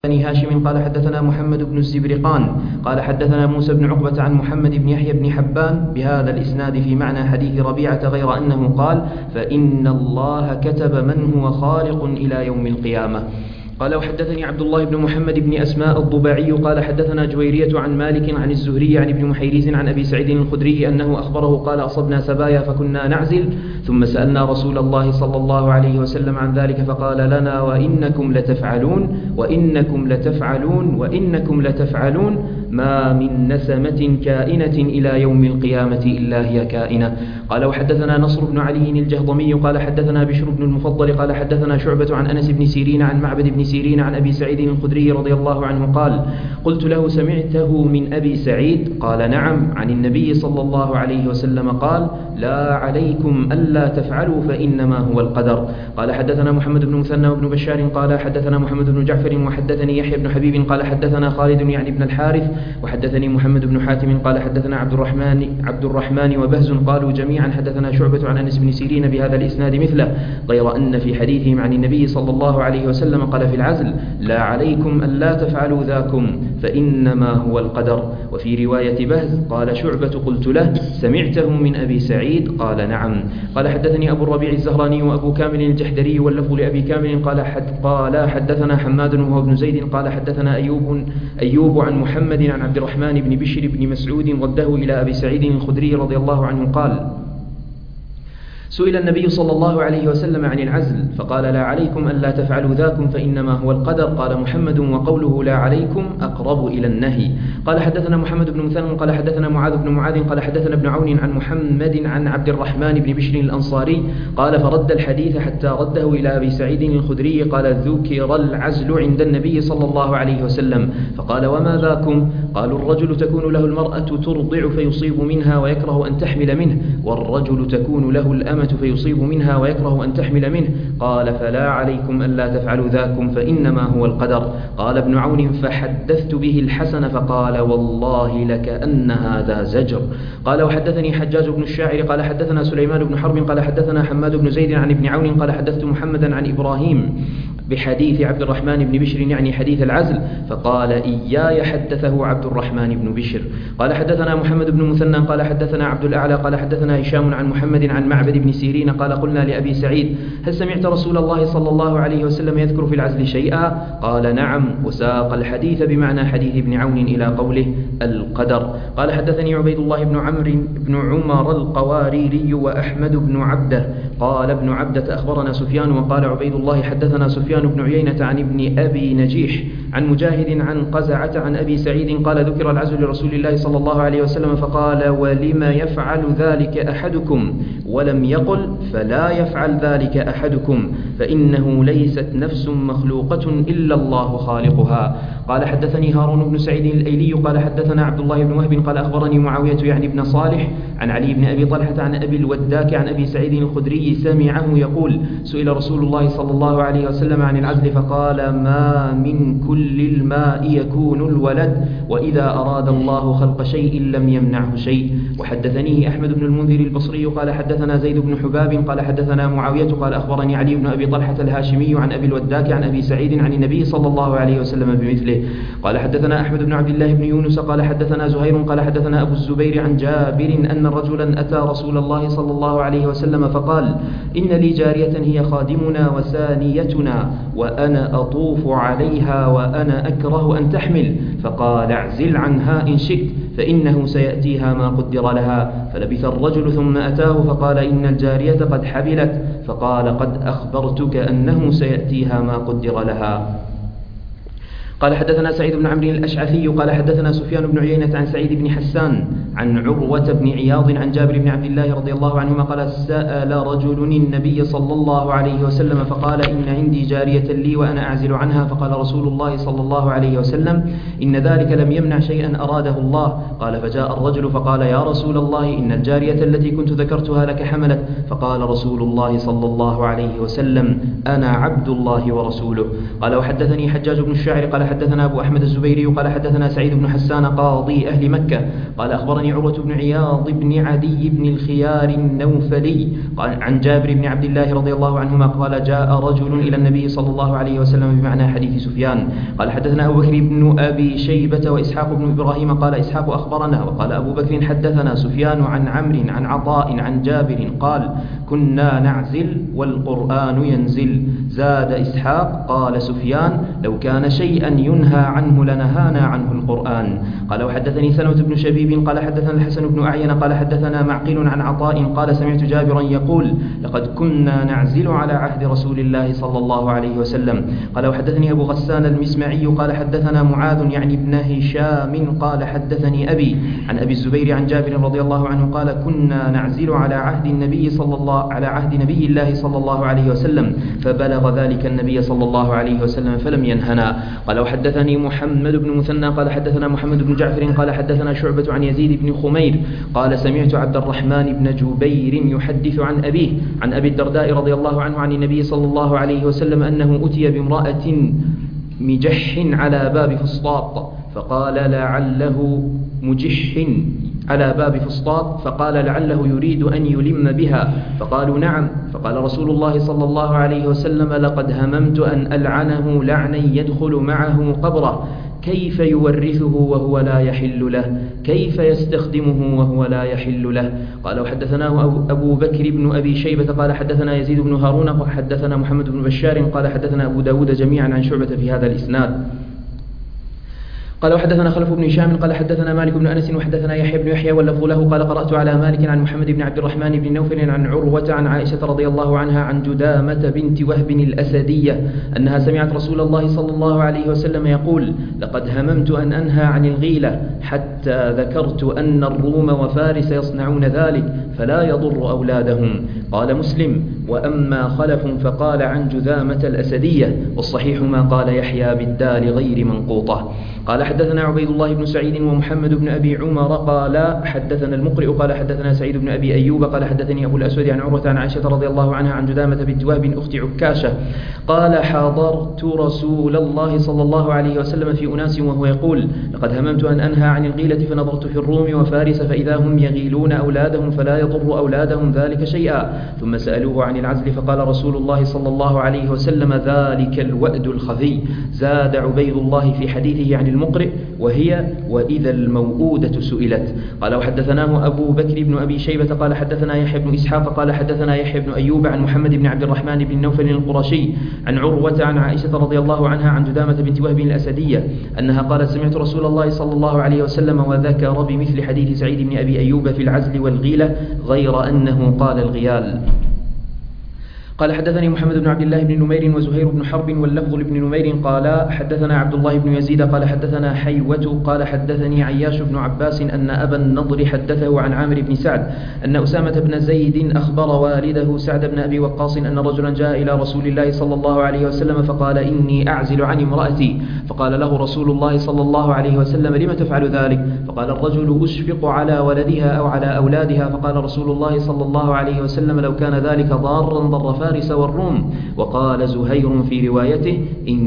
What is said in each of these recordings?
بني هاشم قال حدثنا محمد بن الزبرقان قال حدثنا موسى بن عقبة عن محمد بن يحيى بن حبان بهذا الإسناد في معنى حديث ربيعة غير أنه قال فإن الله كتب من هو خالق إلى يوم القيامة. قال وحدثني عبد الله بن محمد بن أسماء الضباعي قال حدثنا جويرية عن مالك عن الزهري عن ابن محيريز عن أبي سعيد الخدري أنه أخبره قال أصبنا سبايا فكنا نعزل ثم سألنا رسول الله صلى الله عليه وسلم عن ذلك فقال لنا وإنكم لتفعلون ما من نسمة كائنة إلى يوم القيامة إلا هي كائنة. قال وحدثنا نصر بن علي الجهضمي قال حدثنا بشر بن المفضل قال حدثنا شعبة عن أنس بن سيرين عن معبد بن سيرين عن أبي سعيد الخدري رضي الله عنه قال قلت له سمعته من أبي سعيد؟ قال نعم عن النبي صلى الله عليه وسلم قال لا عليكم ألا تفعلوا فإنما هو القدر. قال حدثنا محمد بن مثنى وابن بشار قال حدثنا محمد بن جعفر وحدثني يحيى بن حبيب قال حدثنا خالد يعني بن الحارث وحدثني محمد بن حاتم قال حدثنا عبد الرحمن وبهز قالوا جميعا حدثنا شعبة عن أنس بن سيرين بهذا الإسناد مثله غير أن في حديثهم عن النبي صلى الله عليه وسلم قال في العزل لا عليكم ألا تفعلوا ذاكم فإنما هو القدر. وفي رواية بهز قال شعبة قلت له سمعته من أبي سعيد؟ قال نعم. قال حدثني أبو الربيع الزهراني وأبو كامل الجحدري واللفظ لأبي كامل قال حدثنا حماد وهو ابن زيد قال حدثنا أيوب عن محمد عن عبد الرحمن بن بشر بن مسعود رده إلى أبي سعيد الخدري رضي الله عنه قال سئل النبي صلى الله عليه وسلم عن العزل فقال لا عليكم ألا تفعلوا ذاكم فإنما هو القدر. قال محمد وقوله لا عليكم أقرب إلى النهي. قال حدثنا محمد بن مثنى قال حدثنا معاذ بن معاذ قال حدثنا ابن عون عن محمد عن عبد الرحمن بن بشر الأنصاري قال فرد الحديث حتى رده إلى أبي سعيد الخدري قال ذكر العزل عند النبي صلى الله عليه وسلم فقال وما ذاكم؟ قالوا الرجل تكون له المرأة ترضع فيصيب منها ويكره أن تحمل منه والرجل تكون له الأمة فيصيب منها ويكره أن تحمل منه. قال فلا عليكم ألا تفعلوا ذاكم فإنما هو القدر. قال ابن عون فحدثت به الحسن فقال والله لكأن هذا زجر. قال وحدثني حجاج بن الشاعر قال حدثنا سليمان بن حرب قال حدثنا حماد بن زيد عن ابن عون قال حدثت محمدا عن إبراهيم بحديث عبد الرحمن بن بشر يعني حديث العزل فقال إياي حدثه عبد الرحمن بن بشر. قال حدثنا محمد بن مثنى قال حدثنا عبد الأعلى قال حدثنا هشام عن محمد عن معبد بن سيرين قال قلنا لأبي سعيد هل سمعت رسول الله صلى الله عليه وسلم يذكر في العزل شيئا؟ قال نعم وساق الحديث بمعنى حديث ابن عون إلى قوله القدر. قال حدثني عبيد الله بن عمرو بن عمر القواريري وأحمد بن عبده قال ابن عبدة أخبرنا سفيان وقال عبيد الله حدثنا سفيان بن عيينة عن ابن أبي نجيح عن مجاهد عن قزعة عن أبي سعيد قال ذكر العزل لرسول الله صلى الله عليه وسلم فقال ولما يفعل ذلك أحدكم ولم يقل فلا يفعل ذلك أحدكم فإنه ليست نفس مخلوقة إلا الله خالقها. قال حدثني هارون بن سعيد الأيلي قال حدثنا عبد الله بن وهب قال أخبرني معاوية يعني بن صالح عن علي بن أبي طلحة عن أبي الوداك عن أبي سعيد الخدري سمعه يقول سئل رسول الله صلى الله عليه وسلم عن العزل فقال ما من كل الماء يكون الولد وإذا أراد الله خلق شيء لم يمنعه شيء. وحدثنيه أحمد بن المنذر البصري قال حدثنا زيد بن حباب قال حدثنا معاوية قال أخبرني علي بن أبي طلحة الهاشمي عن أبي الوداك عن أبي سعيد عن النبي صلى الله عليه وسلم بمثله. قال حدثنا أحمد بن عبد الله بن يونس قال حدثنا زهير قال حدثنا أبو الزبير عن جابر أن رجلا أتى رسول الله صلى الله عليه وسلم فقال إن لي جارية هي خادمنا وسانيتنا وأنا أطوف عليها وأنا أكره أن تحمل فقال اعزل عنها إن شئت فإنه سيأتيها ما قدر لها. فلبث الرجل ثم أتاه فقال إن الجارية قد حبلت فقال قد أخبرتك أنه سيأتيها ما قدر لها. قال حدثنا سعيد بن عمرو الأشعثي قال حدثنا سفيان بن عيينة عن سعيد بن حسان عن عروة بن عياض عن جابر بن عبد الله رضي الله عنهما قال سأل رجل النبي صلى الله عليه وسلم فقال إن عندي جارية لي وأنا أعزل عنها فقال رسول الله صلى الله عليه وسلم إن ذلك لم يمنع شيئا أراده الله. قال فجاء الرجل فقال يا رسول الله إن الجارية التي كنت ذكرتها لك حملت فقال رسول الله صلى الله عليه وسلم أنا عبد الله ورسوله. قال وحدثني حجاج بن الشاعر قال حدثنا أبو أحمد الزبيري قال حدثنا سعيد بن حسان قاضي أهل مكة قال أخبرني عروة بن عياض بن عدي بن الخيار النوفلي قال عن جابر بن عبد الله رضي الله عنهما قال جاء رجل إلى النبي صلى الله عليه وسلم بمعنى حديث سفيان قال حدثنا أبو بكر بن أبي شيبة وإسحاق بن إبراهيم قال إسحاق أخبرنا وقال أبو بكر حدثنا سفيان عن عمرو عن عطاء عن جابر قال كنا نعزل والقرآن ينزل. زاد إسحاق قال سفيان لو كان شيئا ينهى عنه لنهانا عنه القرآن. قال وحدثني سلمة بن شبيب قال حدثنا الحسن بن أعين قال حدثنا معقل عن عطاء قال سمعت جابرا يقول لقد كنا نعزل على عهد رسول الله صلى الله عليه وسلم. قال وحدثني أبو غسان المسمعي قال حدثنا معاذ يعني ابن هشام قال حدثني أبي عن أبي الزبير عن جابر رضي الله عنه قال كنا نعزل على عهد نبي الله صلى الله عليه وسلم فبلغ ذلك النبي صلى الله عليه وسلم فلم ينهنا. قال وحدثني محمد بن مثنى قال حدثنا محمد بن جعفر قال حدثنا شعبة عن يزيد بن خمير قال سمعت عبد الرحمن بن جبير يحدث عن أبيه عن أبي الدرداء رضي الله عنه عن النبي صلى الله عليه وسلم أنه أتي بامرأة مجح على باب فسطاط فقال لعله مجح على باب فسطاط فقال لعله يريد أن يلم بها فقالوا نعم. فقال رسول الله صلى الله عليه وسلم لقد هممت أن ألعنه لعنا يدخل معه قبره كيف يورثه وهو لا يحل له كيف يستخدمه وهو لا يحل له. قال وحدثناه أبو بكر بن أبي شيبة قال حدثنا يزيد بن هارون قال حدثنا محمد بن بشار قال حدثنا أبو داود جميعا عن شعبة في هذا الإسناد. قال وحدثنا خلف بن هشام قال حدثنا مالك بن أنس وحدثنا يحيى بن يحيى واللفظ له قال قرأت على مالك عن محمد بن عبد الرحمن بن نوفل عن عروة عن عائشة رضي الله عنها عن جدامة بنت وهب الأسدية أنها سمعت رسول الله صلى الله عليه وسلم يقول لقد هممت أن أنهى عن الغيلة حتى ذكرت أن الروم وفارس يصنعون ذلك فلا يضر أولادهم. قال مسلم وأما خلف فقال عن جذامة الأسدية والصحيح ما قال يحيى بالدال غير منقوطة. قال حدثنا عبيد الله بن سعيد ومحمد بن أبي عمر قال حدثنا المقرئ قال حدثنا سعيد بن أبي أيوب قال حدثني أبو الأسود عن عروة عن عائشة رضي الله عنها عن جذامة بنت وهب أخت عكاشة قال حضرت رسول الله صلى الله عليه وسلم في أناس وهو يقول لقد هممت أن أنهى عن الغيلة فنظرت في الروم وفارس فإذا هم يغيلون أولادهم فلا يضر أولادهم ذلك شيئا ثم سألوه عن العزل فقال رسول الله صلى الله عليه وسلم ذلك الوأد الخفي. زاد عبيد الله في حديثه عن المقرئ وهي وإذا الموءودة سئلت. قال وحدثناه أبو بكر بن أبي شيبة قال حدثنا يحيى بن إسحاق قال حدثنا يحيى بن أيوب عن محمد بن عبد الرحمن بن نوفل القرشي عن عروة عن عائشة رضي الله عنها عن جدامة بنت وهب الأسدية أنها قالت سمعت رسول الله صلى الله عليه وسلم وذكر بمثل حديث سعيد بن أبي أيوب في العزل والغيلة غير أنه قال الغيال. قال حدثني محمد بن عبد الله بن نمير وزهير بن حرب واللفظ لابن نمير قال حدثنا عبد الله بن يزيد قال حدثنا حيوة قال حدثني عياش بن عباس أن أبا النضر حدثه عن عامر بن سعد أن أسامة بن زيد أخبر والده سعد بن أبي وقاص أن رجلا جاء إلى رسول الله صلى الله عليه وسلم فقال إني أعزل عن امرأتي فقال له رسول الله صلى الله عليه وسلم لم تفعل ذلك فقال الرجل أشفق على ولدها أو على أولادها فقال رسول الله صلى الله عليه وسلم لو كان ذلك ضارا ضر فارس والروم. وقال زهير في روايته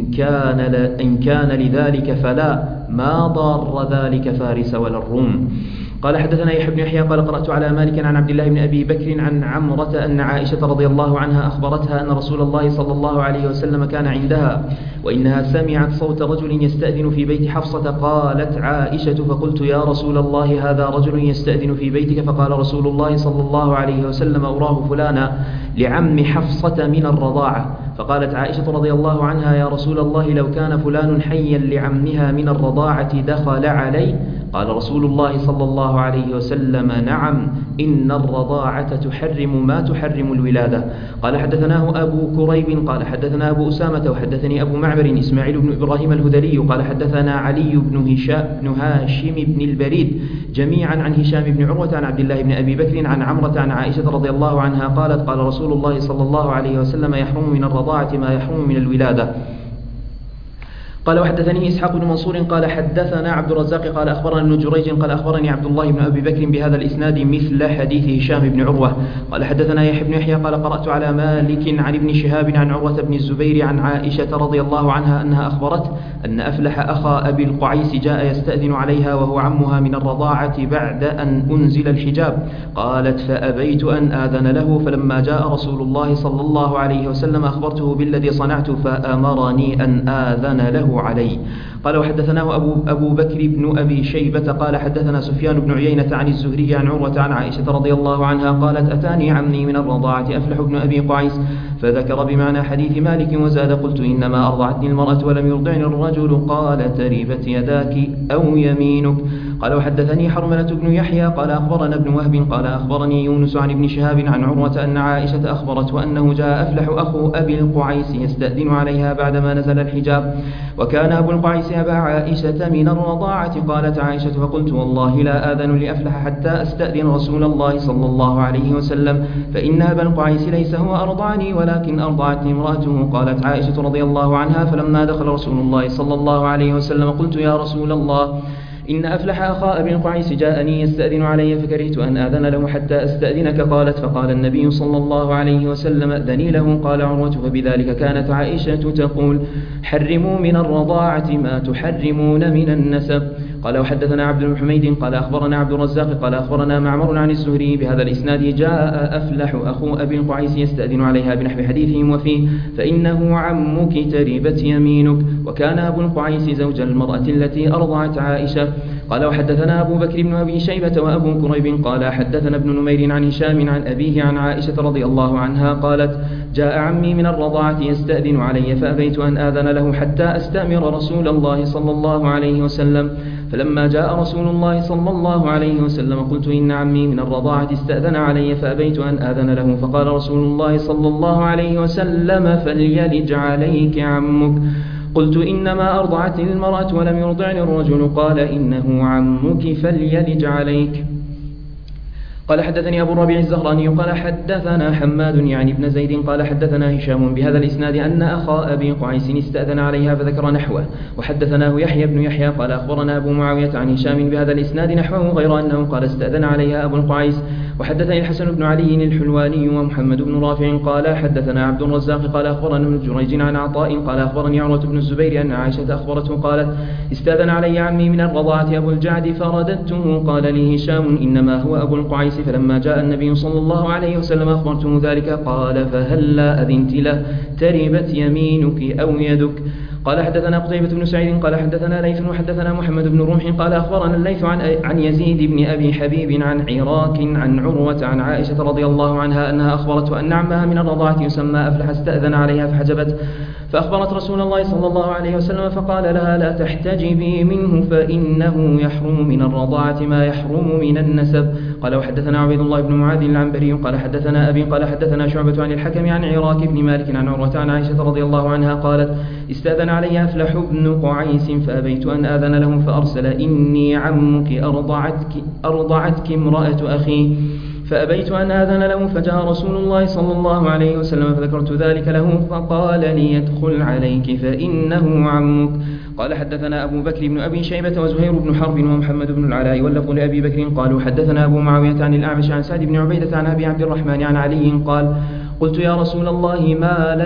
إن كان لذلك فلا ما ضار ذلك فارس ولا الروم. قال حدثنا يحيى بن يحيى قال قرأت على مالك عن عبد الله بن أبي بكر عن عمرة أن عائشة رضي الله عنها أخبرتها أن رسول الله صلى الله عليه وسلم كان عندها وإنها سمعت صوت رجل يستأذن في بيت حفصة. قالت عائشة فقلت يا رسول الله هذا رجل يستأذن في بيتك فقال رسول الله صلى الله عليه وسلم أراه فلانا لعم حفصة من الرضاعة. فقالت عائشة رضي الله عنها يا رسول الله لو كان فلان حيا لعمها من الرضاعة دخل علي. قال رسول الله صلى الله عليه وسلم نعم إن الرضاعة تحرم ما تحرم الولادة. قال حدثناه أبو كريب قال حدثنا أبو أسامة وحدثني أبو معمر إسماعيل بن إبراهيم الهذلي قال حدثنا علي بن هاشم بن البريد جميعا عن هشام بن عروة عن عبد الله بن أبي بكر عن عمرة عن عائشة رضي الله عنها قالت قال رسول الله صلى الله عليه وسلم يحرم من الرضاعة ما يحرم من الولادة. قال وحدثني إسحاق بن منصور قال حدثنا عبد الرزاق قال أخبرنا ابن جريج قال أخبرني عبد الله بن أبي بكر بهذا الإسناد مثل حديث هشام بن عروة قال حدثنا يحيى بن يحيى قال قرأت على مالك عن ابن شهاب عن عروة بن الزبير عن عائشة رضي الله عنها أنها أخبرت أن أفلح أخا أبي القعيس جاء يستأذن عليها وهو عمها من الرضاعة بعد أن أنزل الحجاب. قالت فأبيت أن آذن له، فلما جاء رسول الله صلى الله عليه وسلم أخبرته بالذي صنعت فأمرني أن آذن له علي. قال وحدثناه أبو بكر بن أبي شيبة قال حدثنا سفيان بن عيينة عن الزهري عن عروة عن عائشة رضي الله عنها قالت أتاني عمي من الرضاعة أفلح بن أبي قعيس فذكر بمعنى حديث مالك وزاد قلت إنما أرضعتني المرأة ولم يرضعني الرجل. قال تربت يداك أو يمينك. قال وحدثني حرملة بن يحيى قال أخبرنا ابن وهب قال أخبرني يونس عن ابن شهاب عن عروة أن عائشة أخبرته أنه جاء أفلح أخو أبي القعيس يستأذن عليها بعدما نزل الحجاب، وكان أبو القعيس أبا عائشة من الرضاعة. قالت عائشة فقلت والله لا آذن لأفلح حتى أستأذن رسول الله صلى الله عليه وسلم، فإن أبا القعيس ليس هو أرضعني ولكن أرضعتني امرأته. قالت عائشة رضي الله عنها فلما دخل رسول الله صلى الله عليه وسلم قلت يا رسول الله إن أفلح أخا أبي القعيس جاءني يستأذن علي فكرهت أن آذن له حتى أستأذنك. قالت فقال النبي صلى الله عليه وسلم أذني له. قال عروة فبذلك كانت عائشة تقول حرموا من الرضاعة ما تحرمون من النسب. قال وحدثنا عبد بن حميد قال أخبرنا عبد الرزاق قال أخبرنا معمر عن الزهري بهذا الإسناد جاء أفلح أخو أبي القعيس يستأذن عليها بنحو حديثهم وفيه فإنه عمك تربت يمينك، وكان أبو القعيس زوج المرأة التي أرضعت عائشة. قال وحدثنا أبو بكر بن أبي شيبة وأبو كريب قال حدثنا ابن نمير عن هشام عن أبيه عن عائشة رضي الله عنها قالت جاء عمي من الرضاعة يستأذن علي فأبيت أن آذن له حتى أستأمر رسول الله صلى الله عليه وسلم، فلما جاء رسول الله صلى الله عليه وسلم قلت إن عمي من الرضاعة استأذن علي فأبيت أن آذن له، فقال رسول الله صلى الله عليه وسلم فليلج عليك عمك. قلت إنما أرضعتني المرأة ولم يرضعني الرجل. قال إنه عمك فليلج عليك. قال حدثني أبو الربيع الزهراني قال حدثنا حماد يعني ابن زيد قال حدثنا هشام بهذا الإسناد أن أخا أبي قعيس استأذن عليها فذكر نحوه. وحدثناه يحيى بن يحيى قال أخبرنا أبو معاوية عن هشام بهذا الإسناد نحوه غير أنه قال استأذن عليها أبو القعيس. وحدثني الحسن بن علي الحلواني ومحمد بن رافع قال حدثنا عبد الرزاق قال أخبرنا ابن جريج عن عطاء قال أخبرني عروة بن الزبير أن عائشة أخبرته قالت استأذن علي عمي من الرضاعة أبو الجعد فرددته. قال لي هشام إنما هو أبو القعيس، فلما جاء النبي صلى الله عليه وسلم أخبرته ذلك قال فهلا أذنت له تربت يمينك أو يدك. قال حدثنا قتيبة بن سعيد قال حدثنا ليث وحدثنا محمد بن رمح قال أخبرنا الليث عن يزيد بن أبي حبيب عن عراك عن عروة عن عائشة رضي الله عنها أنها أخبرته أن عمها من الرضاعة يسمى أفلح استأذن عليها فحجبت، فأخبرت رسول الله صلى الله عليه وسلم فقال لها لا تحتجبي منه فإنه يحرم من الرضاعة ما يحرم من النسب. قال وحدثنا عبيد الله بن معاذ العنبري قال حدثنا أبي قال حدثنا شعبة عن الحكم عن عراك بن مالك عن عروة عن عائشة رضي الله عنها قالت استأذن علي أفلح بن قعيس فأبيت أن آذن له فأرسل إني عمك أرضعتك امرأة أخي فأبيت أن آذن له، فجاء رسول الله صلى الله عليه وسلم فذكرت ذلك له فقال لي يدخل عليك فإنه عمك. قال حدثنا أبو بكر بن أبي شيبة وزهير بن حرب ومحمد بن العلاء واللفظ لأبي بكر قالوا حدثنا أبو معاوية عن الأعمش عن سعد بن عبيدة عن أبي عبد الرحمن عن علي قال قلت يا رسول الله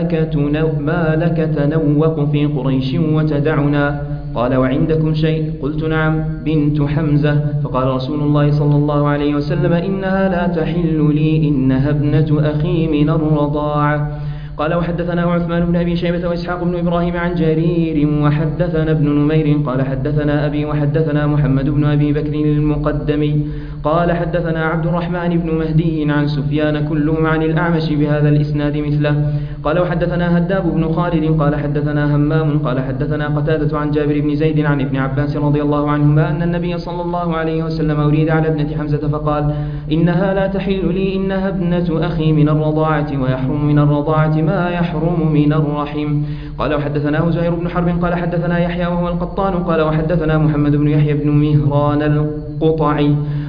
ما لك تنوق في قريش وتدعنا؟ قال وعندكم شيء؟ قلت نعم بنت حمزة. فقال رسول الله صلى الله عليه وسلم إنها لا تحل لي إنها ابنة أخي من الرضاعة. قال وحدثنا عثمان بن أبي شيبة وإسحاق بن إبراهيم عن جرير وحدثنا ابن نمير قال حدثنا أبي وحدثنا محمد بن أبي بكر المقدمي قال حدثنا عبد الرحمن بن مهدي عن سفيان كلهم عن الأعمش بهذا الإسناد مثله. قال وحدثنا هداب بن خالد قال حدثنا همام قال حدثنا قتادة عن جابر بن زيد عن ابن عباس رضي الله عنهما أن النبي صلى الله عليه وسلم أريد على ابنة حمزة فقال إنها لا تحل لي إنها ابنة أخي من الرضاعة ويحرم من الرضاعة ما يحرم من الرحم. قال وحدثنا زهير بن حرب قال حدثنا يحيى وهو القطان قال وحدثنا محمد بن يحيى بن مهران القطعي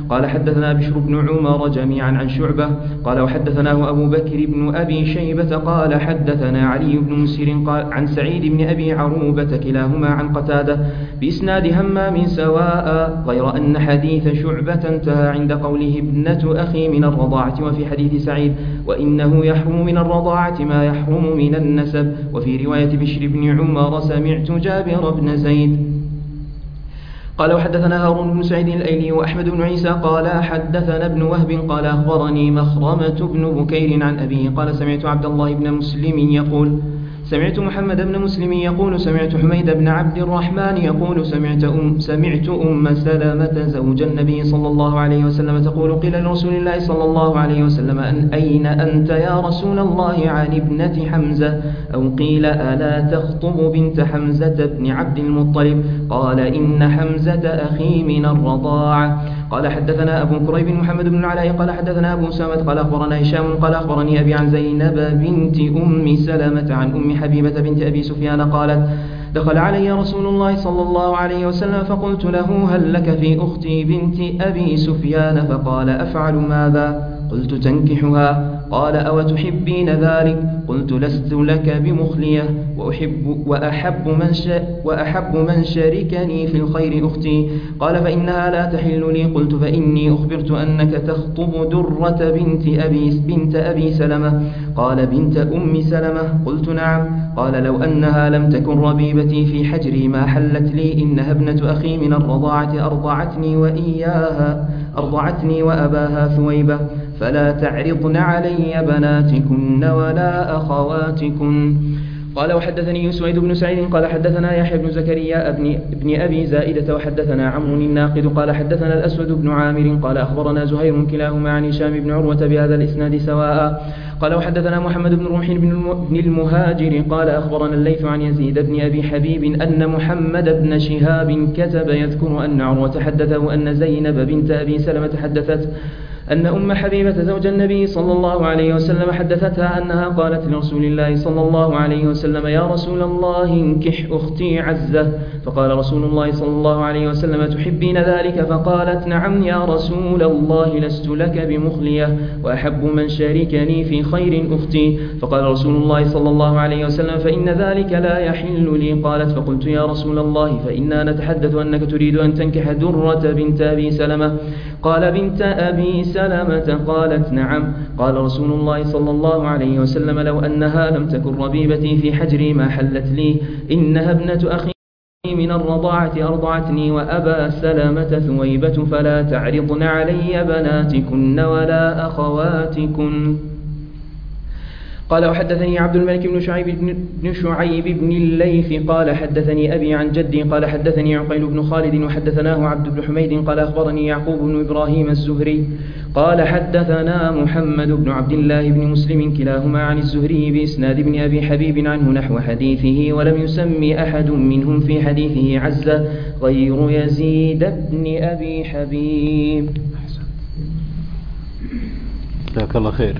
قال حدثنا بشر بن عمر جميعا عن شعبة قال وحدثناه أبو بكر بن أبي شيبة قال حدثنا علي بن مسهر قال عن سعيد بن أبي عروبة كلاهما عن قتادة بإسناد همام سواء غير أن حديث شعبة انتهى عند قوله ابنة أخي من الرضاعة، وفي حديث سعيد وإنه يحرم من الرضاعة ما يحرم من النسب. وفي رواية بشر بن عمر سمعت جابر بن زيد قال وحدثنا هارون بن سعيد الأيلي وأحمد بن عيسى قال حدثنا ابن وهب قال أخبرني مخرمة بن بكير عن أبيه قال سمعت عبد الله بن مسلم يقول سمعت محمد بن مسلم يقول سمعت حميد بن عبد الرحمن يقول سمعت أم سلمة زوج النبي صلى الله عليه وسلم تقول قيل لرسول الله صلى الله عليه وسلم أين أنت يا رسول الله عن ابنة حمزة أو قيل ألا تخطب بنت حمزة بن عبد المطلب قال إن حمزة أخي من الرضاعة. قال حدثنا أبو كريب محمد بن العلاء قال حدثنا أبو سامة قال أخبرنا هشام قال أخبرني أبي عن زينب بنت أم سلمة عن أم حبيبة بنت أبي سفيان قالت دخل علي رسول الله صلى الله عليه وسلم فقلت له هل لك في أختي بنت أبي سفيان؟ فقال أفعل ماذا؟ قلت تنكحها. قال أو تحبين ذلك؟ قلت لست لك بمخلية وأحب من شاركني في الخير أختي. قال فإنها لا تحل لي. قلت فإني أخبرت أنك تخطب درة بنت أبي سلمة. قال بنت أم سلمة؟ قلت نعم. قال لو أنها لم تكن ربيبتي في حجري ما حلت لي، إنها ابنة أخي من الرضاعة أرضعتني وأباها ثويبة، فلا تعرضن علي بناتكن ولا أخواتكن. قال وحدثني سويد بن سعيد قال حدثنا يحيى بن زكريا ابن أبي زائدة وحدثنا عمرو الناقد قال حدثنا الأسود بن عامر قال أخبرنا زهير كلاهما عن هشام بن عروة بهذا الإسناد سواء. قال وحدثنا محمد بن روح بن المهاجر قال أخبرنا الليث عن يزيد بن أبي حبيب أن محمد بن شهاب كتب يذكر أن عروة حدثه أن زينب بنت أبي سلمة حدثت أن أم حبيبة زوج النبي صلى الله عليه وسلم حدثتها أنها قالت لرسول الله صلى الله عليه وسلم يا رسول الله انكح أختي عزة. فقال رسول الله صلى الله عليه وسلم تحبين ذلك؟ فقالت نعم يا رسول الله لست لك بمخلية وأحب من شاركني في خير أختي. فقال رسول الله صلى الله عليه وسلم فإن ذلك لا يحل لي. قالت فقلت يا رسول الله فإنا نتحدث أنك تريد أن تنكح درة بنت أبي سلمة. قال بنت أبي سلمة؟ قالت نعم. قال رسول الله صلى الله عليه وسلم لو أنها لم تكن ربيبتي في حجري ما حلت لي، إنها ابنة أخي من الرضاعة أرضعتني وأبا سلمة ثويبة، فلا تعرضن علي بناتكن ولا أخواتكن. قال وحدثني عبد الملك بن شعيب بن الليث قال حدثني أبي عن جدي قال حدثني عقيل بن خالد وحدثناه عبد بن حميد قال أخبرني يعقوب بن إبراهيم الزهري قال حدثنا محمد بن عبد الله بن مسلم كلاهما عن الزهري بإسناد ابن أبي حبيب عنه نحو حديثه، ولم يسمي أحد منهم في حديثه عزة غير يزيد بن أبي حبيب. جزاك الله خير.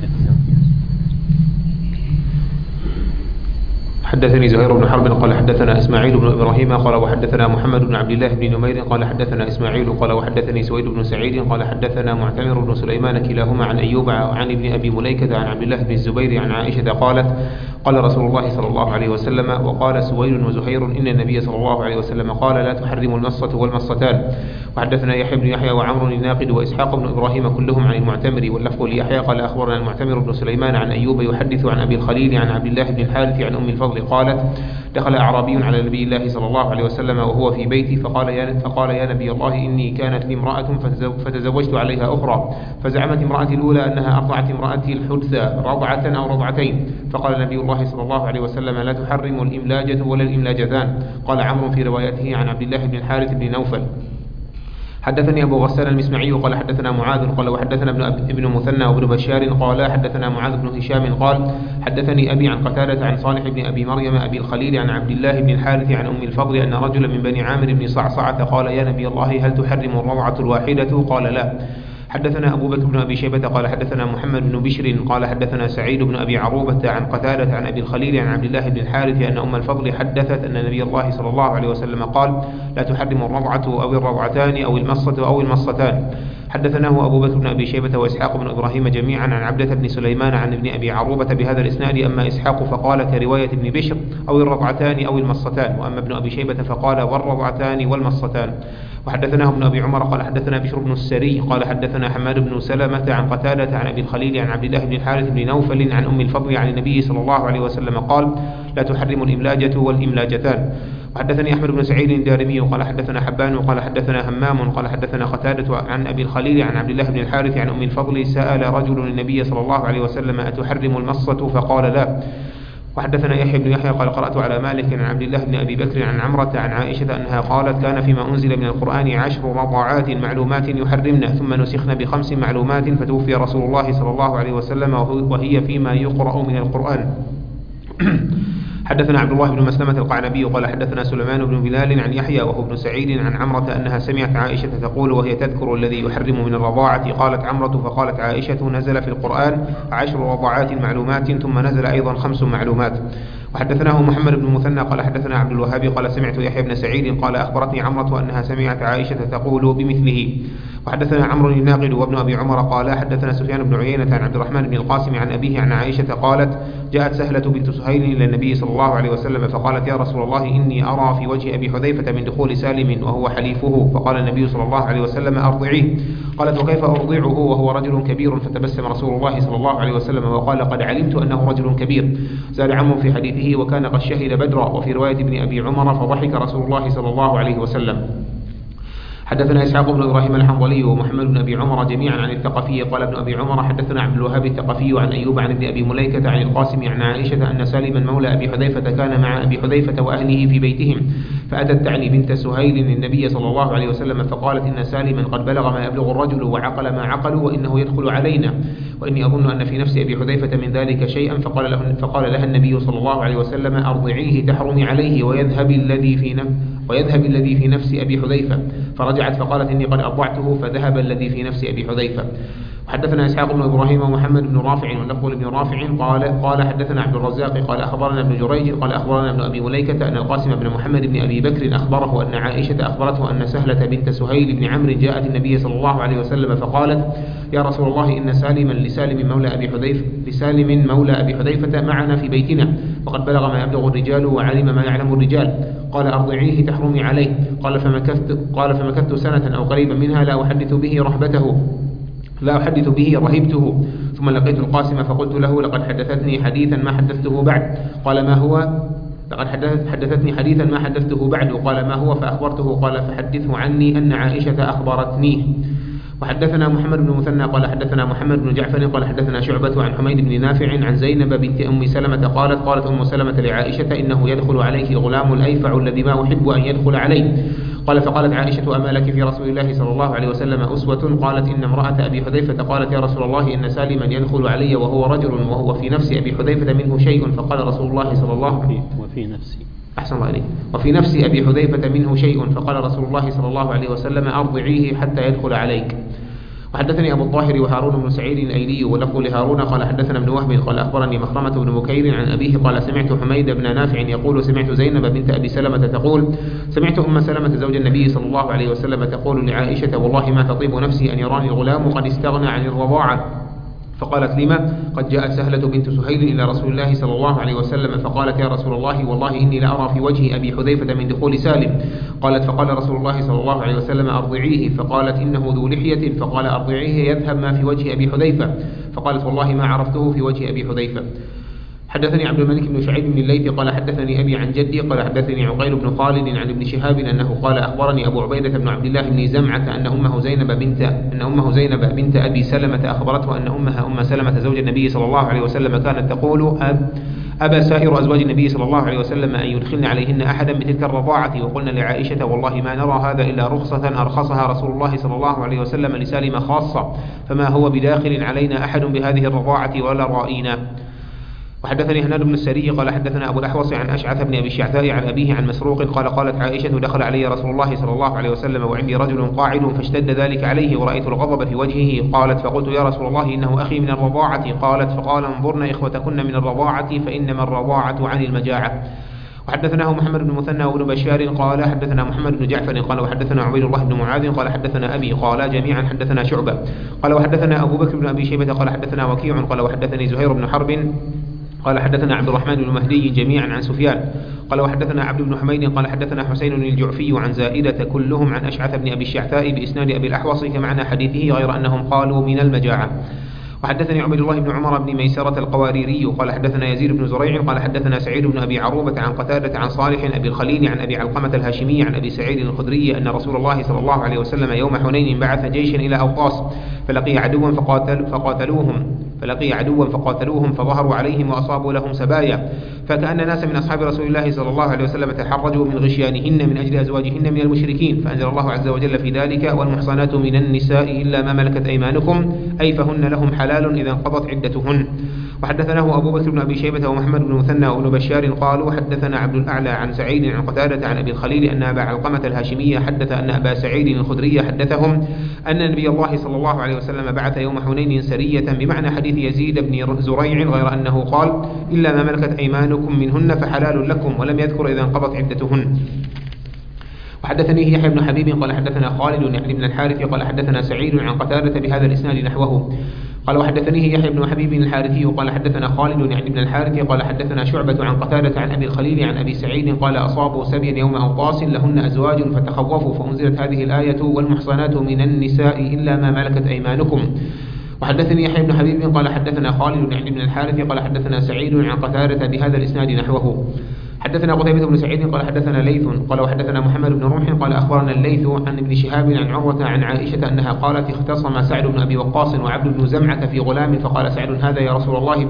حدثني زهير بن حرب قال حدثنا إسماعيل بن إبراهيم قال وحدثنا محمد بن عبد الله بن نمير قال حدثنا إسماعيل قال وحدثني سويد بن سعيد قال حدثنا معتمر بن سليمان كلاهما عن أيوب عن ابن أبي مليكة عن عبد الله بن الزبير عن عائشة قالت قال رسول الله صلى الله عليه وسلم وقال سويد وزهير إن النبي صلى الله عليه وسلم قال لا تحرم المصة والمصتان. وحدثنا يحيى بن يحيى وعمر الناقد وإسحاق بن إبراهيم كلهم عن المعتمر واللفظ ليحيى قال أخبرنا المعتمر بن سليمان عن أيوب يحدث عن أبي الخليل عن عبد الله بن الحارث عن أم الفضل قالت دخل أعرابي على نبي الله صلى الله عليه وسلم وهو في بيتي فقال يا نبي الله إني كانت لي امرأة فتزوجت عليها أخرى، فزعمت امرأتي الأولى أنها أرضعت امرأتي الحدثى رضعة أو رضعتين، فقال نبي الله صلى الله عليه وسلم لا تحرم الإملاجة ولا الإملاجتان. قال عمرو في روايته عن عبد الله بن الحارث بن نوفل. حدثني أبو غسان المسمعي قال حدثنا معاذ قال وحدثنا ابن مثنى وابن بشار قال حدثنا معاذ بن هشام قال حدثني أبي عن قتادة عن صالح بن أبي مريم أبي الخليل عن عبد الله بن الحارث عن أم الفضل أن رجلا من بني عامر بن صعصعة قال يا نبي الله هل تحرم الرضعة الواحدة؟ قال لا. حدثنا أبو بكر بن أبي شيبة قال حدثنا محمد بن بشر قال حدثنا سعيد بن أبي عروبة عن قتادة عن أبي الخليل عن عبد الله بن الحارث أن أم الفضل حدثت أن نبي الله صلى الله عليه وسلم قال لا تحرم الرضعة أو الرضعتان أو المصة أو المصتان. حدثناه أبو بكر بن أبي شيبة وإسحاق بن إبراهيم جميعا عن عبدة بن سليمان عن ابن أبي عروبة بهذا الإسناد. أما إسحاق فقال كرواية ابن بشر أو الرضعتان أو المصتان، وأما ابن أبي شيبة فقال والرضعتان والمصتان. وحدثناه ابن أبي عمر قال حدثنا بشر بن السري قال حدثنا حماد بن سلمة عن قتادة عن أبي الخليل عن عبد الله بن الحارث بن نوفل عن أم الفضل عن النبي صلى الله عليه وسلم قال لا تحرم الإملاجة والإملاجتان. وحدثني أحمد بن سعيد الدارمي قال حدثنا حبان قال حدثنا همام قال حدثنا قتادة عن أبي الخليل عن عبد الله بن الحارث عن أم الفضل سأل رجل النبي صلى الله عليه وسلم أتحرم المصة فقال لا. وحدثنا يحيى بن يحيى قال قرأت على مالك عن عبد الله بن أبي بكر عن عمرة عن عائشة أنها قالت كان فيما أنزل من القرآن 10 رضعات معلومات يحرمن ثم نسخن ب5 معلومات فتوفي رسول الله صلى الله عليه وسلم وهي فيما يقرأ من القرآن. حدثنا عبد الله بن مسلمة القعنبي قال حدثنا سليمان بن بلال عن يحيى وهو ابن سعيد عن عمرة أنها سمعت عائشة تقول وهي تذكر الذي يحرم من الرضاعة قالت عمرة فقالت عائشة نزل في القرآن 10 رضعات معلومات ثم نزل أيضا 5 معلومات. وحدثناه محمد بن المثنى قال حدثنا عبد الوهاب قال سمعت يحيى بن سعيد قال أخبرتني عمرة أنها سمعت عائشة تقول بمثله. وحدثنا عمرو الناقد وابن أبي عمر قال حدثنا سفيان بن عيينة عن عبد الرحمن بن القاسم عن أبيه عن عائشة قالت جاءت سهلة بنت سهيل إلى النبي صلى الله عليه وسلم فقالت يا رسول الله إني أرى في وجه أبي حذيفة من دخول سالم وهو حليفه. فقال النبي صلى الله عليه وسلم أرضعيه. قالت وكيف أرضعه وهو رجل كبير؟ فتبسم رسول الله صلى الله عليه وسلم وقال قد علمت أنه رجل كبير. زاد عمرو في حديثه وكان قد شهد بدرا. وفي رواية ابن أبي عمر فضحك رسول الله صلى الله عليه وسلم. حدثنا إسحاق بن إبراهيم الحنظلي ومحمد بن أبي عمر جميعا عن الثقفي قال ابن أبي عمر حدثنا عبد الوهاب الثقفي عن أيوب عن ابن أبي مليكة عن القاسم عن عائشة أن سالما مولى أبي حذيفة كان مع أبي حذيفة وأهله في بيتهم فأتت تعني بنت سهيل النبي صلى الله عليه وسلم فقالت إن سالما قد بلغ ما يبلغ الرجل وعقل ما عقل وإنه يدخل علينا وإني أظن أن في نفس أبي حذيفة من ذلك شيئا. فقال لها النبي صلى الله عليه وسلم أرضعيه تحرمي عليه ويذهب الذي في نفس أبي حذيفة. فرجعت فقالت إني قد أرضعته فذهب الذي في نفس أبي حذيفة. حدثنا إسحاق بن إبراهيم ومحمد بن رافع واللفظ لابن رافع قال حدثنا عبد الرزاق قال أخبرنا ابن جريج قال أخبرنا ابن أبي مليكة أن القاسم بن محمد بن أبي بكر أخبره أن عائشة أخبرته أن سهلة بنت سهيل بن عمرو جاءت النبي صلى الله عليه وسلم فقالت يا رسول الله إن لسالم مولى أبي حذيفة معنا في بيتنا وقد بلغ ما يبلغ الرجال وعلم ما يعلم الرجال. قال أرضعيه تحرمي عليه. قال فمكثت سنة أو قريبا منها لا أحدث به رهبته. ثم لقيت القاسم فقلت له لقد حدثتني حديثا ما حدثته بعد. قال ما هو؟ لقد حدثتني حديثا ما حدثته بعد. قال ما هو؟ فأخبرته. قال فحدثه عني أن عائشة أخبرتنيه. وحدثنا محمد بن مثنى قال حدثنا محمد بن جعفر قال حدثنا شعبة عن حميد بن نافع عن زينب بنت أم سلمة قالت أم سلمة لعائشة إنه يدخل عليك الغلام الأيفع الذي ما أحب أن يدخل عليه. قال فقالت عائشة أما لك في رسول الله صلى الله عليه وسلم أسوة؟ قالت إن امرأة أبي حذيفة قالت يا رسول الله إن سالما يدخل علي وهو رجل وهو في نفس أبي حذيفة منه شيء. فقال رسول الله صلى الله عليه وسلم وفي نفس أبي حذيفة منه شيء. فقال رسول الله صلى الله عليه وسلم أرضعيه حتى يدخل عليك. وحدثني أبو الطاهر وهارون بن سعيد الأيلي ولفظ لهارون قال حدثنا ابن وهب قال أخبرني مخرمة بن بكير عن أبيه قال سمعت حميد بن نافع يقول سمعت زينب بنت أبي سلمة تقول سمعت أم سلمة زوج النبي صلى الله عليه وسلم تقول لعائشة والله ما تطيب نفسي أن يراني الغلام قد استغنى عن الرضاعة. فقالت لما؟ قد جاءت سهلة بنت سهيل إلى رسول الله صلى الله عليه وسلم فقالت يا رسول الله والله إني لأرى في وجه أبي حذيفة من دخول سالم. قالت فقال رسول الله صلى الله عليه وسلم أرضعيه. فقالت إنه ذو لحية. فقال أرضعيه يذهب ما في وجه أبي حذيفة. فقالت والله ما عرفته في وجه أبي حذيفة. حدثني عبد الملك بن شعيب بن الليث قال حدثني أبي عن جدي قال حدثني عقيل بن خالد عن ابن شهاب أنه قال أخبرني أبو عبيدة بن عبد الله بن زمعة أن أمه زينب بنت أبي سلمة أخبرته أن أمها أم سلمة زوج النبي صلى الله عليه وسلم كانت تقول أبى سائر أزواج النبي صلى الله عليه وسلم أن يدخلن عليهن أحدا بتلك الرضاعة. وقلنا لعائشة والله ما نرى هذا إلا رخصة أرخصها رسول الله صلى الله عليه وسلم لسالم خاصة فما هو بداخل علينا أحد بهذه الرضاعة ولا رائنا. وحدثني هناد بن السري قال حدثنا أبو الأحوص عن أشعث بن أبي الشعثاء عن أبيه عن مسروق قالت عائشة دخل علي رسول الله صلى الله عليه وسلم وعندي رجل قاعد فاشتد ذلك عليه ورأيت الغضب في وجهه. قالت فقلت يا رسول الله إنه أخي من الرضاعة. قالت فقال انظرن إخوتكن من الرضاعة فإنما الرضاعة عن المجاعة. وحدثناه محمد بن مثنى وابن بشار قال حدثنا محمد بن جعفر قال وحدثنا عبيد الله بن معاذ قال حدثنا أبي قال جميعا حدثنا شعبة قال وحدثنا أبو بكر بن أبي شيبة قال حدثنا وكيع قال وحدثني زهير بن حرب قال حدثنا عبد الرحمن بن مهدي جميعا عن سفيان قال وحدثنا عبد بن حميد قال حدثنا حسين الجعفي عن زائدة كلهم عن أشعث بن أبي الشعثاء بإسناد أبي الأحوص كمعنى حديثه غير أنهم قالوا من المجاعة. وحدثني عبد الله بن عمر بن ميسرة القواريري قال حدثنا يزيد بن زريع قال حدثنا سعيد بن أبي عروبة عن قتادة عن صالح أبي الخليل عن أبي علقمة الهاشمي عن أبي سعيد الخدري أن رسول الله صلى الله عليه وسلم يوم حنين بعث جيشا إلى أوطاس فلقي عدوا فقاتلوهم فظهروا عليهم وأصابوا لهم سبايا فكأن ناس من أصحاب رسول الله صلى الله عليه وسلم تحرجوا من غشيانهن من أجل أزواجهن من المشركين فأنزل الله عز وجل في ذلك والمحصنات من النساء إلا ما ملكت أيمانكم أي فهن لهم حلال إذا انقضت عدتهن. وحدثناه أبو بكر بن أبي شيبة ومحمد بن مثنى وابن بشار قالوا حدثنا عبد الأعلى عن سعيد عن قتادة عن أبي الخليل أن أبا علقمة الهاشمية حدث أن أبا سعيد الخدري حدثهم أن نبي الله صلى الله عليه وسلم بعث يوم حنين سرية بمعنى حديث يزيد بن زريع غير أنه قال إلا ما ملكت أيمانكم منهن فحلال لكم ولم يذكر إذا انقضت عدتهن. وحدثني يحيى بن حبيب قال حدثنا خالد يعني بن الحارث قال حدثنا سعيد عن قتادة بهذا الإسناد نحوه قال وحدثنيه يحيى بن حبيب الحارثي قال حدثنا خالد يعني بن الحارث قال حدثنا شعبة عن قتادة عن أبي الخليل عن أبي سعيد قال أصابوا سبيا يوم أوطاس لهن أزواج فتخوفوا فأنزلت هذه الآية والمحصنات من النساء إلا ما ملكت أيمانكم. وحدثني يحيى بن حبيب قال حدثنا خالد يعني بن الحارث قال حدثنا سعيد عن قتادة بهذا الإسناد نحوه. حدثنا قتيبة بن سعيد قال حدثنا ليث قال وحدثنا محمد بن رمح قال أخبرنا الليث عن ابن شهاب عن عروة عن عائشة أنها قالت اختصم سعد بن أبي وقاص وعبد بن زمعة في غلام فقال سعد هذا يا رسول الله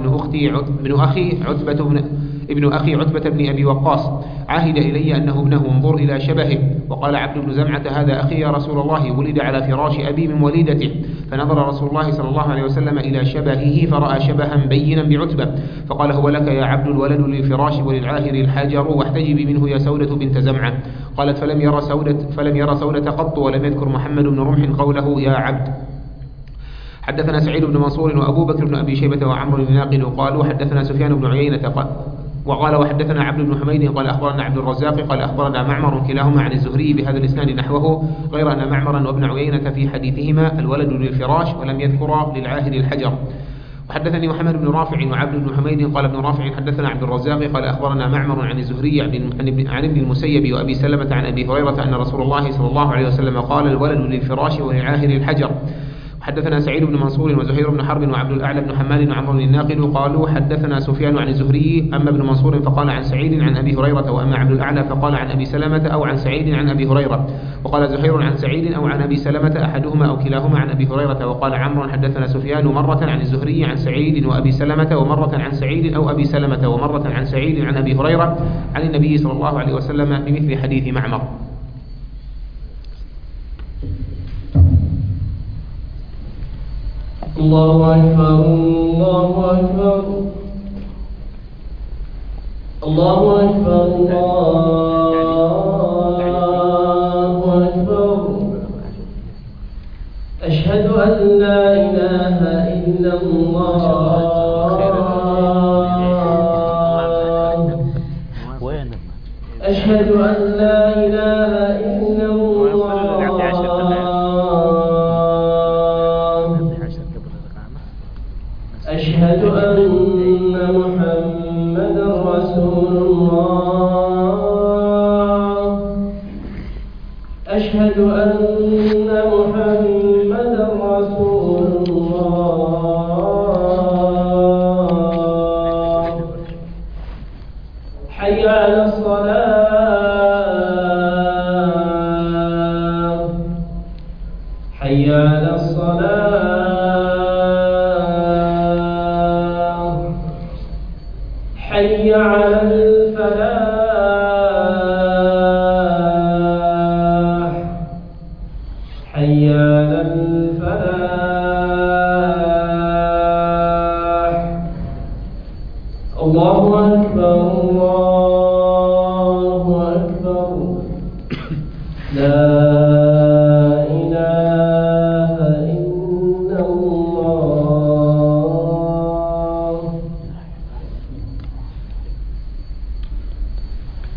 ابن أخي عتبة بن أبي وقاص عهد إلي أنه ابنه انظر إلى شبهه. وقال عبد بن زمعة هذا أخي يا رسول الله ولد على فراش أبي من وليدته فنظر رسول الله صلى الله عليه وسلم إلى شبهه فرأى شبها بينا بعتبة فقال هو لك يا عبد الولد للفراش وللعاهر الحجر واحتجبي منه يا سودة بنت زمعة. قالت فلم يرى سودة قط ولم يذكر محمد بن رمح قوله يا عبد. حدثنا سعيد بن منصور وأبو بكر بن أبي شيبة وعمرو الناقل قالوا حدثنا سفيان بن عيينة وقال وحدثنا عبد بن حميد قال أخبرنا عبد الرزاق قال أخبرنا معمر كلاهما عن الزهري بهذا الإسناد نحوه غير أن معمرا وابن عيينة في حديثهما الولد للفراش ولم يذكر للعاهر الحجر. وحدثني محمد بن رافع وعبد بن حميد قال ابن رافع حدثنا عبد الرزاق قال أخبرنا معمر عن الزهري عن ابن المسيب وأبي سلمة عن أبي هريرة أن رسول الله صلى الله عليه وسلم قال الولد للفراش وللعاهر الحجر. حدثنا سعيد بن منصور وزهير بن حرب وعبد الأعلى بن حماد وعمرو الناقل قالوا حدثنا سفيان عن الزهري أما ابن منصور فقال عن سعيد عن أبي هريرة وأما عبد الأعلى فقال عن أبي سلمة أو عن سعيد عن أبي هريرة وقال زهير عن سعيد أو عن أبي سلمة أحدهما أو كلاهما عن أبي هريرة. وقال عمرو حدثنا سفيان مرة عن الزهري عن سعيد وأبي سلمة ومرة عن سعيد أو أبي سلمة ومرة عن سعيد عن أبي هريرة عن النبي صلى الله عليه وسلم بمثل حديث معمر. الله أكبر الله أكبر الله أكبر الله أكبر أشهد أن لا إله إلا الله أشهد أن لا إله إلا الله أشهد أن محمدا رسول الله أشهد أن محمدا رسول الله حي على الصلاة حي على الصلاة حي على الفلاح حي على الفلاح. الله أكبر الله أكبر لا إله إلا الله.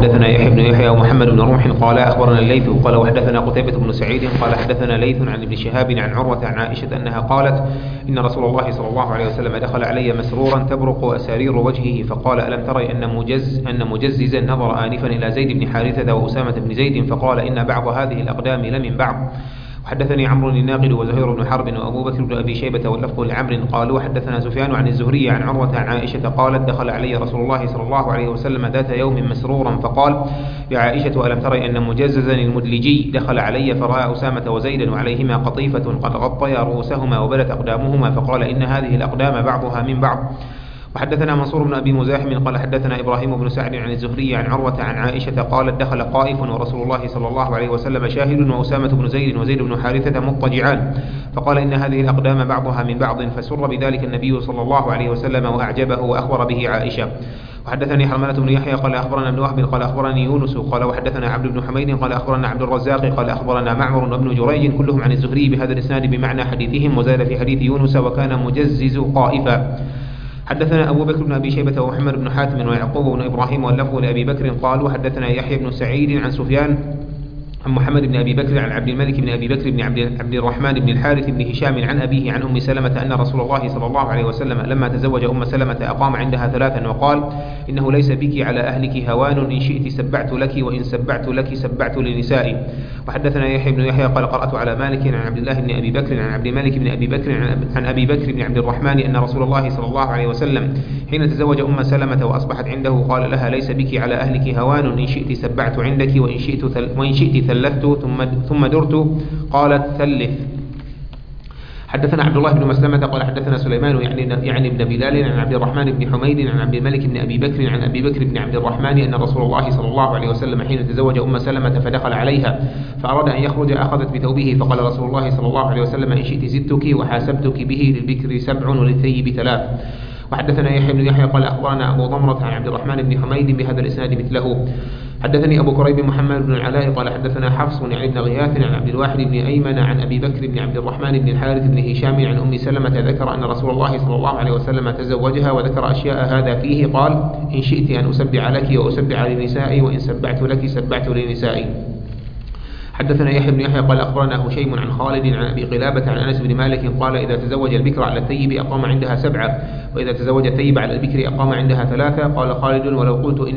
وحدثنا يحيى بن يحيى ومحمد بن رمح قال أخبرنا الليث قال وحدثنا قتيبة بن سعيد قال حدثنا ليث عن ابن شهاب عن عروة عن عائشة أنها قالت إن رسول الله صلى الله عليه وسلم دخل علي مسرورا تبرق أسارير وجهه فقال ألم تري أن مجززا نظر آنفا إلى زيد بن حارثة وأسامة بن زيد فقال إن بعض هذه الأقدام لمن بعض. وحدثني عمرو الناقد وزهير بن حرب وأبو بكر بن أبي شيبة واللفظ لعمرو قالوا حدثنا سفيان عن الزهري عن عروة عن عائشة قالت دخل علي رسول الله صلى الله عليه وسلم ذات يوم مسرورا فقال يا عائشة ألم تري أن مجززا المدلجي دخل علي فرأى أسامة وزيدا وعليهما قطيفة قد غطيا رؤوسهما وبدت أقدامهما فقال إن هذه الأقدام بعضها من بعض. وحدثنا منصور بن أبي مزاحم قال حدثنا إبراهيم بن سعد عن الزهري عن عروة عن عائشة قالت دخل قائف ورسول الله صلى الله عليه وسلم شاهد وأسامة بن زيد وزيد بن حارثة مضطجعان فقال إن هذه الأقدام بعضها من بعض فسر بذلك النبي صلى الله عليه وسلم وأعجبه وأخبر به عائشة. وحدثني حرملة بن يحيى قال أخبرنا ابن وهب قال أخبرني يونس قال وحدثنا عبد بن حميد قال أخبرنا عبد الرزاق قال أخبرنا معمر وابن جريج كلهم عن الزهري بهذا الإسناد بمعنى حديثهم وزاد في حديث يونس وكان مجزز قائفا. حدثنا أبو بكر بن أبي شيبة ومحمد بن حاتم ويعقوب بن إبراهيم واللفظ لأبي بكر قالوا حدثنا يحيى بن سعيد عن سفيان عن محمد بن أبي بكر عن عبد الملك بن أبي بكر بن عبد الرحمن بن الحارث بن هشام عن أبيه عن أم سلمة أن رسول الله صلى الله عليه وسلم لما تزوج أم سلمة أقام عندها 3 وقال إنه ليس بك على أهلك هوان إن شئت سبعت لك وإن سبعت لك سبعت لنسائي. وحدثنا يحيى بن يحيى قال قرأت على مالك عن عبد الله بن أبي بكر عن عبد الملك بن أبي بكر عن أبي بكر بن عبد الرحمن أن رسول الله صلى الله عليه وسلم حين تزوج أم سلمة وأصبحت عنده قال لها ليس بك على أهلك هوان إن شئت سبعت عندك وإن شئت ثلثت ثم درت قالت ثلث. حدثنا عبد الله بن مسلمة قال حدثنا سليمان يعني ابن بلال عن عبد الرحمن بن حميد عن عبد الملك بن أبي بكر عن أبي بكر بن عبد الرحمن أن رسول الله صلى الله عليه وسلم حين تزوج أم سلمة فدخل عليها فأراد أن يخرج أخذت بثوبه فقال رسول الله صلى الله عليه وسلم إن شئت زدتك وحاسبتك به للبكر 7 وللثيب 3. وحدثنا يحيى بن يحيى قال أخبرنا أبو ضمرة عن عبد الرحمن بن حميد بهذا الإسناد مثله. حدثني أبو كريب محمد بن العلاء قال حدثنا حفص يعني بن غياث عن عبد الواحد بن أيمن عن أبي بكر بن عبد الرحمن بن الحارث بن هشام عن أم سلمة ذكر أن رسول الله صلى الله عليه وسلم تزوجها وذكر أشياء هذا فيه قال إن شئت أن أسبع لك وأسبع لنسائي وإن سبعت لك سبعت لنسائي. حدثنا يحيى بن يحيى قال أخبرنا هشيم عن خالد عن أبي قلابة عن أنس بن مالك قال إذا تزوج البكر على الثيب أقام عندها 7 وإذا تزوج الثيب على البكر أقام عندها 3. قال خالد ولو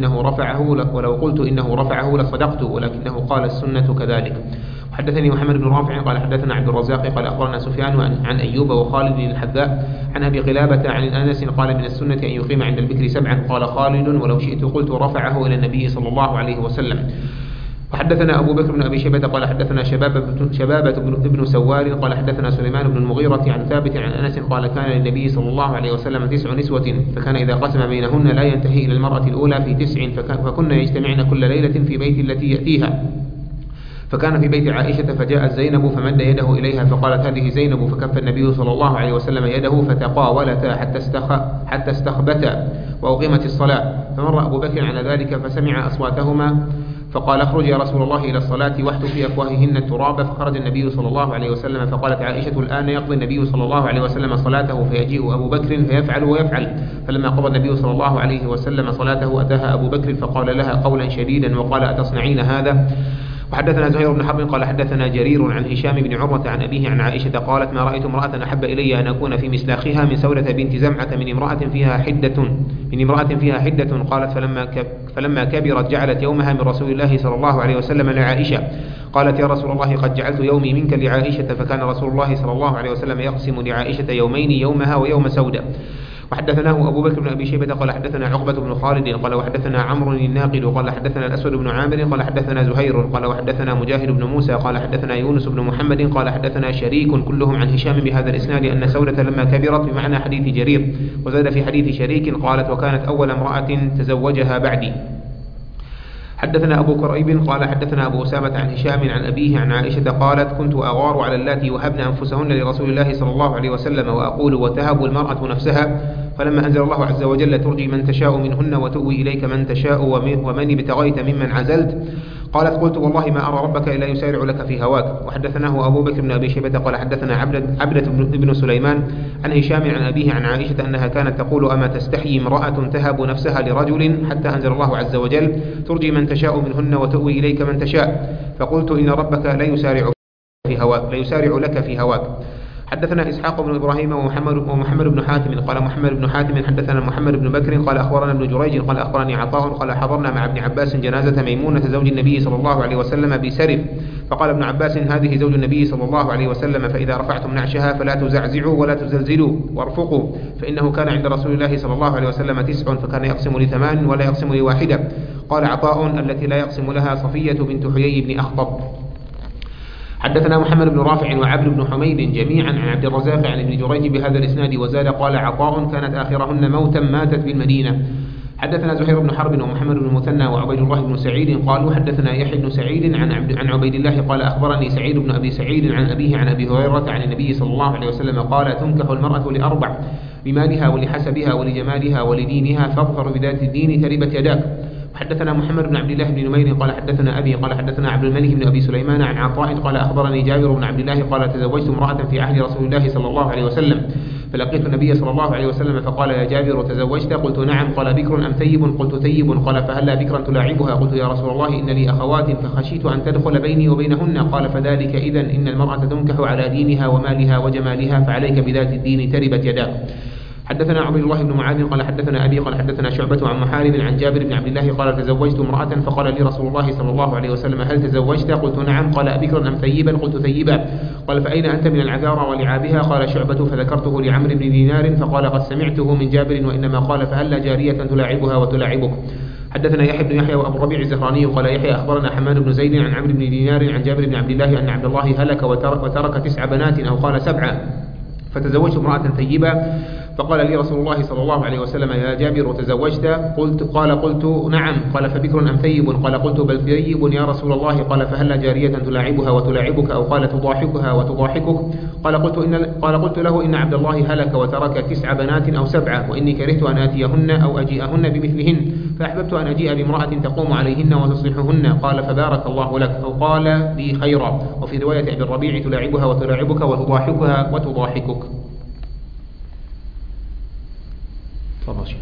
قلت إنه رفعه لصدقت ولكنه قال السنة كذلك. حدثني محمد بن رافع قال حدثنا عبد الرزاق قال أخبرنا سفيان عن أيوب وخالد الحذاء عن أبي قلابة عن أنس قال من السنة أن يقيم عند البكر 7. قال خالد ولو شئت قلت رفعه إلى النبي صلى الله عليه وسلم. وحدثنا أبو بكر بن أبي شيبة قال حدثنا شبابة بن سوار قال حدثنا سليمان بن المغيرة عن ثابت عن أنس قال كان للنبي صلى الله عليه وسلم 9 نسوة فكان إذا قسم بينهن لا ينتهي إلى المرأة الأولى في 9 فكن يجتمعن كل ليلة في بيت التي يأتيها فكان في بيت عائشة فجاءت زينب فمد يده إليها فقالت هذه زينب فكف النبي صلى الله عليه وسلم يده فتقاولتا حتى استخبتا وأقيمت الصلاة فمر أبو بكر على ذلك فسمع أصواتهما فقال اخرج يا رسول الله إلى الصلاة واحت في أفواههن التراب فخرج النبي صلى الله عليه وسلم فقالت عائشة الآن يقضي النبي صلى الله عليه وسلم صلاته فيجيء أبو بكر فيفعل ويفعل فلما قضى النبي صلى الله عليه وسلم صلاته أتاها أبو بكر فقال لها قولا شديدا وقال أتصنعين هذا. وحدثنا زهير بن حرب قال حدثنا جرير عن هشام بن عروة عن أبيه عن عائشة قالت ما رأيت امرأة أحب إلي أن أكون في مسلاخها من سودة بنت زمعة من امرأة فيها حدة قالت فلما كبرت جعلت يومها من رسول الله صلى الله عليه وسلم لعائشة قالت يا رسول الله قد جعلت يومي منك لعائشة فكان رسول الله صلى الله عليه وسلم يقسم لعائشة يومين يومها ويوم سودة. وحدثناه أبو بكر بن أبي شيبة قال حدثنا عقبة بن خالد قال وحدثنا عمرو الناقد قال حدثنا الأسود بن عامر قال حدثنا زهير قال وحدثنا مجاهد بن موسى قال حدثنا يونس بن محمد قال حدثنا شريك كلهم عن هشام بهذا الإسناد أن سودة لما كبرت بمعنى حديث جرير وزاد في حديث شريك قالت وكانت أول امرأة تزوجها بعدي. حدثنا أبو كريب قال حدثنا أبو أسامة عن هشام عن أبيه عن عائشة قالت كنت أغار على اللاتي وهبن أنفسهن لرسول الله صلى الله عليه وسلم وأقول وتهب المرأة نفسها فلما أنزل الله عز وجل ترجي من تشاء منهن وتؤوي إليك من تشاء ومن ابتغيت ممن عزلت قالت قلت والله ما أرى ربك إلا يسارع لك في هواك. وحدثناه أبو بكر بن أبي شيبة قال حدثنا عبدة بن سليمان عن هشام عن أبيه عن عائشة أنها كانت تقول أما تستحيي امرأة تهب نفسها لرجل حتى أنزل الله عز وجل ترجي من تشاء منهن وتؤوي إليك من تشاء. فقلت إن ربك لا يسارع لك في هواك. حدثنا إسحاق بن إبراهيم ومحمد بن حاتم قال محمد بن حاتم حدثنا محمد بن بكر قال أخبرنا ابن جريج قال أخبرني عطاء قال حضرنا مع ابن عباس جنازة ميمونة زوج النبي صلى الله عليه وسلم بسرف، فقال ابن عباس هذه زوج النبي صلى الله عليه وسلم، فإذا رفعتم نعشها فلا تزعزعوا ولا تزلزلوا وارفقوا، فإنه كان عند رسول الله صلى الله عليه وسلم 9 فكان يقسم ل8 ولا يقسم ل1. قال عطاء التي لا يقسم لها صفية بنت حيي بن أخطب. حدثنا محمد بن رافع وعبد بن حميد جميعا عن عبد الرزاق عن ابن جريج بهذا الإسناد وزاد قال عطاء كانت آخرهن موتا ماتت بالمدينة. حدثنا زهير بن حرب ومحمد بن المثنى وعبيد الله بن سعيد قالوا حدثنا يحيى بن سعيد عن عبيد الله قال أخبرني سعيد بن أبي سعيد عن أبيه عن أبي هريرة عن النبي صلى الله عليه وسلم قال تنكح المرأة ل4 بمالها ولحسبها ولجمالها ولدينها فاظفر بذات الدين تربت يداك. حدثنا محمد بن عبد الله بن نمير قال حدثنا أبي قال حدثنا عبد الملك بن أبي سليمان عن عطاء قال أخبرني جابر بن عبد الله قال تزوجت امرأة في عهد رسول الله صلى الله عليه وسلم فلقيت النبي صلى الله عليه وسلم فقال يا جابر تزوجت؟ قلت نعم. قال بكر أم ثيب؟ قلت ثيب. قال فهلا بكرا تلاعبها؟ قلت يا رسول الله إن لي أخوات فخشيت أن تدخل بيني وبينهن. قال فذلك إذن إن المرأة تنكح على دينها ومالها وجمالها فعليك بذات الدين تربت يداك. حدثنا عبد الله بن معاذ قال حدثنا أبي قال حدثنا شعبة عن محارب عن جابر بن عبد الله قال تزوجت امرأة فقال لي رسول الله صلى الله عليه وسلم هل تزوجت؟ قلت نعم. قال أبكرا أم ثيبا؟ قلت ثيبا. قال فأين أنت من العذارى ولعابها؟ قال شعبة فذكرته لعمرو بن دينار فقال قد سمعته من جابر وإنما قال فهل جارية تلاعبها وتلاعبك. حدثنا يحيى بن يحيى وأبو الربيع الزهراني قال يحيى أخبرنا حماد بن زيد عن عمرو بن دينار عن جابر بن عبد الله أن عبد الله هلك وترك 9 بنات أو قال 7 فتزوجت امرأة ثيبة فقال لي رسول الله صلى الله عليه وسلم يا جابر تزوجت؟ قلت نعم. قال فبكر أم ثيب؟ قال قلت بل ثيب يا رسول الله. قال فهل جارية تلاعبها وتلاعبك أو قال تضاحكها وتضاحكك؟ قال قلت له إن عبد الله هلك وترك 9 بنات أو 7 وإني كرهت أن آتيهن أو أجيئهن بمثلهن فأحببت أن أجيء بامرأة تقوم عليهن وتصلحهن. قال فبارك الله لك أو قال لي خيرا. وفي رواية أبي الربيع تلاعبها وتلاعبك وتضاحكها وتضاحكك. تفضل.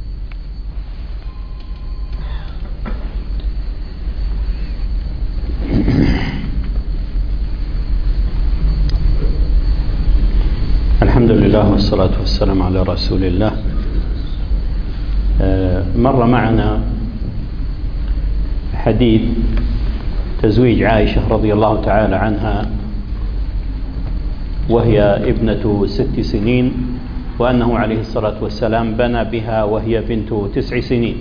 الحمد لله والصلاة والسلام على رسول الله. مر معنا حديث تزويج عائشة رضي الله تعالى عنها وهي ابنة 6 سنين وأنه عليه الصلاة والسلام بنى بها وهي بنت 9 سنين.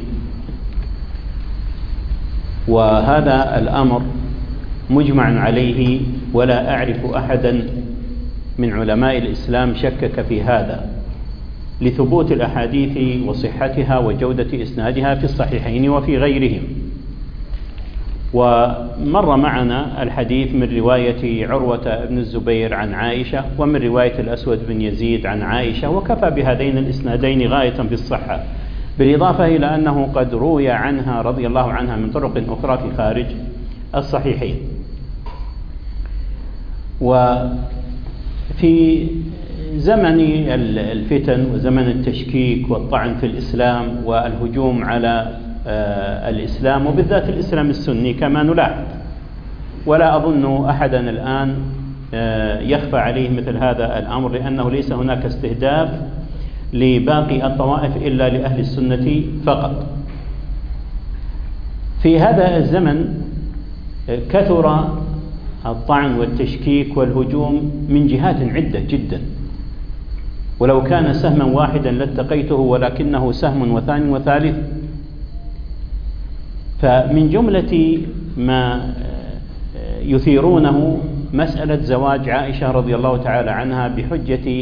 وهذا الأمر مجمع عليه ولا أعرف أحدا من علماء الإسلام شكك في هذا لثبوت الأحاديث وصحتها وجودة إسنادها في الصحيحين وفي غيرهم. ومر معنا الحديث من رواية عروة بن الزبير عن عائشة ومن رواية الأسود بن يزيد عن عائشة وكفى بهذين الإسنادين غاية بالصحة، بالإضافة إلى أنه قد روي عنها رضي الله عنها من طرق أخرى في خارج الصحيحين. وفي زمن الفتن وزمن التشكيك والطعن في الإسلام والهجوم على الإسلام وبالذات الإسلام السني كما نلاحظ، ولا أظن أحدا الآن يخفى عليه مثل هذا الأمر، لأنه ليس هناك استهداف لباقي الطوائف إلا لأهل السنة فقط. في هذا الزمن كثر الطعن والتشكيك والهجوم من جهات عدة جدا، ولو كان سهما واحدا لاتقيته ولكنه سهم وثاني وثالث. فمن جملة ما يثيرونه مسألة زواج عائشة رضي الله تعالى عنها بحجة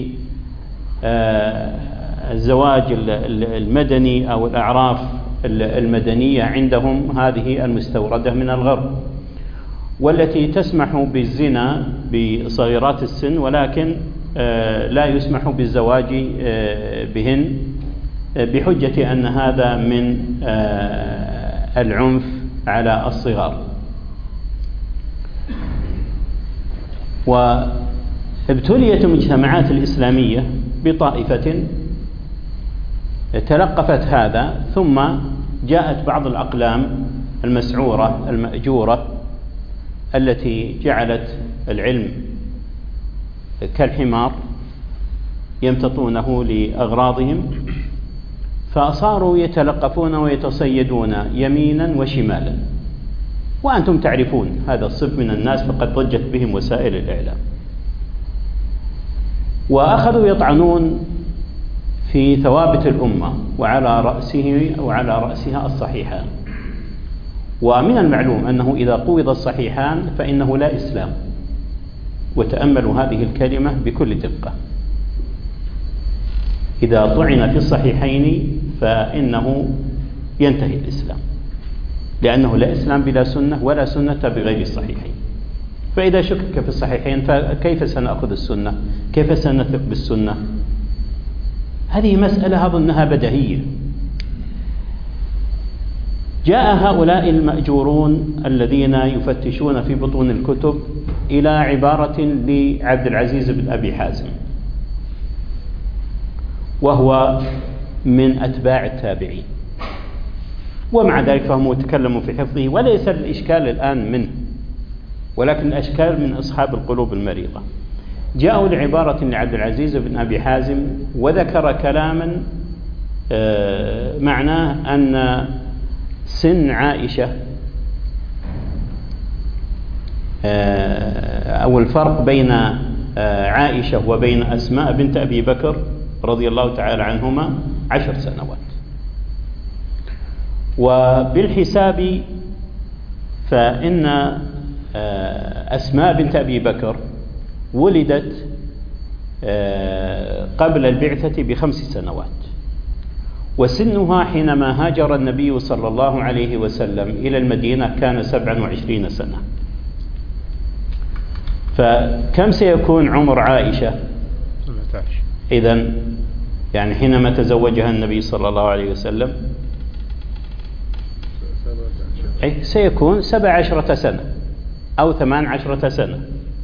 الزواج المدني أو الأعراف المدنية عندهم هذه المستوردة من الغرب، والتي تسمح بالزنا بصغيرات السن ولكن لا يسمح بالزواج بهن بحجة أن هذا من العنف على الصغار. وابتليت المجتمعات الإسلامية بطائفة تلقفت هذا، ثم جاءت بعض الأقلام المسعورة المأجورة التي جعلت العلم كالحمار يمتطونه لأغراضهم، فصاروا يتلقفون ويتصيدون يمينا وشمالا، وأنتم تعرفون هذا الصف من الناس فقد ضجت بهم وسائل الإعلام، وأخذوا يطعنون في ثوابت الأمة وعلى رأسها الصحيحان. ومن المعلوم أنه إذا قوض الصحيحان فإنه لا إسلام، وتأملوا هذه الكلمة بكل دقة. إذا طعن في الصحيحين فإنه ينتهي الإسلام، لأنه لا إسلام بلا سنة ولا سنة بغير الصحيحين. فإذا شكك في الصحيحين فكيف سنأخذ السنة؟ كيف سنثق بالسنة؟ هذه مسألة أظنها بديهية. جاء هؤلاء المأجورون الذين يفتشون في بطون الكتب إلى عبارة لعبد العزيز بن أبي حازم، وهو من أتباع التابعين، ومع ذلك فهم يتكلموا في حفظه، وليس الإشكال الآن منه، ولكن الأشكال من أصحاب القلوب المريضة. جاءوا لعبارة لعبد العزيز بن أبي حازم وذكر كلاما معناه أن سن عائشة أو الفرق بين عائشة وبين أسماء بنت أبي بكر رضي الله تعالى عنهما 10 سنوات. وبالحساب فإن أسماء بنت أبي بكر ولدت قبل البعثة ب5 سنوات، وسنها حينما هاجر النبي صلى الله عليه وسلم إلى المدينة كان 27 سنة. فكم سيكون عمر عائشة؟ 17. إذن يعني حينما تزوجها النبي صلى الله عليه وسلم سيكون 17 سنة أو 18 سنة،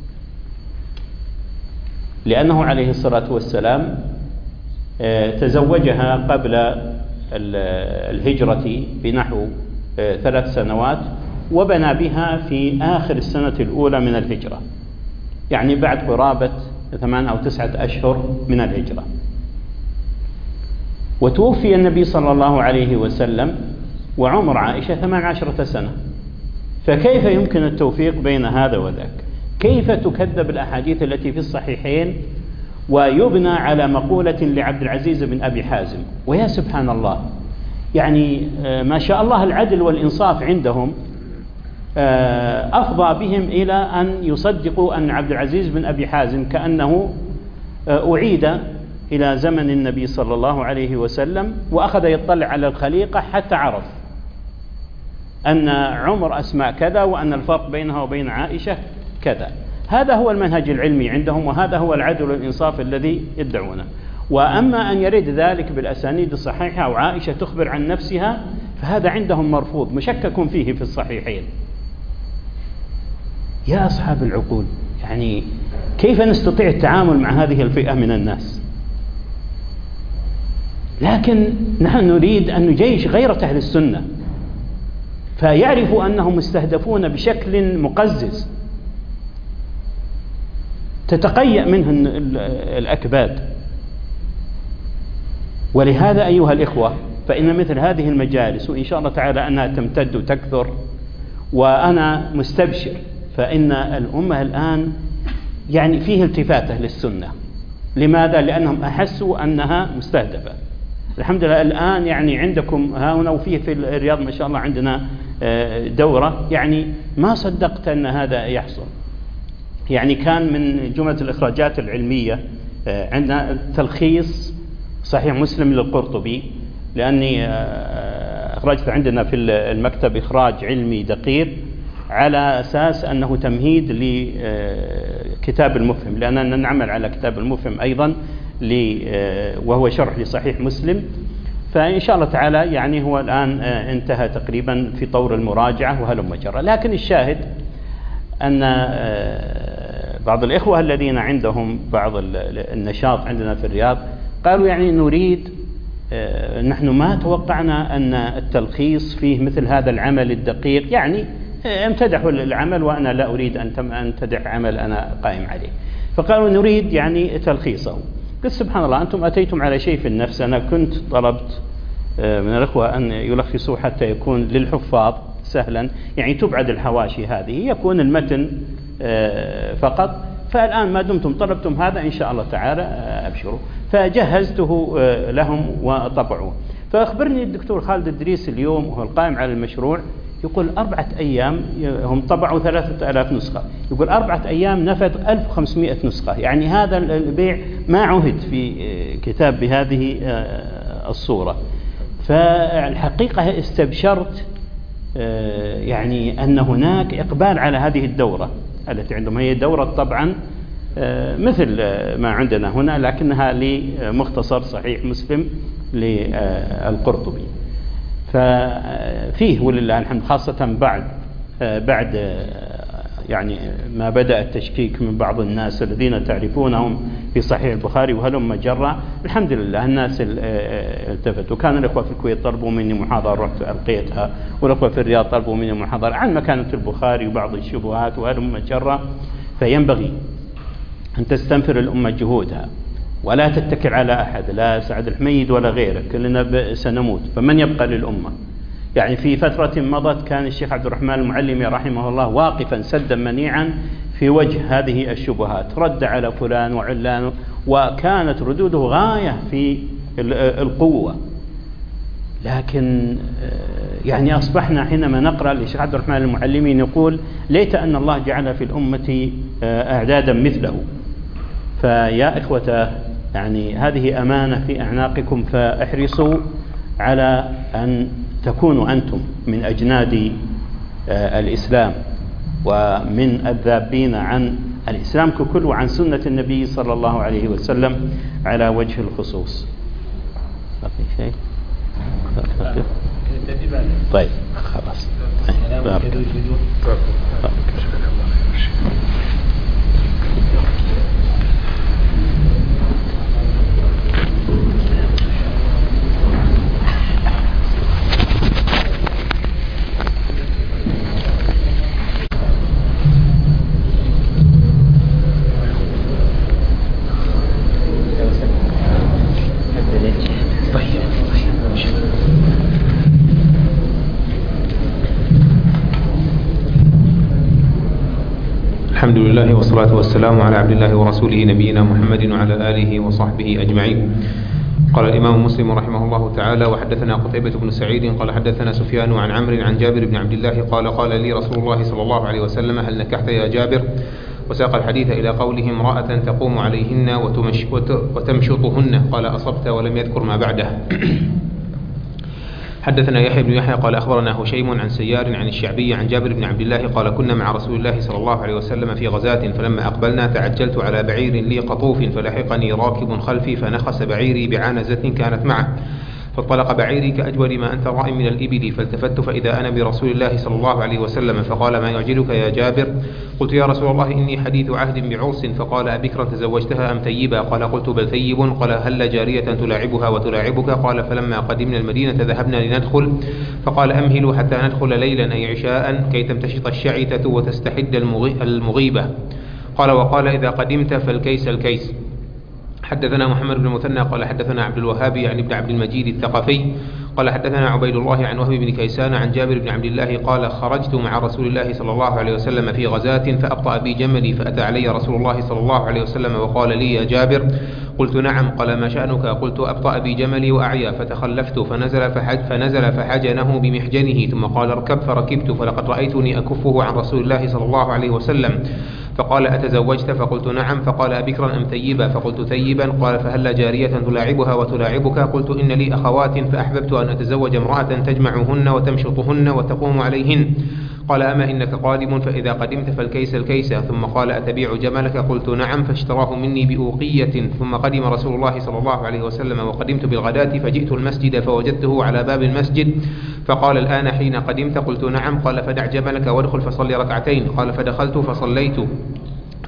لأنه عليه الصلاة والسلام تزوجها قبل الهجرة بنحو 3 سنوات، وبنى بها في آخر السنة الأولى من الهجرة، يعني بعد قرابة 8 أو 9 أشهر من الهجرة. وتوفي النبي صلى الله عليه وسلم وعمر عائشة 18 سنة، فكيف يمكن التوفيق بين هذا وذاك؟ كيف تكذب الأحاديث التي في الصحيحين ويبنى على مقولة لعبد العزيز بن أبي حازم؟ ويا سبحان الله، يعني ما شاء الله العدل والإنصاف عندهم أفضى بهم إلى أن يصدقوا أن عبد العزيز بن أبي حازم كأنه أعيد إلى زمن النبي صلى الله عليه وسلم، وأخذ يطلع على الخليقة حتى عرف أن عمر أسماء كذا، وأن الفرق بينها وبين عائشة كذا. هذا هو المنهج العلمي عندهم، وهذا هو العدل والإنصاف الذي يدعونه. وأما أن يرد ذلك بالأسانيد الصحيحة أو عائشة تخبر عن نفسها فهذا عندهم مرفوض مشكك فيه في الصحيحين. يا أصحاب العقول، يعني كيف نستطيع التعامل مع هذه الفئة من الناس؟ لكن نحن نريد أن نجيش غيرة أهل السنة، فيعرفوا أنهم مستهدفون بشكل مقزز تتقيأ منه الأكباد. ولهذا أيها الإخوة، فإن مثل هذه المجالس وإن شاء الله تعالى أنها تمتد وتكثر، وأنا مستبشر، فإن الأمة الآن يعني فيه التفاتة للسنة. لماذا؟ لأنهم أحسوا أنها مستهدفة. الحمد لله الآن يعني عندكم ها هنا وفيه في الرياض ما شاء الله عندنا دورة، يعني ما صدقت أن هذا يحصل. يعني كان من جملة الإخراجات العلمية عندنا تلخيص صحيح مسلم للقرطبي، لأني أخرجت عندنا في المكتب إخراج علمي دقيق على أساس أنه تمهيد لكتاب المفهم، لأننا نعمل على كتاب المفهم أيضا وهو شرح لصحيح مسلم. فإن شاء الله تعالى يعني هو الآن انتهى تقريبا في طور المراجعة وهلم جرى. لكن الشاهد أن بعض الإخوة الذين عندهم بعض النشاط عندنا في الرياض قالوا يعني نريد، نحن ما توقعنا أن التلخيص فيه مثل هذا العمل الدقيق، يعني امتدحوا العمل وأنا لا أريد أن أمتدح عمل أنا قائم عليه، فقالوا نريد يعني تلخيصه. قلت سبحان الله، أنتم أتيتم على شيء في النفس. أنا كنت طلبت من الأخوة أن يلخصوا حتى يكون للحفاظ سهلا، يعني تبعد الحواشي هذه، يكون المتن فقط. فالآن ما دمتم طلبتم هذا إن شاء الله تعالى أبشروا. فجهزته لهم وطبعوه. فأخبرني الدكتور خالد الدريس اليوم وهو القائم على المشروع، يقول 4 أيام هم طبعوا 3000 نسخة، يقول 4 أيام نفذ 1500 نسخة. يعني هذا البيع ما عهد في كتاب بهذه الصورة. فالحقيقة استبشرت يعني أن هناك إقبال على هذه الدورة التي عندهم. هي دورة طبعا مثل ما عندنا هنا، لكنها لمختصر صحيح مسلم للقرطبي. ففيه ولله الحمد، خاصة بعد يعني ما بدأ التشكيك من بعض الناس الذين تعرفونهم في صحيح البخاري وهلم جرا، الحمد لله الناس التفتوا. كان الأخوة في الكويت طلبوا مني محاضرة رحت ألقيتها، والأخوة في الرياض طلبوا مني محاضرة عن مكانة البخاري وبعض الشبهات وهلم جرا. فينبغي أن تستنفر الأمة جهودها ولا تتكل على أحد، لا سعد الحميد ولا غيره، كلنا سنموت، فمن يبقى للأمة؟ يعني في فترة مضت كان الشيخ عبد الرحمن المعلمي رحمه الله واقفا سدا منيعا في وجه هذه الشبهات، رد على فلان وعلان، وكانت ردوده غاية في القوة. لكن يعني أصبحنا حينما نقرأ للشيخ عبد الرحمن المعلمي نقول ليت أن الله جعل في الأمة أعدادا مثله. فيا إخوة، يعني هذه أمانة في أعناقكم، فاحرصوا على أن تكونوا أنتم من أجناد الإسلام ومن الذابين عن الإسلام ككل وعن سنة النبي صلى الله عليه وسلم على وجه الخصوص. شيء؟ طيب خلاص. الحمد لله والصلاة والسلام على عبد الله ورسوله نبينا محمد وعلى آله وصحبه أجمعين. قال الإمام مسلم رحمه الله تعالى: وحدثنا قتيبة بن سعيد قال حدثنا سفيان عن عمرو عن جابر بن عبد الله قال لي رسول الله صلى الله عليه وسلم: هل نكحت يا جابر؟ وساق الحديث إلى قوله: امرأة تقوم عليهن وتمشطهن. قال: أصبت، ولم يذكر ما بعده. حدثنا يحيى بن يحيى قال أخبرنا هشيم عن سيار عن الشعبي عن جابر بن عبد الله قال: كنا مع رسول الله صلى الله عليه وسلم في غزاة، فلما أقبلنا تعجلت على بعير لي قطوف، فلحقني راكب خلفي فنخس بعيري بعنزة كانت معه، فانطلق بعيري كأجود ما أنت رائم من الإبل، فالتفت فإذا أنا برسول الله صلى الله على وسلم، فقال: ما يعجلك يا جابر؟ قلت: يا رسول الله إني حديث عهد بعرس. فقال: أبكرا تزوجتها أم ثيبا؟ قال: قلت: بل ثيب. قال: هل جارية تلاعبها وتلاعبك؟ قال: فلما قدمنا المدينة ذهبنا لندخل، فقال: أمهلوا حتى ندخل ليلا أي عشاء كي تمتشط الشعثة وتستحد المغيبة. قال: وقال: إذا قدمت فالكيس الكيس. حدثنا محمد بن المثنى قال حدثنا عبد الوهاب يعني ابن عبد المجيد الثقفي قال حدثنا عبيد الله عن وهب بن كيسان عن جابر بن عبد الله قال: خرجت مع رسول الله صلى الله عليه وسلم في غزاة، فأبطأ بي جملي، فأتى علي رسول الله صلى الله عليه وسلم وقال لي: يا جابر؟ قلت: نعم. قال: ما شأنك؟ قلت: أبطأ بي جملي وأعيا، فتخلفت، فنزل فحجنه بمحجنه، ثم قال: اركب، فركبت، فلقد رأيتني أكفه عن رسول الله صلى الله عليه وسلم. فقال: أتزوجت؟ فقلت: نعم. فقال: أبكرا أم ثيبا؟ فقلت: ثيبا. قال: فهل جارية تلاعبها وتلاعبك؟ قلت: إن لي أخوات، فأحببت أن أتزوج امرأة تجمعهن وتمشطهن وتقوم عليهن. قال: أما إنك قادم، فإذا قدمت فالكيس الكيس. ثم قال: أتبيع جملك؟ قلت: نعم. فاشتراه مني بأوقية. ثم قدم رسول الله صلى الله عليه وسلم، وقدمت بالغداة، فجئت المسجد فوجدته على باب المسجد، فقال: الآن حين قدمت؟ قلت: نعم. قال: فدع جملك وادخل فصل ركعتين. قال: فدخلت فصليت،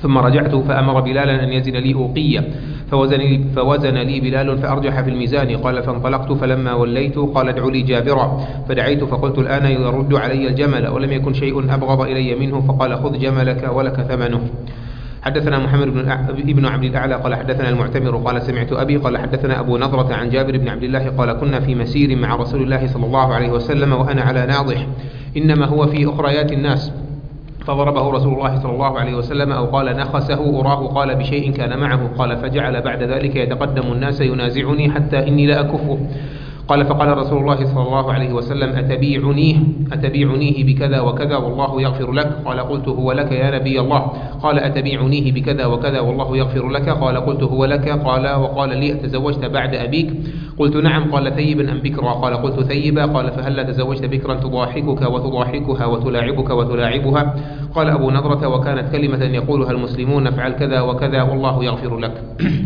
ثم رجعت فأمر بلالا أن يزن لي أوقية فوزن لي بلال فأرجح في الميزان. قال فانطلقت فلما وليت قال ادعوا لي جابرا، فدعيت فقلت الآن يرد علي الجمل، ولم يكن شيء أبغض إلي منه، فقال خذ جملك ولك ثمنه. حدثنا محمد بن عبد الأعلى قال حدثنا المعتمر قال سمعت أبي قال حدثنا أبو نضرة عن جابر بن عبد الله قال كنا في مسير مع رسول الله صلى الله عليه وسلم وأنا على ناضح إنما هو في أخريات الناس، فضربه رسول الله صلى الله عليه وسلم أو قال نخسه أراه قال بشيء كان معه. قال فجعل بعد ذلك يتقدم الناس ينازعني حتى إني لا أكفه. قال فقال رسول الله صلى الله عليه وسلم أتبيعنيه بكذا وكذا والله يغفر لك؟ قال قلت هو لك يا نبي الله. قال أتبيعنيه بكذا وكذا والله يغفر لك؟ قال قلت هو لك. قال وقال لي أتزوجت بعد أبيك؟ قلت نعم. قال ثيبا أم بكرا؟ قال قلت ثيبا. قال فهلا تزوجت بكرا تضاحكك وتضاحكها وتلاعبك وتلاعبها؟ قال أبو نضرة وكانت كلمة يقولها المسلمون افعل كذا وكذا والله يغفر لك.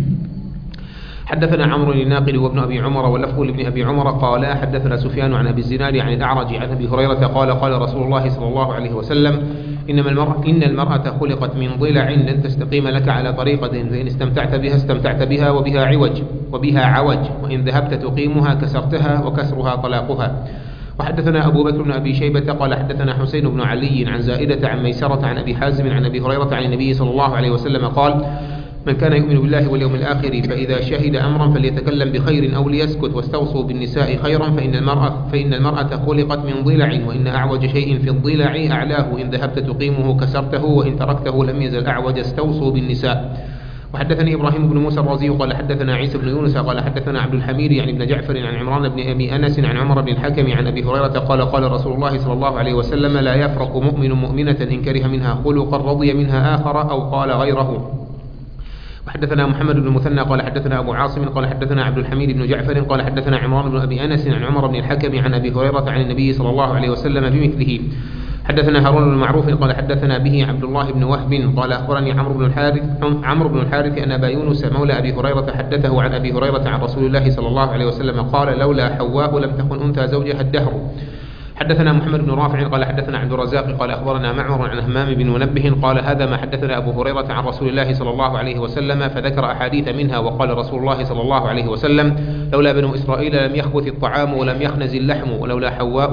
حدثنا عمرو الناقد وابن أبي عمر واللفظ لابن أبي عمر قال حدثنا سفيان عن أبي الزناد عن الأعرج عن أبي هريرة قال قال رسول الله صلى الله عليه وسلم إن المرأة خلقت من ضلع لن تستقيم لك على طريقة، فإن استمتعت بها استمتعت بها وبها عوج، وإن ذهبت تقيمها كسرتها وكسرها طلاقها. وحدثنا أبو بكر بن أبي شيبة قال حدثنا حسين بن علي عن زائدة عن ميسرة عن أبي حازم عن أبي هريرة عن النبي صلى الله عليه وسلم قال من كان يؤمن بالله واليوم الآخر فإذا شهد أمرا فليتكلم بخير أو ليسكت، واستوصوا بالنساء خيرا فإن المرأة خلقت من ضلع، وإن أعوج شيء في الضلع أعلاه، إن ذهبت تقيمه كسرته وإن تركته لم يزل أعوج. استوصوا بالنساء. وحدثني إبراهيم بن موسى الرازي قال حدثنا عيسى بن يونس قال حدثنا عبد الحميد يعني بن جعفر عن عمران بن أبي أنس عن عمر بن الحكم عن أبي هريرة قال قال رسول الله صلى الله عليه وسلم لا يفرق مؤمن مؤمنة إن كره منها خلقا رضي منها آخر أو قال غيره. وحدثنا محمد بن المثنى قال حدثنا أبو عاصم قال حدثنا عبد الحميد بن جعفر قال حدثنا عمران بن أبي أنس عن عمر بن الحكم عن أبي هريرة عن النبي صلى الله عليه وسلم بمثله. حدثنا هارون بن معروف قال حدثنا به عبد الله بن وهب قال أخبرني عمرو بن الحارث أن أبا يونس مولى أبي هريرة حدثه عن أبي هريرة عن رسول الله صلى الله عليه وسلم قال لولا حواء لم تكن أنثى زوجها الدهر. حدثنا محمد بن رافع قال حدثنا عبد الرزاق قال أخبرنا معمر عن همام بن منبه قال هذا ما حدثنا أبو هريرة عن رسول الله صلى الله عليه وسلم، فذكر أحاديث منها وقال رسول الله صلى الله عليه وسلم لولا بنو إسرائيل لم يخبث الطعام ولم يخنز اللحم ولولا حواء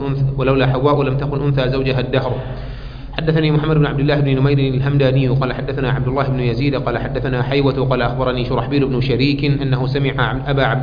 لم تكن أنثى زوجها الدهر. حدثني محمد بن عبد الله بن نمير الهمداني قال حدثنا عبد الله بن يزيد قال حدثنا حيوة قال أخبرني شرحبيل بن شريك أنه سمع أبا عبد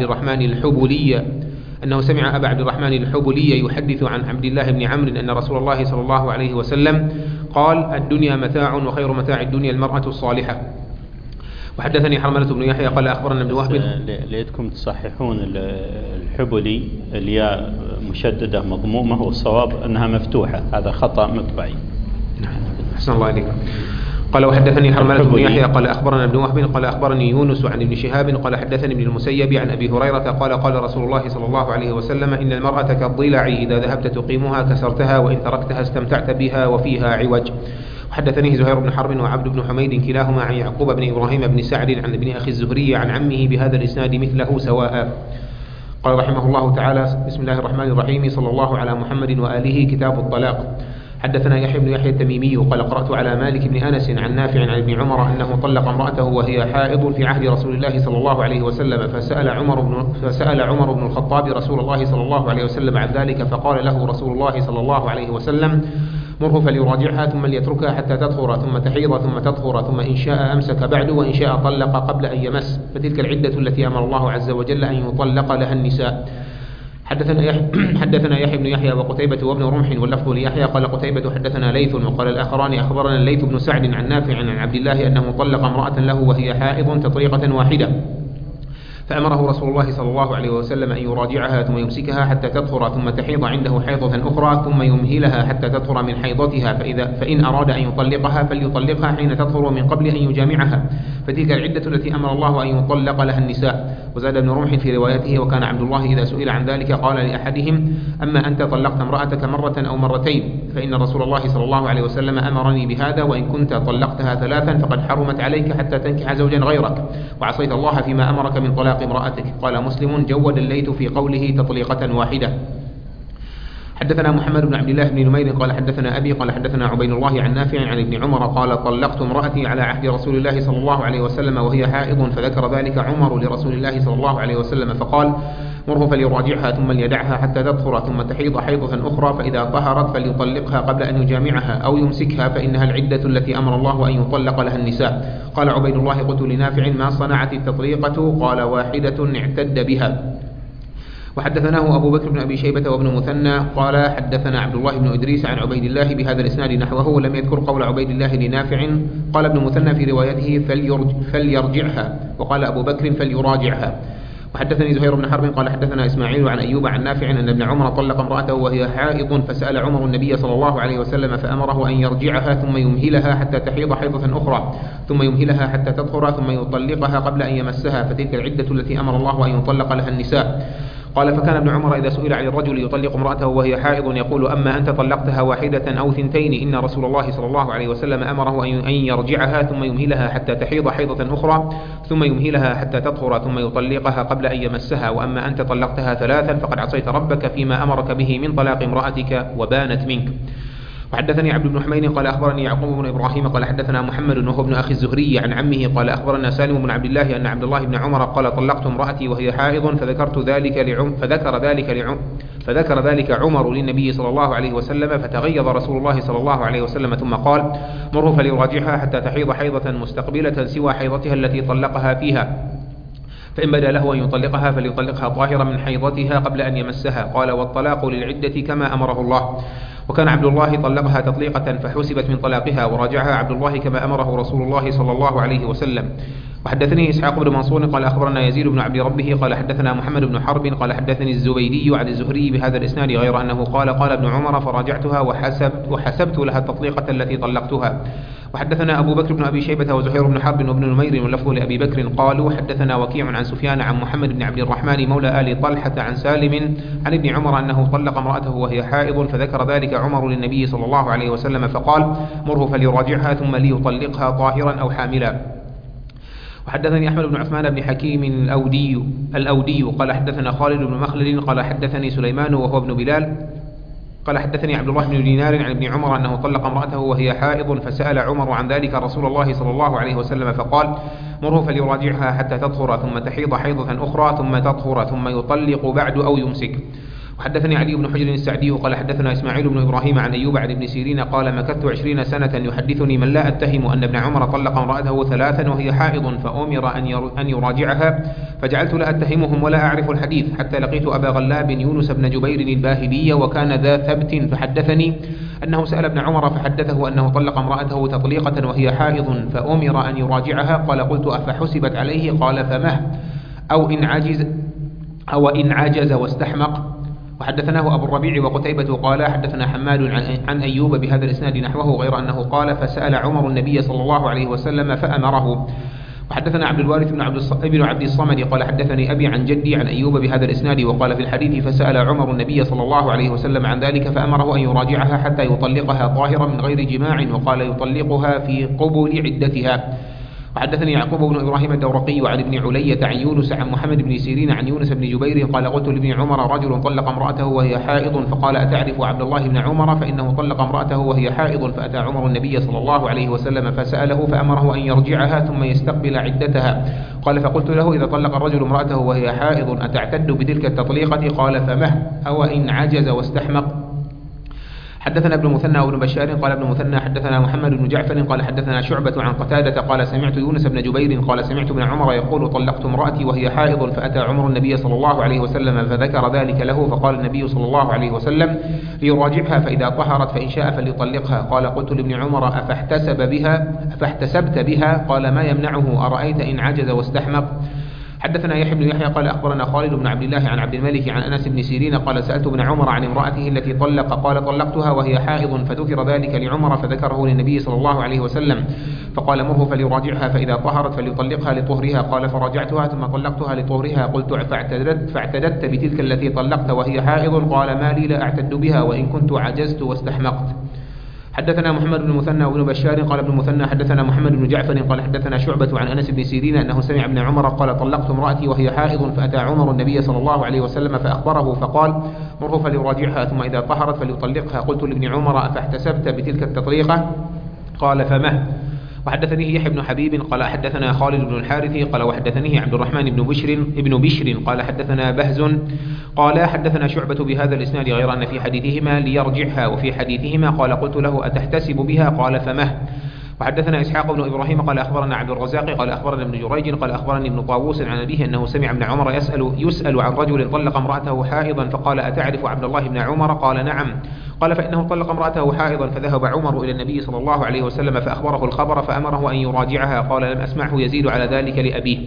الرحمن الحبلي يحدث عن عبد الله بن عمرو أن رسول الله صلى الله عليه وسلم قال الدنيا متاع وخير متاع الدنيا المرأة الصالحة. وحدثني حرملة بن يحيى قال أخبرنا ابن وهب. ليتكم تصححون الحبلي الياء مشددة مضمومة والصواب أنها مفتوحة، هذا خطأ مطبعي. أحسن الله عليكم. قال وحدثني حرملة بن يحيى قال أخبرنا ابن وهب قال أخبرني يونس عن ابن شهاب قال حدثني ابن المسيب عن أبي هريرة قال قال رسول الله صلى الله عليه وسلم إن المرأة كالضلع إذا ذهبت تقيمها كسرتها وإن تركتها استمتعت بها وفيها عوج. وحدثني زهير بن حرب وعبد بن حميد كلاهما عن يعقوب بن إبراهيم بن سعد عن ابن أخي الزهري عن عمه بهذا الإسناد مثله سواء. قال رحمه الله تعالى بسم الله الرحمن الرحيم صلى الله على محمد وآله. كتاب الطلاق. حدثنا يحيى بن يحيى التميمي قال قرأت على مالك بن أنس عن نافع عن ابن عمر أنه طلق امرأته وهي حائض في عهد رسول الله صلى الله عليه وسلم، فسأل عمر بن الخطاب رسول الله صلى الله عليه وسلم عن ذلك، فقال له رسول الله صلى الله عليه وسلم مره فليراجعها ثم ليتركها حتى تطهر ثم تحيض ثم تطهر ثم إن شاء أمسك بعد وإن شاء طلق قبل أن يمس، فتلك العدة التي أمر الله عز وجل أن يطلق لها النساء. حدثنا يحيى بن يحيى وقتيبة وابن رمح واللفظ ليحيى قال قتيبة حدثنا ليث وقال الآخران أخبرنا الليث بن سعد عن نافع عن عبد الله أنه طلق امرأة له وهي حائض تطريقة واحدة، فأمره رسول الله صلى الله عليه وسلم أن يراجعها ثم يمسكها حتى تطهر ثم تحيض عنده حيضة أخرى ثم يمهلها حتى تطهر من حيضتها، فإن أراد أن يطلقها فليطلقها حين تطهر من قبل أن يجامعها، فتلك العدة التي أمر الله أن يطلق لها النساء. وزاد ابن رمح في روايته وكان عبد الله إذا سئل عن ذلك قال لأحدهم أما أنت طلقت امرأتك مرة أو مرتين فإن رسول الله صلى الله عليه وسلم أمرني بهذا، وإن كنت طلقتها ثلاثا فقد حرمت عليك حتى تنكح زوجا غيرك وعصيت الله فيما أمرك من طلاق امرأتك. قال مسلم جود الليث في قوله تطليقة واحدة. حدثنا محمد بن عبد الله بن نمير قال حدثنا أبي قال حدثنا عبيد الله عن نافع عن ابن عمر قال طلقت امرأتي على عهد رسول الله صلى الله عليه وسلم وهي حائض، فذكر ذلك عمر لرسول الله صلى الله عليه وسلم فقال مره فليراجعها ثم ليدعها حتى تطهر ثم تحيض حيضة أخرى، فإذا طهرت فليطلقها قبل أن يجامعها أو يمسكها فإنها العدة التي أمر الله أن يطلق لها النساء. قال عبيد الله قلت لنافع ما صنعت التطليقة؟ قال واحدة اعتد بها. وحدثناه أبو بكر بن أبي شيبة وابن مثنى قال حدثنا عبد الله بن إدريس عن عبيد الله بهذا الإسناد نحوه ولم يذكر قول عبيد الله لنافع. قال ابن مثنى في روايته فليرجعها، وقال أبو بكر فليراجعها. وحدثني زهير بن حرب قال حدثنا إسماعيل عن أيوب عن نافع أن ابن عمر طلق امرأته وهي حائض، فسأل عمر النبي صلى الله عليه وسلم فأمره أن يرجعها ثم يمهلها حتى تحيض حيضة أخرى ثم يمهلها حتى تطهر ثم يطلقها قبل أن يمسها، فتلك العدة التي أمر الله أن يطلق لها النساء. قال فكان ابن عمر إذا سئل عن الرجل يطلق امرأته وهي حائض يقول أما أنت طلقتها واحدة أو ثنتين إن رسول الله صلى الله عليه وسلم أمره أن يرجعها ثم يمهلها حتى تحيض حيضة أخرى ثم يمهلها حتى تطهر ثم يطلقها قبل أن يمسها، وأما أنت طلقتها ثلاثا فقد عصيت ربك فيما أمرك به من طلاق امرأتك وبانت منك. وحدثني عبد بن حميد قال أخبرني يعقوب بن إبراهيم قال حدثنا محمد وهو ابن أخي الزهري عن عمه قال أخبرنا سالم بن عبد الله أن عبد الله بن عمر قال طلقت امرأتي وهي حائض فذكر ذلك عمر للنبي صلى الله عليه وسلم فتغيظ رسول الله صلى الله عليه وسلم ثم قال مره فليراجعها حتى تحيض حيضة مستقبلة سوى حيضتها التي طلقها فيها، فإن بدا له أن يطلقها فليطلقها طاهرا من حيضتها قبل أن يمسها. قال والطلاق للعدة كما أمره الله. وكان عبد الله طلقها تطليقة فحسبت من طلاقها وراجعها عبد الله كما أمره رسول الله صلى الله عليه وسلم. وحدثني إسحاق بن منصور قال أخبرنا يزيد بن عبد ربه قال حدثنا محمد بن حرب قال حدثني الزبيدي عن الزهري بهذا الإسناد غير أنه قال ابن عمر فراجعتها وحسبت لها التطليقة التي طلقتها. وحدثنا أبو بكر بن أبي شيبة وزهير بن حرب وابن نمير واللفظ لأبي بكر قالوا حدثنا وكيع عن سفيان عن محمد بن عبد الرحمن مولى آل طلحة عن سالم عن ابن عمر أنه طلق امرأته وهي حائض، فذكر ذلك عمر للنبي صلى الله عليه وسلم فقال مره فليراجعها ثم ليطلقها طاهرا أو حاملا. وحدثني أحمد بن عثمان بن حكيم الأودي قال حدثنا خالد بن مخلد قال حدثني سليمان وهو ابن بلال قال حدثني عبد الله بن دينار عن ابن عمر أنه طلق امرأته وهي حائض، فسأل عمر عن ذلك رسول الله صلى الله عليه وسلم فقال مره فليراجعها حتى تطهر ثم تحيض حيضة أخرى ثم تطهر ثم يطلق بعد أو يمسك. وحدثني علي بن حجر السعدي قال حدثنا إسماعيل بن إبراهيم عن أيوب عن ابن سيرين قال مكثت 20 سنة يحدثني من لا أتهم أن ابن عمر طلق امرأته ثلاثا وهي حائض فأمر أن يراجعها، فجعلت لا أتهمهم ولا أعرف الحديث حتى لقيت أبا غلاب يونس بن جبير الباهلي وكان ذا ثبت فحدثني أنه سأل ابن عمر فحدثه أنه طلق امرأته تطليقة وهي حائض فأمر أن يراجعها. قال قلت أفحسبت عليه؟ قال فمه أو إن عجز واستحمق. وحدثناه أبو الربيع وقتيبة قال حدثنا حماد عن أيوب بهذا الإسناد نحوه غير أنه قال فسأل عمر النبي صلى الله عليه وسلم فأمره. وحدثنا عبد الوارث بن عبد الصمد قال حدثني أبي عن جدي عن أيوب بهذا الإسناد وقال في الحديث فسأل عمر النبي صلى الله عليه وسلم عن ذلك فأمره أن يراجعها حتى يطلقها طاهرا من غير جماع، وقال يطلقها في قبل عدتها. وحدثني يعقوب بن إبراهيم الدورقي عن ابن علية عن يونس عن محمد بن سيرين عن يونس بن جبير قال قلت لابن عمر رجل طلق امرأته وهي حائض، فقال أتعرف عبد الله بن عمر؟ فإنه طلق امرأته وهي حائض. فأتى عمر النبي صلى الله عليه وسلم فسأله فأمره أن يرجعها ثم يستقبل عدتها. قال فقلت له إذا طلق الرجل امرأته وهي حائض أتعتد بتلك التطليقة؟ قال فمه أو إن عجز واستحمق. حدثنا ابن مثنى وابن بشار قال ابن مثنى حدثنا محمد بن جعفر قال حدثنا شعبة عن قتادة قال سمعت يونس بن جبير قال سمعت ابن عمر يقول طلقت امرأتي وهي حائض، فأتى عمر النبي صلى الله عليه وسلم فذكر ذلك له، فقال النبي صلى الله عليه وسلم ليراجعها فإذا طهرت فإن شاء فليطلقها. قال قلت لابن عمر أفاحتسبت بها؟ قال ما يمنعه، أرأيت إن عجز واستحمق. حدثنا يحيى بن يحيى قال أخبرنا خالد بن عبد الله عن عبد الملك عن أنس بن سيرين قال سألت ابن عمر عن امرأته التي طلق قال طلقتها وهي حائض، فذكر ذلك لعمر فذكره للنبي صلى الله عليه وسلم فقال مره فليراجعها فإذا طهرت فليطلقها لطهرها. قال فراجعتها ثم طلقتها لطهرها. قلت فاعتددت بتلك التي طلقت وهي حائض؟ قال ما لي لا أعتد بها وإن كنت عجزت واستحمقت. حدثنا محمد بن المثنى وابن بشار قال ابن المثنى حدثنا محمد بن جعفر قال حدثنا شعبة عن أنس بن سيرين أنه سمع ابن عمر قال طلقت امرأتي وهي حائض فأتى عمر النبي صلى الله عليه وسلم فأخبره فقال مره فليراجعها ثم إذا طهرت فليطلقها. قلت لابن عمر أفاحتسبت بتلك التطليقة؟ قال فمه. وحدثني يحيى بن حبيب قال حدثنا خالد بن الحارث قال وحدثني عبد الرحمن بن بشر قال حدثنا بهز قال حدثنا شعبة بهذا الإسناد غير أن في حديثهما ليرجعها وفي حديثهما قال قلت له أتحتسب بها؟ قال فمه. وحدثنا إسحاق بن إبراهيم قال أخبرنا عبد الرزاق قال أخبرنا ابن جريج قال أخبرني ابن طاووس عن أبيه أنه سمع ابن عمر يسأل عن رجل طلق امرأته حائضا فقال أتعرف عبد الله بن عمر؟ قال نعم. قال فإنه طلق امرأته حائضا فذهب عمر إلى النبي صلى الله عليه وسلم فأخبره الخبر فأمره أن يراجعها. قال لم أسمعه يزيد على ذلك لأبيه.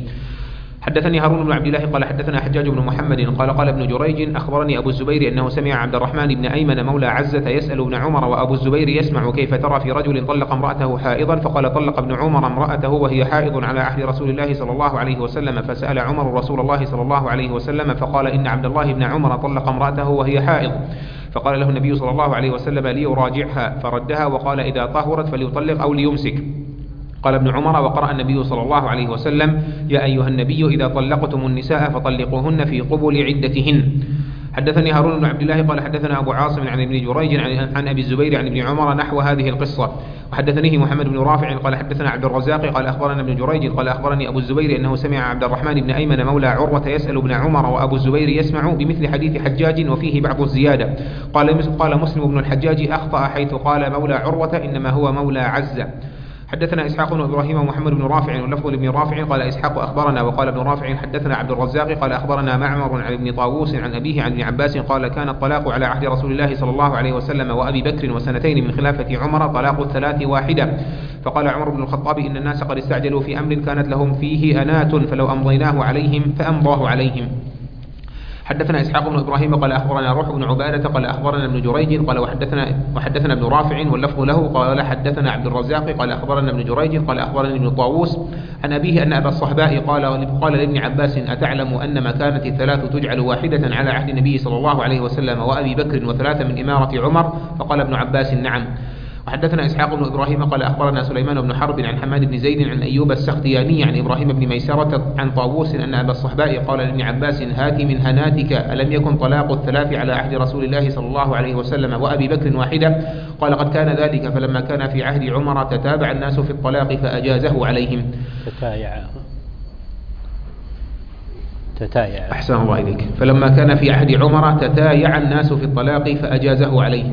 حدثني هارون بن عبد الله قال حدثنا حجاج بن محمد قال ابن جريج أخبرني أبو الزبير أنه سمع عبد الرحمن بن أيمن مولى عزة يسأل ابن عمر وأبو الزبير يسمع كيف ترى في رجل طلق امرأته حائضا فقال طلق ابن عمر امرأته وهي حائض على عهد رسول الله صلى الله عليه وسلم فسأل عمر رسول الله صلى الله عليه وسلم فقال إن عبد الله بن عمر طلق امرأته وهي حائض فقال له النبي صلى الله عليه وسلم ليراجعها فردها وقال إذا طهرت فليطلق أو ليمسك. قال ابن عمر وقرأ النبي صلى الله عليه وسلم يا أيها النبي إذا طلقتم النساء فطلقوهن في قبل عدتهن. حدثني هارون بن عبد الله قال حدثنا أبو عاصم عن ابن جريج عن أبي الزبير عن ابن عمر نحو هذه القصة. وحدثنيه محمد بن رافع قال حدثنا عبد الرزاق قال أخبرنا ابن جريج قال أخبرني أبو الزبير أنه سمع عبد الرحمن بن أيمن مولى عروة يسأل ابن عمر وأبو الزبير يسمع بمثل حديث حجاج وفيه بعض الزيادة. قال مسلم بن الحجاج أخطأ حيث قال مولى عروة إنما هو مولى عزة. حدثنا إسحاق بن إبراهيم ومحمد بن رافع واللفظ لابن رافع قال إسحاق أخبرنا وقال ابن رافع حدثنا عبد الرزاق قال أخبرنا معمر عن ابن طاووس عن أبيه عن ابن عباس قال كان الطلاق على عهد رسول الله صلى الله عليه وسلم وأبي بكر وسنتين من خلافة عمر طلاق الثلاث واحدة. فقال عمر بن الخطاب إن الناس قد استعجلوا في أمر كانت لهم فيه أنات فلو أمضيناه عليهم فأمضاه عليهم. حدثنا إسحاق بن إبراهيم قال أخبرنا روح بن عبادة قال أخبرنا ابن جريج قال وحدثنا ابن رافع واللفظ له قال حدثنا عبد الرزاق قال أخبرنا ابن جريج قال أخبرني ابن طاووس عن أبيه أن أبا الصهباء قال لابن عباس أتعلم أن ما كانت الثلاث تجعل واحدة على عهد النبي صلى الله عليه وسلم وأبي بكر وثلاثة من إمارة عمر؟ فقال ابن عباس نعم. وحدثنا إسحاق بن إبراهيم قال أخبرنا سليمان بن حرب عن حماد بن زيد عن أيوب السختياني عن إبراهيم بن ميسرة عن طاووس أن أبا الصهباء قال لابن عباس هات من هناتك ألم يكن طلاق الثلاث على عهد رسول الله صلى الله عليه وسلم وأبي بكر واحدة؟ قال قد كان ذلك فلما كان في عهد عمر تتابع الناس في الطلاق فأجازه عليهم. تتايع أحسن الله إليك. فلما كان في عهد عمر تتايع الناس في الطلاق فأجازه عليهم.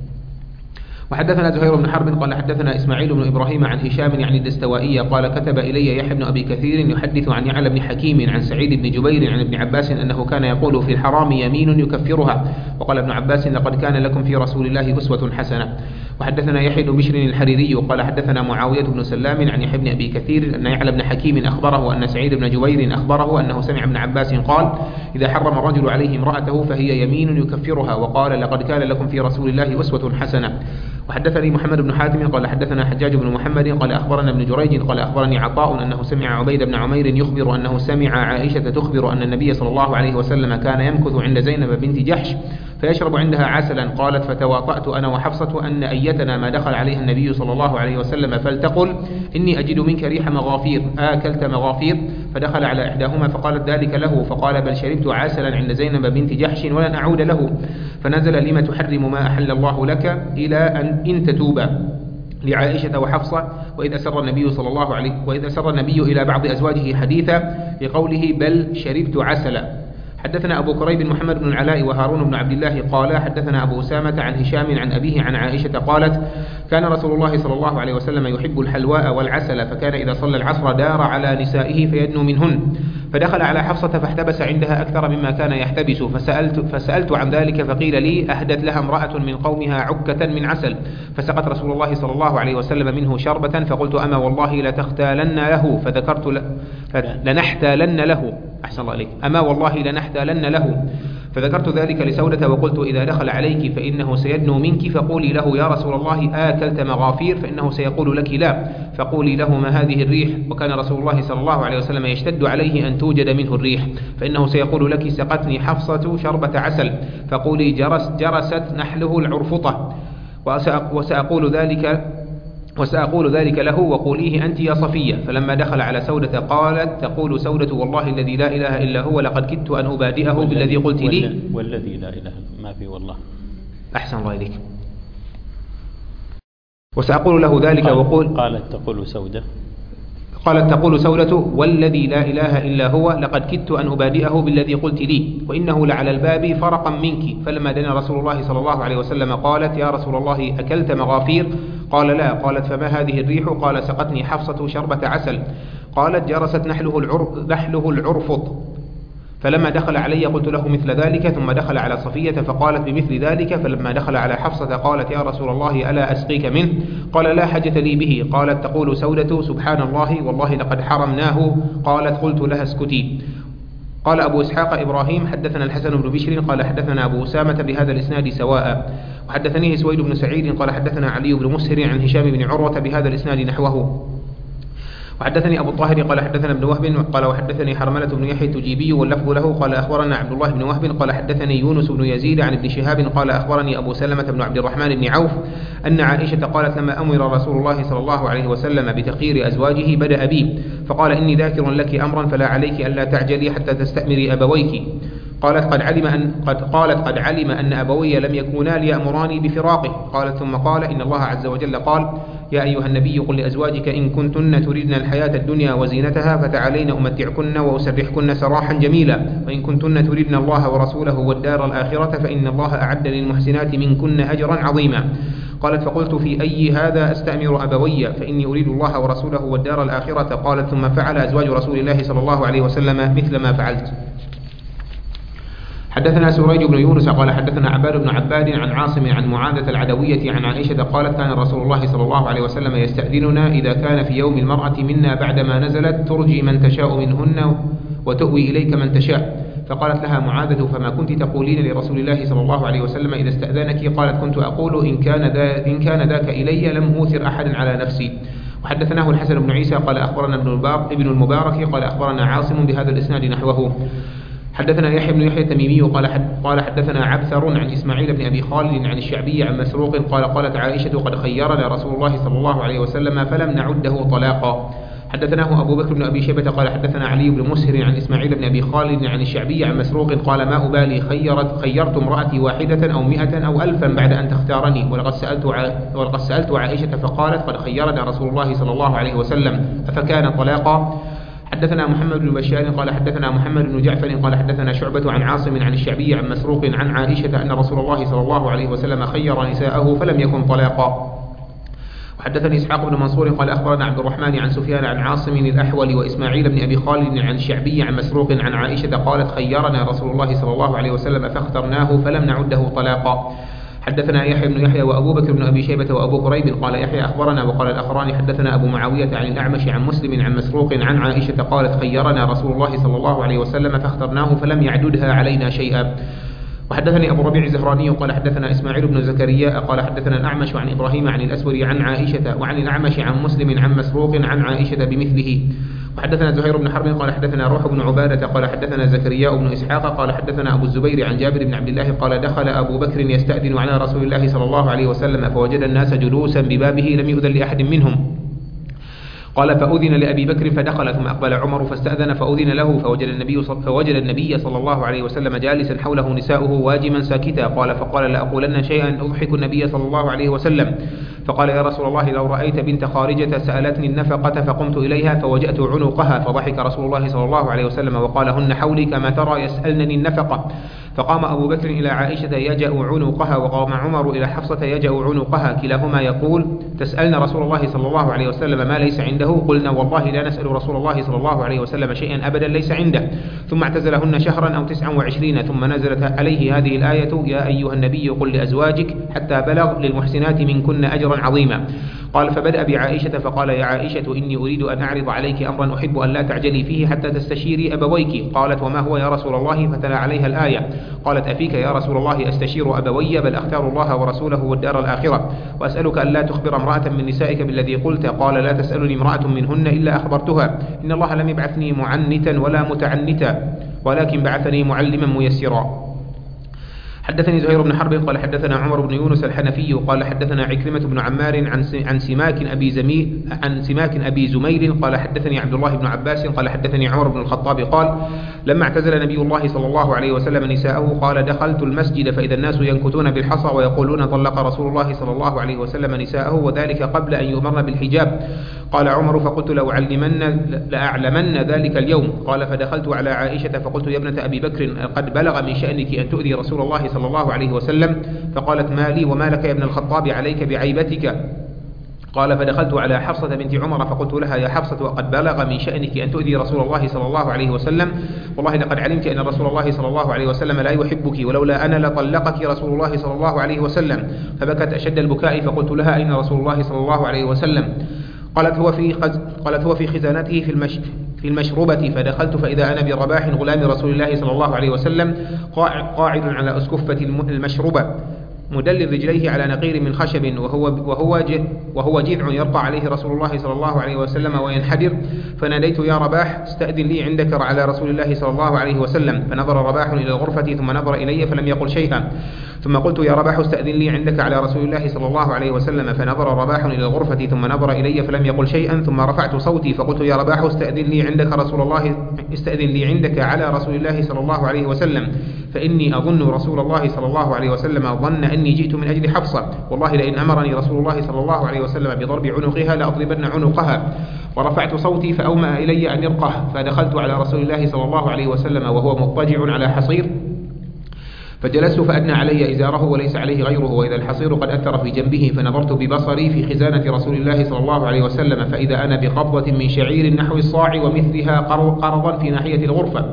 وحدثنا زهير بن حرب قال حدثنا إسماعيل بن إبراهيم عن هشام يعني الدستوائية قال كتب إلي يحيى بن أبي كثير يحدث عن يعلى بن حكيم عن سعيد بن جبير عن ابن عباس أنه كان يقول في الحرام يمين يكفرها. وقال ابن عباس لقد كان لكم في رسول الله أسوة حسنة. وحدثنا يحيى بن بشر الحريري قال حدثنا معاوية بن سلام عن يحيى بن أبي كثير أن يعلى بن حكيم أخبره أن سعيد بن جبير أخبره أنه سمع ابن عباس قال إذا حرم الرجل عليه امرأته فهي يمين يكفرها. وقال لقد كان لكم في رسول الله أسوة حسنة. وحدثني محمد بن حاتم قال حدثنا حجاج بن محمد قال أخبرنا ابن جريج قال أخبرني عطاء أنه سمع عبيد بن عمير يخبر أنه سمع عائشة تخبر أن النبي صلى الله عليه وسلم كان يمكث عند زينب بنت جحش فيشرب عندها عسلا. قالت فتواطأت أنا وحفصة أن أيتنا ما دخل عليها النبي صلى الله عليه وسلم فلتقل إني أجد منك ريح مغافير آكلت مغافير؟ فدخل على إحداهما فقالت ذلك له فقال بل شربت عسلا عند زينب بنت جحش ولن أعود له. فنزل لما تحرم ما أحل الله لك إلى أن تتوبا لعائشة وحفصة. وإذا سر النبي إلى بعض أزواجه حديثا لقوله بل شربت عسلا. حدثنا أبو كريب محمد بن العلاء وهارون بن عبد الله قال حدثنا أبو أسامة عن هشام عن أبيه عن عائشة قالت كان رسول الله صلى الله عليه وسلم يحب الحلواء والعسل فكان إذا صلى العصر دار على نسائه فيدنو منهن. فدخل على حفصة فاحتبس عندها أكثر مما كان يحتبس فسألت عن ذلك فقيل لي أهدت لها امرأة من قومها عكة من عسل فسقت رسول الله صلى الله عليه وسلم منه شربة فقلت أما والله لتختالن له فذكرت لنحتالن له أحسن الله عليك أما والله لنحتالن له فذكرت ذلك لسودة وقلت إذا دخل عليك فإنه سيدنو منك فقولي له يا رسول الله آكلت مغافير فإنه سيقول لك لا فقولي له ما هذه الريح. وكان رسول الله صلى الله عليه وسلم يشتد عليه أن توجد منه الريح فإنه سيقول لك سقتني حفصة شربة عسل فقولي جرست نحله العرفطة. وسأقول ذلك له وقوليه أنت يا صفية. فلما دخل على سودة قالت تقول سودة والله الذي لا إله إلا هو لقد كدت أن أبادئه بالذي قلت لي. والذي لا إله ما في والله. أحسن الله إليك. وسأقول له ذلك قالت تقول سودة والذي لا إله إلا هو لقد كدت أن أبادئه بالذي قلت لي وإنه لعلى الباب فرقا منك. فلما دنا رسول الله صلى الله عليه وسلم قالت يا رسول الله أكلت مغافير؟ قال لا. قالت فما هذه الريح؟ قال سقتني حفصة شربة عسل. قالت جرست نحله العرفط. فلما دخل علي قلت له مثل ذلك ثم دخل على صفية فقالت بمثل ذلك. فلما دخل على حفصة قالت يا رسول الله ألا أسقيك منه؟ قال لا حاجة لي به. قالت تقول سودة سبحان الله والله لقد حرمناه. قالت قلت لها اسكتي. قال أبو إسحاق إبراهيم حدثنا الحسن بن بشر قال حدثنا أبو أسامة بهذا الإسناد سواء وحدثنيه سويد بن سعيد قال حدثنا علي بن مسهر عن هشام بن عروة بهذا الإسناد نحوه. وحدثني أبو الطاهر قال حدثنا ابن وهب قال وحدثني حرملة بن يحيى التجيبي واللفظ له قال أخبرنا عبد الله بن وهب قال حدثني يونس بن يزيد عن ابن شهاب قال أخبرني أبو سلمة بن عبد الرحمن بن عوف أن عائشة قالت لما أمر رسول الله صلى الله عليه وسلم بتخيير أزواجه بدأ بي فقال إني ذاكر لك أمرا فلا عليك ألا تعجلي حتى تستأمري أبويك. قالت قد علم أن أبوي لم يكونا ليأمراني بفراقه. قالت ثم قال إن الله عز وجل قال يا أيها النبي قل لأزواجك إن كنتن تريدن الحياة الدنيا وزينتها فتعالين أمتعكن وأسرحكن سراحا جميلا وإن كنتن تريدن الله ورسوله والدار الآخرة فإن الله أعد للمحسنات منكن أجرا عظيما. قالت فقلت في أي هذا أستأمر أبوي فإني أريد الله ورسوله والدار الآخرة. قالت ثم فعل أزواج رسول الله صلى الله عليه وسلم مثل ما فعلت. حدثنا سريج بن يونس قال حدثنا عباد بن عباد عن عاصم عن معاذة العدوية عن عائشة قالت كان رسول الله صلى الله عليه وسلم يستأذننا إذا كان في يوم المرأة منا بعدما نزلت ترجي من تشاء منهن وتؤوي إليك من تشاء. فقالت لها معاذة فما كنت تقولين لرسول الله صلى الله عليه وسلم إذا استأذنك؟ قالت كنت أقول إن كان ذاك إلي لم أوثر أحد على نفسي. وحدثناه الحسن بن عيسى قال أخبرنا ابن المبارك قال أخبرنا عاصم بهذا الإسناد نحوه. حدثنا يحيى بن يحيى التميمي قال حدثنا عبثر عن إسماعيل بن أبي خالد عن الشعبي عن مسروق قال قالت عائشة قد خيرنا رسول الله صلى الله عليه وسلم فلم نعده طلاقا. حدثناه أبو بكر بن أبي شيبة قال حدثنا علي بن مسهر عن إسماعيل بن أبي خالد عن الشعبي عن مسروق قال ما أبالي خيرت امرأتي واحدة أو 100 أو 1000 بعد أن تختارني ولقد سألت عائشة فقالت قد خيرنا رسول الله صلى الله عليه وسلم أفكان طلاقا. حدثنا محمد بن بشار قال حدثنا محمد بن جعفر قال حدثنا شعبة عن عاصم عن الشعبي عن مسروق عن عائشة أن رسول الله صلى الله عليه وسلم خير نساءه فلم يكن طلاقا. وحدثني إسحاق بن منصور قال أخبرنا عبد الرحمن عن سفيان عن عاصم الأحول وإسماعيل بن أبي خالد عن الشعبي عن مسروق عن عائشة قالت خيرنا رسول الله صلى الله عليه وسلم فاخترناه فلم نعده طلاقا. حدثنا يحيى بن يحيى وأبو بكر بن أبي شيبة وأبو كريب قال يحيى أخبرنا وقال الآخران حدثنا أبو معاوية عن الأعمش عن مسلم عن مسروق عن عائشة قالت خيرنا رسول الله صلى الله عليه وسلم فاخترناه فلم يعددها علينا شيئا. وحدثني أبو ربيع الزهراني قال حدثنا إسماعيل بن زكريا قال حدثنا الأعمش عن إبراهيم عن الأسود عن عائشة وعن الأعمش عن مسلم عن مسروق عن عائشة بمثله. وحدثنا زهير بن حرب قال حدثنا روح بن عبادة قال حدثنا زكريا بن إسحاق قال حدثنا أبو الزبير عن جابر بن عبد الله قال دخل أبو بكر يستأذن على رسول الله صلى الله عليه وسلم فوجد الناس جلوسا ببابه لم يؤذن لأحد منهم. قال فأذن لأبي بكر فدخل ثم أقبل عمر فاستأذن فأذن له فوجد النبي صلى الله عليه وسلم جالسا حوله نساؤه واجما ساكتا. قال فقال لأقولن شيئا أضحك النبي صلى الله عليه وسلم. فقال يا رسول الله لو رأيت بنت خارجة سألتني النفقة فقمت إليها فوجأت عنقها. فضحك رسول الله صلى الله عليه وسلم وقال هن حولي كما ترى يسألنني النفقة. فقام أبو بكر إلى عائشة يجأ عنقها وقام عمر إلى حفصة يجأ عنقها كلاهما يقول تسألن رسول الله صلى الله عليه وسلم ما ليس عنده. قلنا والله لا نسأل رسول الله صلى الله عليه وسلم شيئا أبدا ليس عنده. ثم اعتزلهن شهرا أو 29 ثم نزلت عليه هذه الآية يا أيها النبي قل لأزواجك حتى بلغ للمحسنات منكن أجرا عظيما. قال فبدأ بعائشة فقال يا عائشة إني أريد أن أعرض عليك أمرا أحب أن لا تعجلي فيه حتى تستشيري أبويك. قالت وما هو يا رسول الله؟ فتلا عليها الآية. قالت أفيك يا رسول الله أستشير أبوي بل أختار الله ورسوله والدار الآخرة وأسألك أن لا تخبر امرأة من نسائك بالذي قلت. قال لا تسألني امرأة منهن إلا أخبرتها. إن الله لم يبعثني معنتا ولا متعنتا ولكن بعثني معلما ميسرا. حدثني زهير بن حرب قال حدثنا عمر بن يونس الحنفي قال حدثنا عكرمة بن عمار عن سماك أبي زميل قال حدثني عبد الله بن عباس قال حدثني عمر بن الخطاب قال لما اعتزل نبي الله صلى الله عليه وسلم نساءه قال دخلت المسجد فإذا الناس ينكتون بالحصى ويقولون طلق رسول الله صلى الله عليه وسلم نساءه وذلك قبل أن يؤمرن بالحجاب. قال عمر فقلت لأعلمن ذلك اليوم. قال فدخلت على عائشة فقلت يا ابنة أبي بكر قد بلغ من شأنك أن تؤذي رسول الله صلى الله عليه وسلم. فقالت ما لي وما لك يا ابن الخطاب عليك بعيبتك. قال فدخلت على حفصة بنت عمر فقلت لها يا حفصة وقد بلغ من شأنك أن تؤذي رسول الله صلى الله عليه وسلم والله لقد علمت أن رسول الله صلى الله عليه وسلم لا يحبك ولولا أنا لطلقك رسول الله صلى الله عليه وسلم. فبكت أشد البكاء فقلت لها أين رسول الله صلى الله عليه وسلم؟ قالت هو في خزانته في المشروبة. فدخلت فإذا أنا برباح غلام رسول الله صلى الله عليه وسلم قاعد على أسكفة المشروبة مدلل رجليه على نقير من خشب وهو جذع يرقى عليه رسول الله صلى الله عليه وسلم وينحدر. فناديت يا رباح استأذن لي عندك على رسول الله صلى الله عليه وسلم. فنظر رباح إلى الغرفة ثم نظر إلي فلم يقل شيئا. ثم قلت يا رباح استأذن لي عندك على رسول الله صلى الله عليه وسلم. فنظر رباح إلى الغرفة ثم نظر إلي فلم يقل شيئا. ثم رفعت صوتي فقلت يا رباح استأذن لي عندك على رسول الله صلى الله عليه وسلم فإني أظن رسول الله صلى الله عليه وسلم ظن أني جئت من أجل حفصة والله لئن أمرني رسول الله صلى الله عليه وسلم بضرب عنقها لأضربن عنقها. ورفعت صوتي فأومأ إلي أن يرقه. فدخلت على رسول الله صلى الله عليه وسلم وهو مضطجع على حصير فجلست فأدنى علي إزاره وليس عليه غيره وإذا الحصير قد أثر في جنبه. فنظرت ببصري في خزانة رسول الله صلى الله عليه وسلم فإذا أنا بقبضة من شعير نحو الصاع ومثلها قرضا في ناحية الغرفة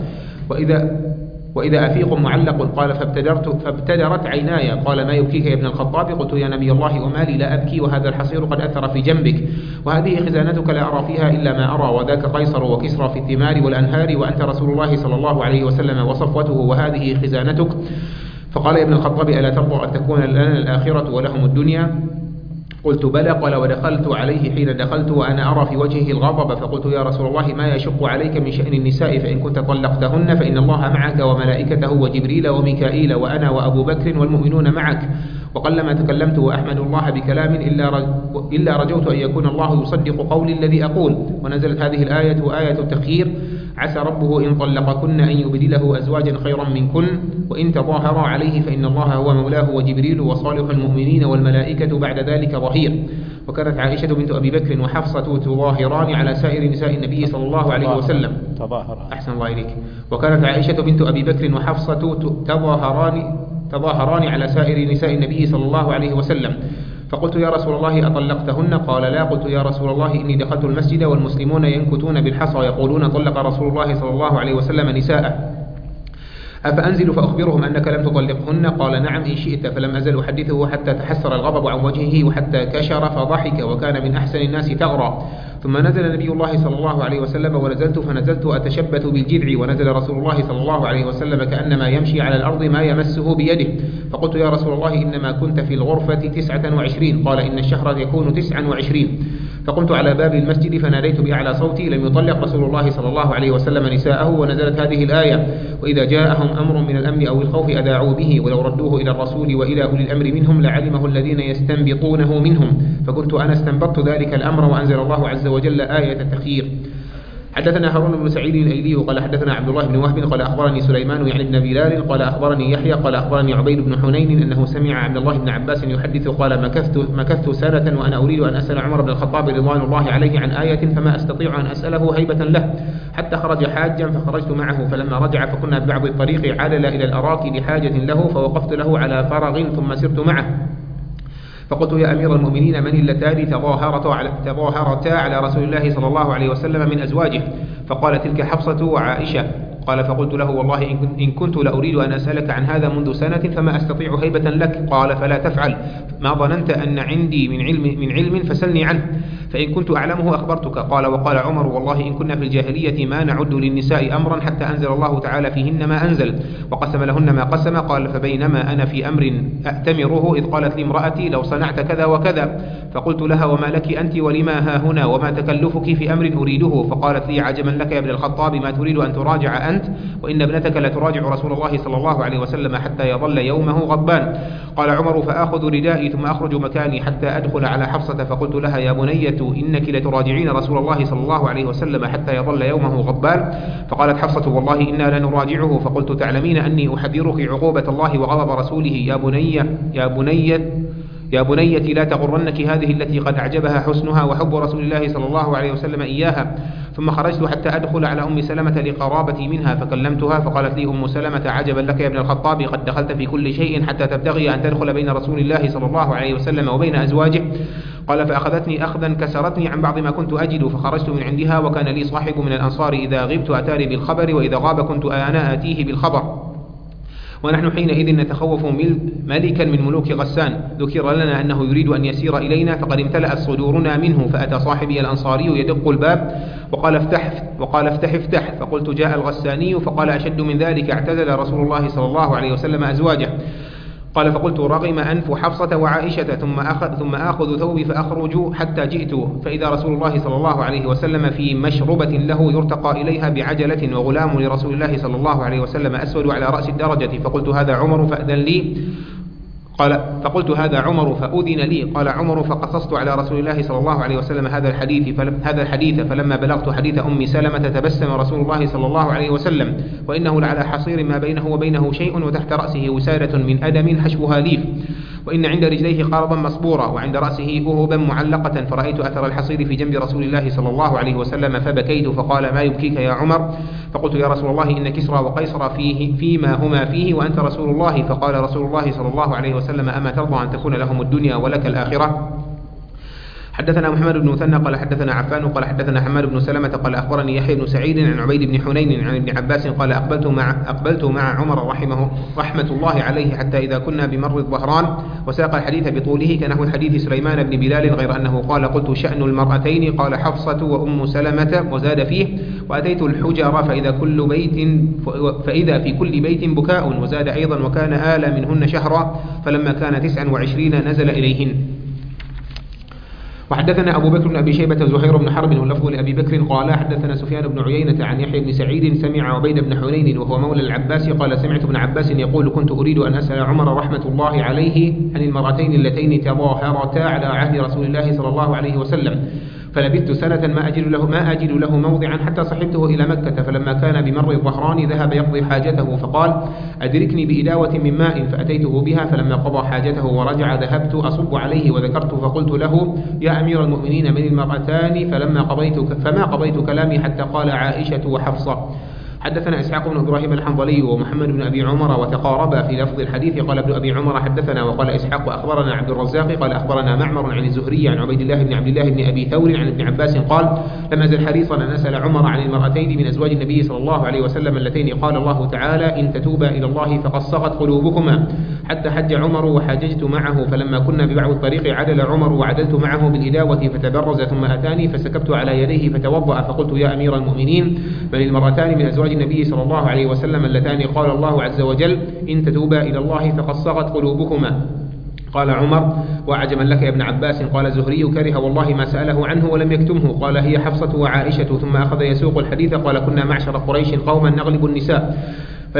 وإذا أفيق معلق. قال فابتدرت عيناي. قال ما يبكيك يا ابن الخطاب؟ قلت يا نبي الله ومالي لا أبكي وهذا الحصير قد أثر في جنبك وهذه خزانتك لا أرى فيها إلا ما أرى وذاك قيصر وكسرى في الثمار والأنهار وأنت رسول الله صلى الله عليه وسلم وصفوته وهذه خزانتك. فقال يا ابن الخطاب ألا ترضى أن تكون لنا الآخرة ولهم الدنيا؟ قلت بلى. قال ودخلت عليه حين دخلت وأنا أرى في وجهه الغضب فقلت يا رسول الله ما يشق عليك من شأن النساء فإن كنت طلقتهن فإن الله معك وملائكته وجبريل وميكائيل وأنا وأبو بكر والمؤمنون معك. وقلما تكلمت وأحمد الله بكلام إلا رجوت أن يكون الله يصدق قولي الذي أقول. ونزلت هذه الآية آية التخيير عسى ربه إن طلقكن أن يبدله أزواجا خيرا منكن وإن تظاهرا عليه فإن الله هو مولاه وجبريل وصالح المؤمنين والملائكة بعد ذلك ظهير. وكانت عائشة بنت أبي بكر وحفصة تظاهران على سائر نساء النبي صلى الله عليه وسلم. أحسن الله إليك. وكانت عائشة بنت أبي بكر وحفصة تظاهران على سائر نساء النبي صلى الله عليه وسلم. فقلت يا رسول الله أطلقتهن؟ قال لا. قلت يا رسول الله إني دخلت المسجد والمسلمون ينكتون بالحصى يقولون طلق رسول الله صلى الله عليه وسلم نساءه أفأنزل فأخبرهم أنك لم تطلقهن؟ قال نعم إن شئت. فلم أزل أحدثه حتى تحسر الغضب عن وجهه وحتى كشر فضحك وكان من أحسن الناس تغرى. ثم نزل نبي الله صلى الله عليه وسلم فنزلت أتشبث بالجذع ونزل رسول الله صلى الله عليه وسلم كأنما يمشي على الأرض ما يمسه بيده. فقلت يا رسول الله إنما كنت في الغرفة 29. قال إن الشهر يكون 29. فقمت على باب المسجد فناديت بأعلى صوتي لم يطلق رسول الله صلى الله عليه وسلم نساءه. ونزلت هذه الآية وإذا جاءهم أمر من الأمن أو الخوف أذاعوا به ولو ردوه إلى الرسول وإلى أولي الأمر منهم لعلمه الذين يستنبطونه منهم. فكنت أنا استنبطت ذلك الأمر وأنزل الله عز وجل آية التخيير. حدثنا هارون بن سعيد الأيلي قال حدثنا عبد الله بن وهب قال أخبرني سليمان يعني بن بلال قال أخبرني يحيى قال أخبرني عبيد بن حنين أنه سمع عبد الله بن عباس يحدث قال مكثت سنة وأنا أريد أن أسأل عمر بن الخطاب رضوان الله عليه عن آية فما أستطيع أن أسأله هيبة له حتى خرج حاجا فخرجت معه. فلما رجع فكنا ببعض الطريق عدل إلى الأراك لحاجة له فوقفت له على فرغ ثم سرت معه. فقلت يا أمير المؤمنين من اللتان تظاهرتا على رسول الله صلى الله عليه وسلم من أزواجه؟ فقال تلك حفصة وعائشة. قال فقلت له والله إن كنت لأريد أن أسألك عن هذا منذ سنة فما أستطيع هيبة لك. قال فلا تفعل ما ظننت أن عندي من علم فسلني عنه. فإن كنت أعلمه أخبرتك. قال: وقال عمر: والله إن كنا في الجاهلية ما نعد للنساء أمرا حتى أنزل الله تعالى فيهن ما أنزل وقسم لهن ما قسم. قال: فبينما أنا في أمر أأتمره إذ قالت لي امرأتي: لو صنعت كذا وكذا. فقلت لها: وما لك أنت ولما ها هنا وما تكلفك في أمر أريده؟ فقالت لي: عجبا لك يا ابن الخطاب ما تريد أن تراجع أنت وإن ابنتك لتراجع رسول الله صلى الله عليه وسلم حتى يظل يومه غضبان. قال عمر: فآخذ ردائي ثم أخرج مكاني حتى أدخل على حفصة فقلت لها: يا بنية إنك لتراجعين رسول الله صلى الله عليه وسلم حتى يظل يومه غضبان. فقالت حفصة: والله إنا لنراجعه. فقلت: تعلمين أني أحذرك عقوبة الله وغضب رسوله يا بنيتي لا تغرنك هذه التي قد أعجبها حسنها وحب رسول الله صلى الله عليه وسلم إياها. ثم خرجت حتى أدخل على أم سلمة لقرابتي منها فكلمتها فقالت لي أم سلمة: عجبا لك يا ابن الخطاب قد دخلت في كل شيء حتى تبتغي أن تدخل بين رسول الله صلى الله عليه وسلم وبين أزواجه. قال: فأخذتني أخذا كسرتني عن بعض ما كنت أجد فخرجت من عندها وكان لي صاحب من الأنصار إذا غبت أتاني بالخبر وإذا غاب كنت أنا آتيه بالخبر ونحن حينئذ نتخوف ملكا من ملوك غسان. ذكر لنا أنه يريد أن يسير إلينا فقد امتلأت صدورنا منه. فأتى صاحبي الأنصاري يدق الباب وقال: افتح. فقلت: جاء الغساني. فقال: أشد من ذلك اعتزل رسول الله صلى الله عليه وسلم أزواجه. قال: فقلت: رغم أنف حفصة وعائشة ثم آخذ ثوبي فأخرج حتى جئت فإذا رسول الله صلى الله عليه وسلم في مشربة له يرتقى إليها بعجلة وغلام لرسول الله صلى الله عليه وسلم أسود على رأس الدرجة. فقلت: هذا عمر فأذن لي. فقلت: هذا عمر فأذن لي. قال عمر: فقصصت على رسول الله صلى الله عليه وسلم هذا الحديث فلما بلغت حديث أم سلمة تبسم رسول الله صلى الله عليه وسلم وإنه لعلى حصير ما بينه وبينه شيء وتحت رأسه وسادة من أدم حشوها ليف وإن عند رجليه قاربا مصبورا وعند رأسه أهبا معلقة. فرأيت أثر الحصير في جنب رسول الله صلى الله عليه وسلم فبكيت. فقال: ما يبكيك يا عمر؟ فقلت: يا رسول الله إن كسرى وقيصر فيما هما فيه وأنت رسول الله. فقال رسول الله صلى الله عليه وسلم: أما ترضى أن تكون لهم الدنيا ولك الآخرة؟ حدثنا محمد بن مثنى قال حدثنا عفان قال حدثنا حماد بن سلمة قال أخبرني يحيى بن سعيد عن عبيد بن حنين عن ابن عباس قال: أقبلت مع عمر رحمة الله عليه حتى إذا كنا بمر الظهران وساق الحديث بطوله كنحو حديث سليمان بن بلال غير أنه قال: قلت: شأن المرأتين؟ قال: حفصة وأم سلمة. وزاد فيه: وأتيت الحجر فإذا في كل بيت بكاء. وزاد أيضا: وكان آل منهن شهرا فلما كان 29 نزل إليهن. وحدثنا أبو بكر بن أبي شيبة وزهير بن حرب واللفظ لأبي بكر قال: حدثنا سفيان بن عيينة عن يحيى بن سعيد سمع عبيد بن حنين وهو مولى العباس قال: سمعت ابن عباس يقول: كنت أريد أن أسأل عمر رحمة الله عليه عن المرأتين اللتين تظاهرتا على عهد رسول الله صلى الله عليه وسلم فلبثت سنة ما أجد له موضعا حتى صحبته إلى مكة فلما كان بمر الظهران ذهب يقضي حاجته فقال: أدركني بإداوة من ماء فأتيته بها فلما قضى حاجته ورجع ذهبت أصب عليه وذكرت فقلت له: يا أمير المؤمنين من المرأتان؟ فما قضيت كلامي حتى قال: عائشة وحفصة. حدثنا إسحاق بن إبراهيم الحنظلي ومحمد بن أبي عمر وتقاربا في لفظ الحديث. قال ابن أبي عمر: حدثنا. وقال إسحاق: أخبرنا عبد الرزاق قال: أخبرنا معمر عن الزهري عن عبيد الله بن عبد الله بن أبي ثور عن ابن عباس قال: لم أزل حريصا أن أسأل عمر عن المرأتين من أزواج النبي صلى الله عليه وسلم اللتين قال الله تعالى: إن تتوبا إلى الله فقد صغت قلوبكما. حتى حج عمر وحاججت معه فلما كنا ببعض الطريق عدل عمر وعدلت معه بالإداوة فتبرز ثم أتاني فسكبت على يديه فتوضأ فقلت: يا أمير المؤمنين بل المرأتان من أزواج النبي صلى الله عليه وسلم اللتان قال الله عز وجل: إن تتوبا إلى الله فقد صغت قلوبكما. قال عمر: وعجبا لك يا ابن عباس. قال الزهري: كره والله ما سأله عنه ولم يكتمه. قال: هي حفصة وعائشة. ثم أخذ يسوق الحديث. قال: كنا معشر قريش قوما نغلب النساء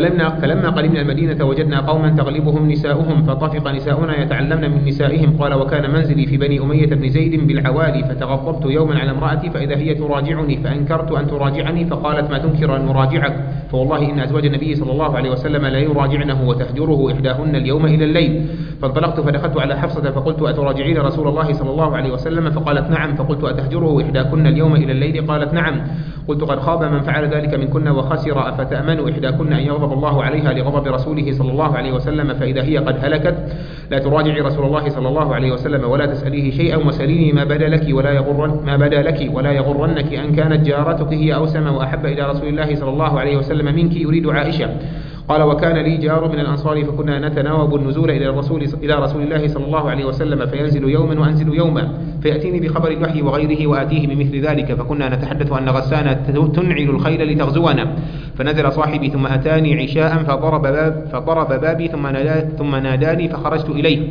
فلما قدمنا المدينة وجدنا قوما تغلبهم نساؤهم فطفق نساؤنا يتعلمن من نسائهم. قال: وكان منزلي في بني أمية بن زيد بالعوالي فتغضبت يوما على امرأتي فإذا هي تراجعني فأنكرت أن تراجعني فقالت: ما تنكر أن نراجعك؟ فوالله إن أزواج النبي صلى الله عليه وسلم لا يراجعنه وتهجره إحداهن اليوم إلى الليل. فانطلقت فدخلت على حفصة فقلت: أتراجعين رسول الله صلى الله عليه وسلم؟ فقالت: نعم. فقلت: أتهجره إحداكن اليوم إلى الليل؟ قالت: نعم. قلت: قد خاب من فعل ذلك منكن وخسر. أفتأمن إحداكن أن يغضب الله عليها لغضب رسوله صلى الله عليه وسلم فإذا هي قد هلكت؟ لا تراجعي رسول الله صلى الله عليه وسلم ولا تسأليه شيئا وسليني ما بدا لك ولا يغرنك أن كانت جارتك هي أوسم وأحب إلى رسول الله صلى الله عليه وسلم منك يريد عائشة. قال وكان لي جار من الأنصار فكنا نتناوب النزول إلى رسول الله صلى الله عليه وسلم فينزل يوما وأنزل يوما فيأتيني بخبر الوحي وغيره وآتيه بمثل ذلك فكنا نتحدث أن غسان تنعل الخيل لتغزونا فنزل صاحبي ثم أتاني عشاء فضرب بابي ثم ناداني فخرجت إليه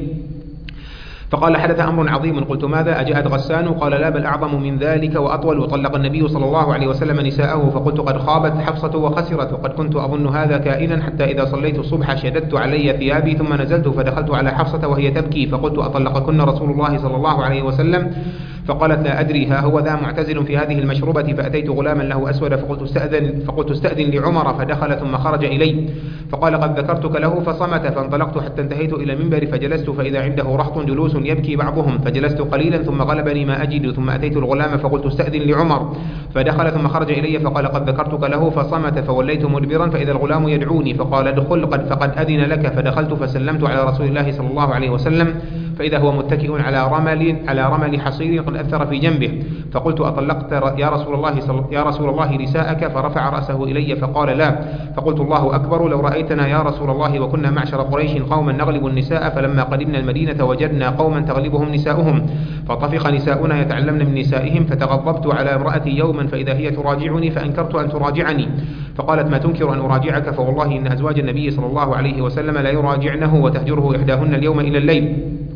فقال حدث أمر عظيم. قلت ماذا؟ أجاءت غسان؟ قال لا بل أعظم من ذلك وأطول. وطلق النبي صلى الله عليه وسلم نساءه. فقلت قد خابت حفصة وخسرت وقد كنت أظن هذا كائنا حتى إذا صليت الصبح شددت علي ثيابي ثم نزلت فدخلت على حفصة وهي تبكي فقلت أطلقكن رسول الله صلى الله عليه وسلم؟ فقالت لا أدري ها هو ذا معتزل في هذه المشروبة. فأتيت غلاما له أسود فقلت استأذن لعمر فدخل ثم خرج إلي فقال قد ذكرتك له فصمت فانطلقت حتى انتهيت إلى المنبر فجلست فإذا عنده رهط جلوس يبكي بعضهم فجلست قليلا ثم غلبني ما أجد ثم أتيت الغلام فقلت استأذن لعمر فدخل ثم خرج إلي فقال قد ذكرتك له فصمت فوليت مدبرا فإذا الغلام يدعوني فقال ادخل فقد أذن لك فدخلت فسلمت على رسول الله صلى الله عليه وسلم فإذا هو متكئ على رمل حصير قد أثر في جنبه فقلت أطلقت يا رسول الله نساءك؟ فرفع رأسه إلي فقال لا. فقلت الله أكبر لو رأيتنا يا رسول الله وكنا معشر قريش قوما نغلب النساء فلما قدمنا المدينة وجدنا قوما تغلبهم نساؤهم فطفق نساؤنا يتعلمن من نسائهم فتغضبت على امرأتي يوما فإذا هي تراجعني فأنكرت أن تراجعني فقالت ما تنكر أن أراجعك؟ فوالله إن أزواج النبي صلى الله عليه وسلم لا يراجعنه وتهجره إحداهن اليوم إلى الليل.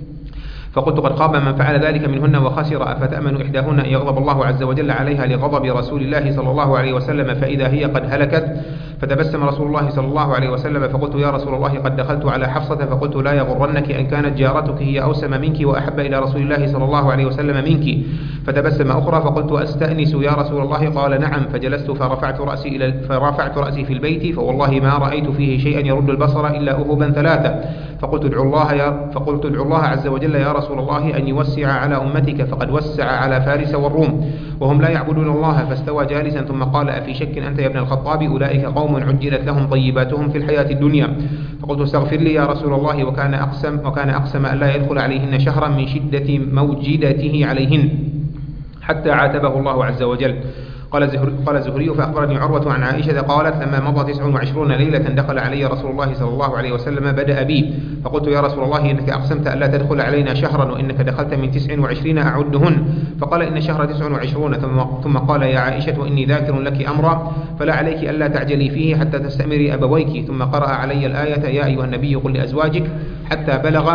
فقلت قد خاب من فعل ذلك منهن وخسر أفتأمن إحداهن أن يغضب الله عز وجل عليها لغضب رسول الله صلى الله عليه وسلم فإذا هي قد هلكت؟ فتبسم رسول الله صلى الله عليه وسلم فقلت يا رسول الله قد دخلت على حفصة فقلت لا يغرنك أن كانت جارتك هي أوسم منك وأحب إلى رسول الله صلى الله عليه وسلم منك. فتبسم أخرى فقلت أستأنس يا رسول الله؟ قال نعم. فجلست فرفعت رأسي في البيت فوالله ما رأيت فيه شيئا يرد البصر إلا أهبا ثلاثة فقلت ادعو الله عز وجل يا رسول الله أن يوسع على أمتك فقد وسع على فارس والروم وهم لا يعبدون الله. فاستوى جالسا ثم قال أفي شك أنت يا ابن الخطاب؟ أولئك قوم عجلت لهم طيباتهم في الحياة الدنيا. فقلت استغفر لي يا رسول الله وكان أقسم أن لا يدخل عليهن شهرا من شدة موجدته عليهن حتى عاتبه الله عز وجل. قال الزهري فأخبرني عروة عن عائشة قالت لما مضى 29 ليلة دخل علي رسول الله صلى الله عليه وسلم بدأ بي فقلت يا رسول الله إنك أقسمت ألا تدخل علينا شهرا وإنك دخلت من 29 أعدهن. فقال إن شهر 29 ثم قال يا عائشة إني ذاكر لك أمرا فلا عليك ألا تعجلي فيه حتى تستأمري أبويك. ثم قرأ علي الآية يا أيها النبي قل لأزواجك حتى بلغ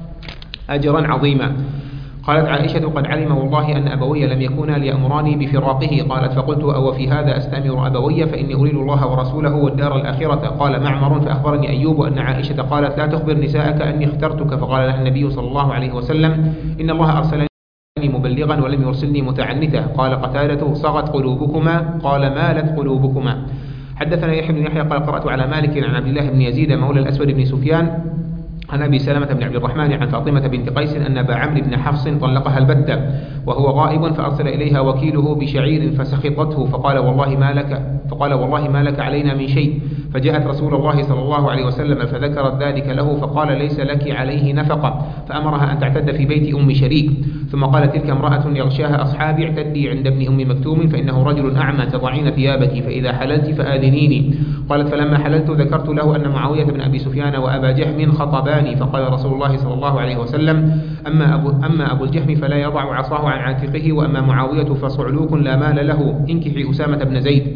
أجرا عظيما. قالت عائشة قد علم والله أن أبوي لم يكونا ليأمراني بفراقه. قالت فقلت أو في هذا أستأمر أبوي فإني أريد الله ورسوله والدار الآخرة. قال معمر فأخبرني أيوب أن عائشة قالت لا تخبر نساءك أني اخترتك فقال لها النبي صلى الله عليه وسلم إن الله أرسلني مبلغا ولم يرسلني متعنتا. قال قتادة صغت قلوبكما قال مالت قلوبكما. حدثنا يحيى بن يحيى قال قرأت على مالك عن عبد الله بن يزيد مولى الأسود بن سفيان عن أبي سلمة بن عبد الرحمن عن فاطمة بنت قيس أن أبا عمرو بن حفص طلقها البتة وهو غائب فأرسل إليها وكيله بشعير فسخطته فقال والله ما لك علينا من شيء. فجاءت رسول الله صلى الله عليه وسلم فذكرت ذلك له فقال ليس لك عليه نفقة فأمرها أن تعتد في بيت أم شريك. ثم قال تلك امرأة يغشاها أصحابي اعتدي عند ابن أم مكتوم فإنه رجل أعمى تضعين ثيابك فإذا حللت فآذنيني. قالت فلما حللت ذكرت له أن معاوية بن أبي سفيان وأبا جهم خطباني فقال رسول الله صلى الله عليه وسلم أما أبو الجهم فلا يضع عصاه عن عاتقه وأما معاوية فصعلوك لا مال له انكحي أسامة بن زيد.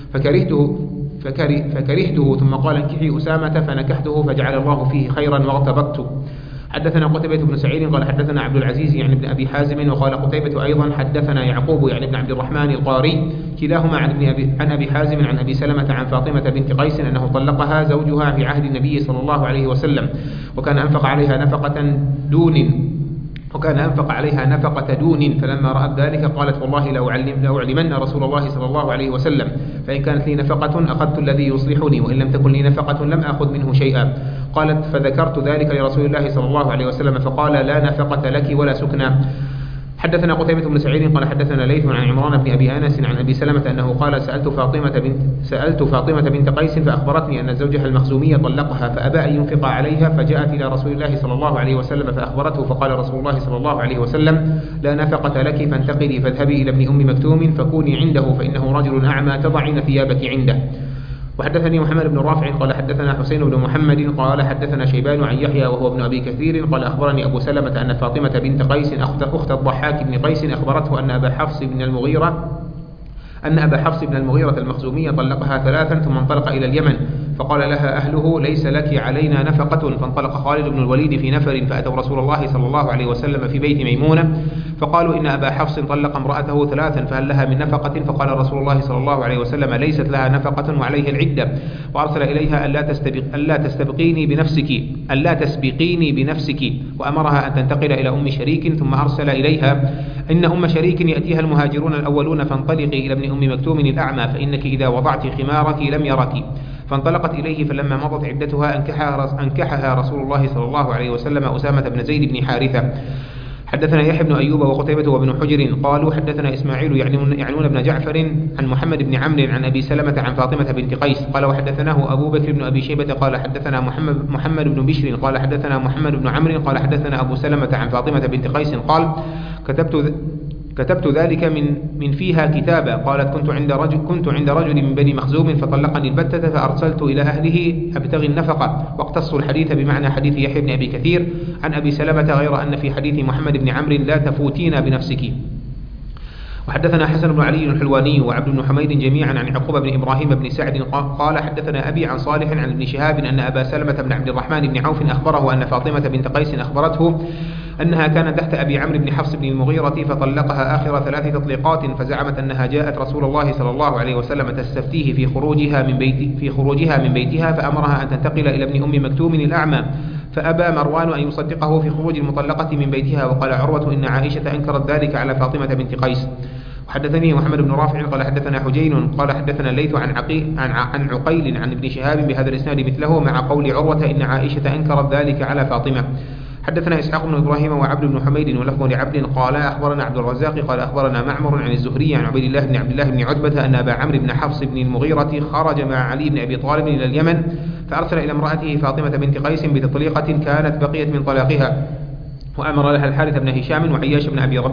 فكرهته ثم قال انكحي أسامة فنكحته فجعل الله فيه خيرا واغتبطت. حدثنا قتيبة بن سعيد قال حدثنا عبد العزيز يعني ابن أبي حازم وقال قتيبة أيضا حدثنا يعقوب يعني ابن عبد الرحمن القاري كلاهما عن أبي حازم عن أبي سلمة عن فاطمة بنت قيس أنه طلقها زوجها في عهد النبي صلى الله عليه وسلم وكان أنفق عليها نفقة دون فلما رأت ذلك قالت والله لو علمن رسول الله صلى الله عليه وسلم فإن كانت لي نفقة أخذت الذي يصلحني وإن لم تكن لي نفقة لم أخذ منه شيئا. قالت فذكرت ذلك لرسول الله صلى الله عليه وسلم فقال لا نفقة لك ولا سكنى. حدثنا قتيبة بن سعيد قال حدثنا ليث عن عمران بن أبي أنس عن أبي سلمة أنه قال سألت فاطمة بنت قيس فأخبرتني أن زوجها المخزومي طلقها فأبى أن ينفق عليها فجاءت إلى رسول الله صلى الله عليه وسلم فأخبرته فقال رسول الله صلى الله عليه وسلم لا نفقة لك فانتقلي فاذهبي إلى ابن أم مكتوم فكوني عنده فإنه رجل أعمى تضعين ثيابك عنده. وحدثني محمد بن رافع قال حدثنا حسين بن محمد قال حدثنا شيبان عن يحيى وهو ابن أبي كثير قال أخبرني أبو سلمة أن فاطمة بنت قيس أخت الضحاك بن قيس أخبرته أن أبا حفص بن المغيرة المخزومي طلقها 3 ثم انطلق إلى اليمن، فقال لها أهله: ليس لك علينا نفقة. فانطلق خالد بن الوليد في نفر فأتوا رسول الله صلى الله عليه وسلم في بيت ميمونة، فقالوا: إن أبا حفص طلق امرأته 3 فهل لها من نفقة؟ فقال رسول الله صلى الله عليه وسلم: ليست لها نفقة وعليه العدة. وأرسل إليها ألا تسبقيني بنفسك، وأمرها أن تنتقل إلى أم شريك، ثم أرسل إليها: إن أم شريك يأتيها المهاجرون الأولون، فانطلقي إلى ابن أم مكتوم الأعمى، فإنك إذا وضعت خمارك لم يرك. فانطلقت إليه، فلما مضت عدتها أنكحها رسول الله صلى الله عليه وسلم أسامة بن زيد بن حارثة. حدثنا يحيى بن أيوب وقتيبة وابن حجر قالوا حدثنا إسماعيل يعنون بن جعفر عن محمد بن عمرو عن أبي سلمة عن فاطمة بنت قيس قال وحدثناه أبو بكر بن أبي شيبة قال حدثنا محمد بن بشر قال حدثنا محمد بن عمرو قال حدثنا أبو سلمة عن فاطمة بنت قيس قال كتبت ذلك من فيها كتابا. قالت كنت عند رجل من بني مخزوم فطلقني البتة، فأرسلت إلى أهله أبتغي النفقة. واقتصوا الحديث بمعنى حديث يحيى بن أبي كثير عن أبي سلمة، غير أن في حديث محمد بن عمرو لا تفوتين بنفسك. وحدثنا حسن بن علي الحلواني وعبد بن حميد جميعا عن يعقوب بن إبراهيم بن سعد قال حدثنا أبي عن صالح عن ابن شهاب أن أبا سلمة بن عبد الرحمن بن عوف أخبره أن فاطمة بنت قيس أخبرته أنها كانت تحت أبي عمرو بن حفص بن المغيرة فطلقها آخر 3 تطليقات، فزعمت أنها جاءت رسول الله صلى الله عليه وسلم تستفتيه في خروجها من بيتها، فأمرها أن تنتقل إلى ابن أم مكتوم الأعمى، فأبى مروان أن يصدقه في خروج المطلقة من بيتها. وقال عروة إن عائشة أنكرت ذلك على فاطمة بنت قيس. وحدثني محمد بن رافع قال حدثنا حجين قال حدثنا الليث عن عقيل عن ابن شهاب بهذا الإسناد مثله، مع قول عروة إن عائشة أنكرت ذلك على فاطمة. حدثنا إسحاق بن إبراهيم وعبد بن حميد ولفظ لعبد قال أخبرنا عبد الرزاق قال أخبرنا معمر عن الزهري عن عبد الله بن عتبة أن أبا عمرو بن حفص بن المغيرة خرج مع علي بن أبي طالب إلى اليمن، فأرسل إلى امرأته فاطمة بنت قيس بتطليقة كانت بقيت من طلاقها، وأمر لها الحارث بن هشام وعياش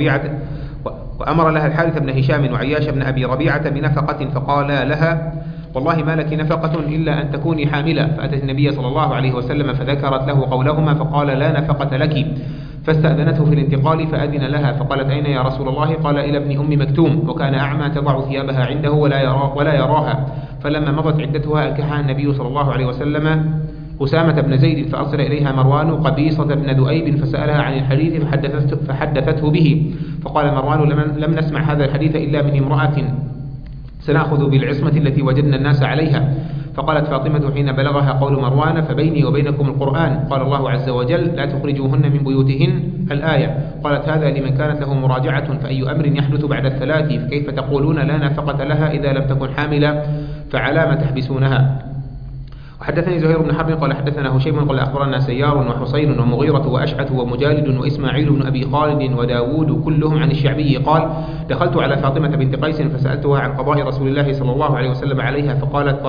بن أبي ربيعة بنفقة، فقال لها والله ما لك نفقة إلا أن تكوني حاملة. فأتت النبي صلى الله عليه وسلم فذكرت له قولهما، فقال لا نفقة لك، فاستأذنته في الانتقال فأذن لها، فقالت أين يا رسول الله؟ قال إلى ابن أم مكتوم، وكان أعمى تضع ثيابها عنده ولا يراها. فلما مضت عدتها أنكحها النبي صلى الله عليه وسلم أسامة بن زيد، فأرسل إليها مروان قبيصة بن ذؤيب فسألها عن الحديث فحدثته به، فقال مروان لم نسمع هذا الحديث إلا من امرأة سنأخذ بالعصمة التي وجدنا الناس عليها. فقالت فاطمة حين بلغها قول مروان فبيني وبينكم القرآن، قال الله عز وجل لا تخرجوهن من بيوتهن الآية. قالت هذا لمن كانت له مراجعة، فأي أمر يحدث بعد 3؟ فكيف تقولون لا نفقة لها إذا لم تكن حاملة؟ فعلى ما تحبسونها؟ وحدثني زهير بن حرب قال حدثنا هشيم قال أخبرنا سيار وحسين ومغيرة وأشعث ومجالد وإسماعيل بن أبي خالد وداود كلهم عن الشعبي قال دخلت على فاطمة بنت قيس فسألتها عن قضاء رسول الله صلى الله عليه وسلم عليها، فقالت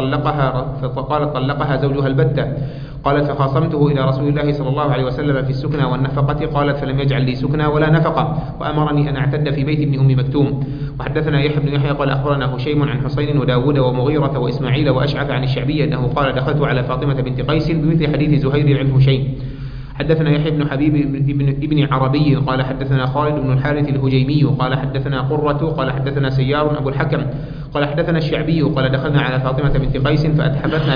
طلقها زوجها البتة. قالت فخاصمته إلى رسول الله صلى الله عليه وسلم في السكنى والنفقة، قالت فلم يجعل لي سكنى ولا نفقة، وأمرني أن أعتد في بيت ابن أم مكتوم. وحدثنا يحيى بن يحيى قال أخبرنا هشيم عن حسين وداود ومغيرة وإسماعيل وأشعث عن الشعبي أنه قال دخلت على فاطمة بنت قيس بمثل حديث زهير عن هشيم. حدثنا يحيى بن حبيب ابن عربي قال حدثنا خالد بن الحارث الهجيمي قال حدثنا قرة قال حدثنا سيار أبو الحكم قال حدثنا الشعبي قال دخلنا على فاطمة بنت قيس فأتحفتنا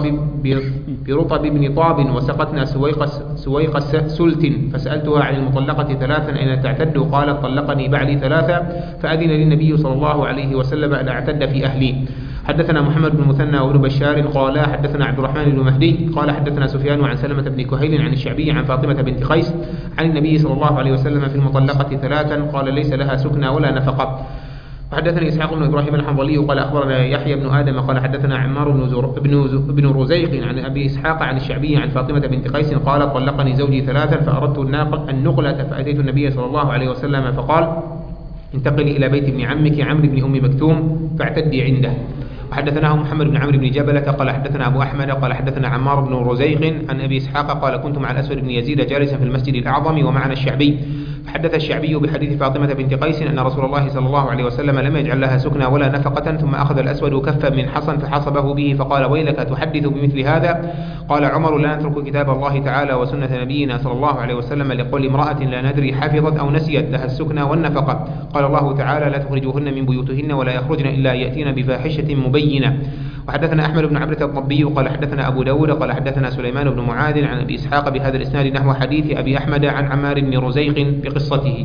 برطب بن طاب وسقتنا سويق سلت، فسألتها عن المطلقة 3 أين تعتد؟ قالت طلقني بعلي 3، فأذن للنبي صلى الله عليه وسلم أن أعتد في أهلي. حدثنا محمد بن مثنى وابن بشار قال حدثنا عبد الرحمن بن مهدي قال حدثنا سفيان عن سلمة بن كهيل عن الشعبي عن فاطمة بنت قيس عن النبي صلى الله عليه وسلم في المطلقة 3 قال ليس لها سكنى ولا نفقة. وحدثني إسحاق بن إبراهيم الحنظلي قال أخبرنا يحيى بن آدم قال حدثنا عمار بن رزيق عن أبي إسحاق عن الشعبي عن فاطمة بنت قيس قال طلقني زوجي 3 فأردت النقلة، فأتيت النبي صلى الله عليه وسلم فقال انتقلي إلى بيت ابن عمك عمرو بن أم مكتوم فاعتدي عنده. وحدثناه محمد بن عمرو بن جبلة قال حدثنا أبو أحمد قال حدثنا عمار بن رزيق عن أبي إسحاق قال كنت مع الأسود بن يزيد جالسا في المسجد الأعظم ومعنا الشعبي، حدث الشعبي بحديث فاطمة بنت قيس أن رسول الله صلى الله عليه وسلم لم يجعل لها سكنى ولا نفقة، ثم أخذ الأسود كفا من حصن فحصبه به فقال: ويلك تحدث بمثل هذا؟ قال عمر: لا نترك كتاب الله تعالى وسنة نبينا صلى الله عليه وسلم لقول امرأة لا ندري حفظت أو نسيت لها السكنى والنفقة. قال الله تعالى: لا تخرجوهن من بيوتهن ولا يخرجن إلا يأتين بفاحشة مبينة. وحدثنا أحمد بن عبدة الضبي قال حدثنا أبو داود قال حدثنا سليمان بن معاذ عن أبي إسحاق بهذا الإسناد نحو حديث أبي أحمد عن عمار بن رزيق بقصته.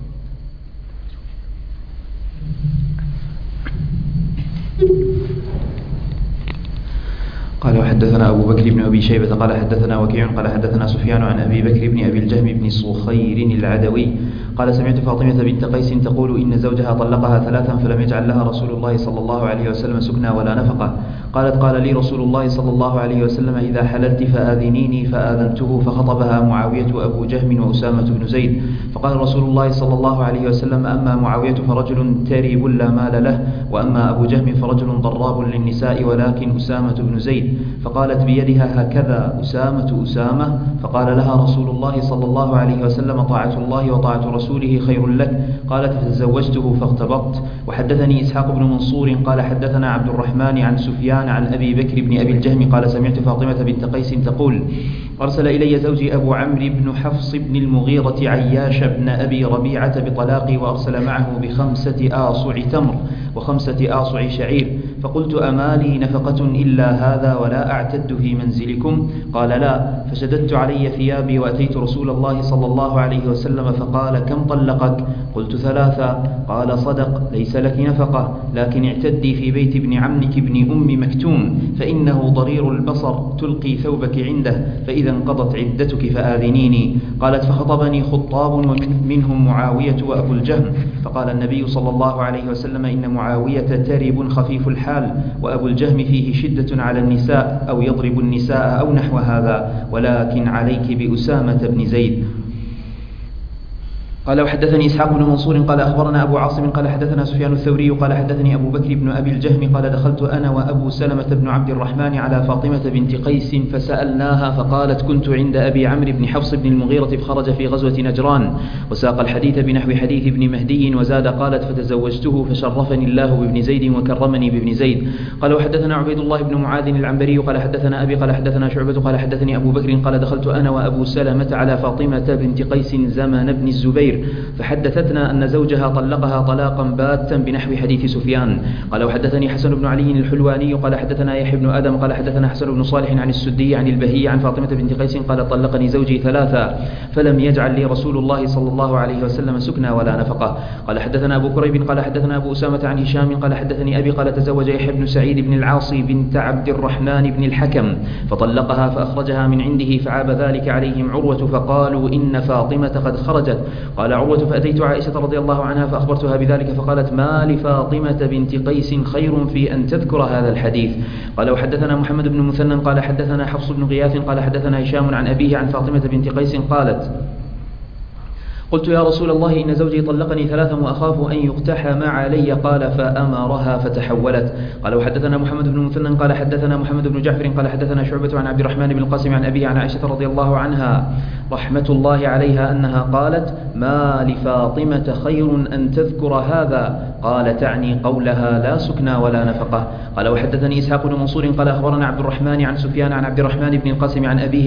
قال وحدثنا أبو بكر بن أبي شيبة قال حدثنا وكيع قال حدثنا سفيان عن أبي بكر بن أبي الجهم بن صخير العدوي قال سمعت فاطمة بنت قيس تقول إن زوجها طلقها 3 فلم يجعل لها رسول الله صلى الله عليه وسلم سكنى ولا نفقة. قالت: قال لي رسول الله صلى الله عليه وسلم: إذا حللت فآذنيني، فآذنته، فخطبها معاوية أبو جهم وأسامة بن زيد. فقال رسول الله صلى الله عليه وسلم: أما معاوية فرجل ترب لا مال له، وأما أبو جهم فرجل ضراب للنساء، ولكن أسامة بن زيد. فقالت بيدها هكذا: أسامة. فقال لها رسول الله صلى الله عليه وسلم: طاعة الله وطاعة رسوله خير لك. قالت: فتزوجته فاغتبطت. وحدثني إسحاق بن منصور قال حدثنا عبد الرحمن عن سفيان عن أبي بكر بن أبي الجهم قال سمعت فاطمة بنت قيس تقول: أرسل إلي زوجي أبو عمرو بن حفص بن المغيرة عياش بن أبي ربيعة بطلاقي، وأرسل معه ب5 آصع تمر و5 آصع شعير. فقلت: أما لي نفقة إلا هذا ولا أعتد في منزلكم؟ قال: لا. فشددت علي ثيابي وأتيت رسول الله صلى الله عليه وسلم فقال: كم طلقك؟ قلت: 3. قال: صدق، ليس لك نفقة، لكن اعتدي في بيت ابن عمك ابن أم مكتوم، فإنه ضرير البصر، تلقي ثوبك عنده، فإذا انقضت عدتك فآذنيني. قالت: فخطبني خطاب ومنهم معاوية وأبو الجهم. فقال النبي صلى الله عليه وسلم: إن معاوية ترب خفيف الحال، وأبو الجهم فيه شدة على النساء، أو يضرب النساء أو نحو هذا، ولكن عليك بأسامة بن زيد. قال وحدثني إسحاق بن منصور قال أخبرنا أبو عاصم قال حدثنا سفيان الثوري قال حدثني أبو بكر بن أبي الجهم قال دخلت أنا وأبو سلمة بن عبد الرحمن على فاطمة بنت قيس فسألناها، فقالت: كنت عند أبي عمرو بن حفص بن المغيرة فخرج في غزوة نجران، وساق الحديث بنحو حديث ابن مهدي وزاد قالت: فتزوجته فشرفني الله بابن زيد وكرمني بابن زيد. قال وحدثنا عبيد الله بن معاذ العنبري قال حدثنا أبي قال حدثنا شعبة قال حدثني أبو بكر قال دخلت أنا وأبو سلمة على فاطمة بنت قيس زمن بن الزبير فحدثتنا أن زوجها طلقها طلاقا باتا بنحو حديث سفيان. قال وحدثني حسن بن علي الحلواني قال حدثنا يحيى بن آدم قال حدثنا حسن بن صالح عن السدي عن البهي عن فاطمة بنت قيس قال طلقني زوجي 3 فلم يجعل لي رسول الله صلى الله عليه وسلم سكنى ولا نفقة. قال حدثنا أبو كريب قال حدثنا أبو أسامة عن هشام قال حدثني أبي قال تزوج يحيى بن سعيد بن العاصي بنت عبد الرحمن بن الحكم فطلقها فأخرجها من عنده، فعاب ذلك عليهم عروة فقالوا إن فاطمة قد خرجت. قال عروة: فأتيت عائشة رضي الله عنها فأخبرتها بذلك فقالت: ما لفاطمة بنت قيس خير في أن تذكر هذا الحديث. قال وحدثنا محمد بن مثنى قال حدثنا حفص بن غياث قال حدثنا هشام عن أبيه عن فاطمة بنت قيس قالت: قلت يا رسول الله إن زوجي طلقني 3 وأخاف أن يقتحم علي، قال فأمرها فتحولت. قال وحدثنا محمد بن مثنى قال حدثنا محمد بن جعفر قال حدثنا شعبة عن عبد الرحمن بن القاسم عن أبيه عن عائشة رضي الله عنها رحمة الله عليها أنها قالت: ما لفاطمة خير أن تذكر هذا؟ قال تعني قولها لا سكنى ولا نفقة. قال وحدثني إسحاق بن منصور قال أخبرنا عبد الرحمن عن سفيان عن عبد الرحمن بن القاسم عن أبيه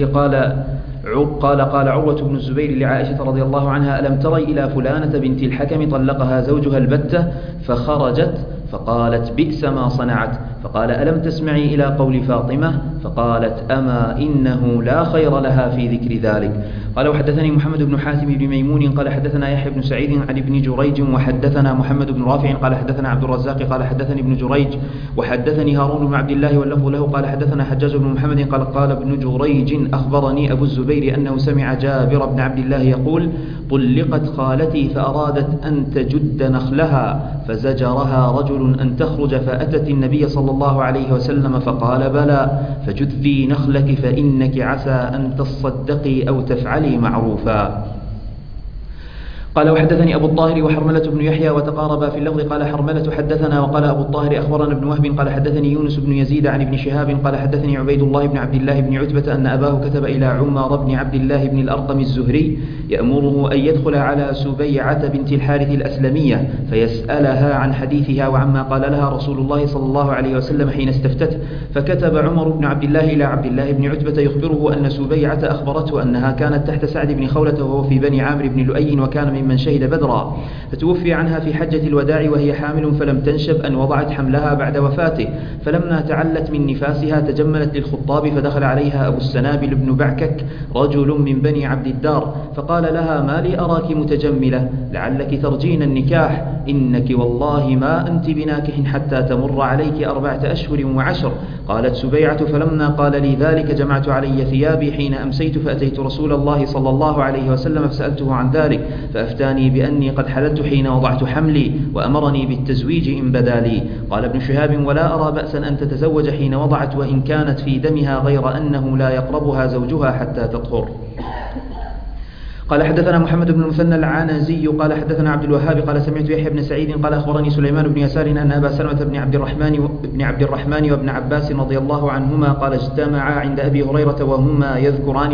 قال عروة بن الزبير لعائشة رضي الله عنها: ألم تري إلى فلانة بنت الحكم طلقها زوجها البتة فخرجت؟ فقالت: بئس ما صنعت. فقال: ألم تسمعي إلى قول فاطمة؟ فقالت: أما إنه لا خير لها في ذكر ذلك. قال وحدثني محمد بن حاتم بن ميمون قال حدثنا يحيى بن سعيد عن ابن جريج وحدثنا محمد بن رافع قال حدثنا عبد الرزاق قال حدثني ابن جريج وحدثني هارون بن عبد الله واللفظ له قال حدثنا حجاج بن محمد قال ابن جريج: أخبرني أبو الزبير أنه سمع جابر بن عبد الله يقول: طلقت خالتي فأرادت أن تجد نخلها فزجرها رجل أن تخرج، فأتت النبي صلى الله عليه وسلم فقال: بلى، فجذي نخلك فإنك عسى أن تصدقي أو تفعلي معروفا. قال وحدثني أبو الطاهر وحرملة بن يحيى وتقاربا في اللفظ. قال حرملة حدثنا، وقال أبو الطاهر أخبرنا ابن وهب قال حدثني يونس بن يزيد عن ابن شهاب قال حدثني عبيد الله بن عبد الله بن عتبة أن أباه كتب إلى عمر بن عبد الله بن الأرقم الزهري يأمره أن يدخل على سبيعة بنت الحارث الأسلمية فيسألها عن حديثها وعما قال لها رسول الله صلى الله عليه وسلم حين استفتته. فكتب عمر بن عبد الله إلى عبد الله بن عتبة يخبره أن سبيعة أخبرته أنها كانت تحت سعد بن خولة وهو في بني عامر بن لؤي وكان ممن شهد بدرا، فتوفي عنها في حجة الوداع وهي حامل فلم تنشب أن وضعت حملها بعد وفاته، فلما تعلت من نفاسها تجملت للخطاب فدخل عليها أبو السنابل بن بعكك رجل من بني عبد الدار فقال لها ما لي أراك متجملة لعلك ترجين النكاح، إنك والله ما أنت بناكح حتى تمر عليك 4 أشهر و10. قالت سبيعة فلما قال لي ذلك جمعت علي ثيابي حين أمسيت فأتيت رسول الله صلى الله عليه وسلم فسألته عن ذلك فأفتاني بأني قد حللت حين وضعت حملي وأمرني بالتزويج إن بدا لي. قال ابن شهاب ولا أرى بأسا أن تتزوج حين وضعت وإن كانت في دمها غير أنه لا يقربها زوجها حتى تطهر. قال حدثنا محمد بن المثنى العنزي قال حدثنا عبد الوهاب قال سمعت يحيى بن سعيد قال أخبرني سليمان بن يسار أن أبا سلمة بن عبد الرحمن وابن عباس رضي الله عنهما قال اجتمعا عند أبي هريرة وهما يذكران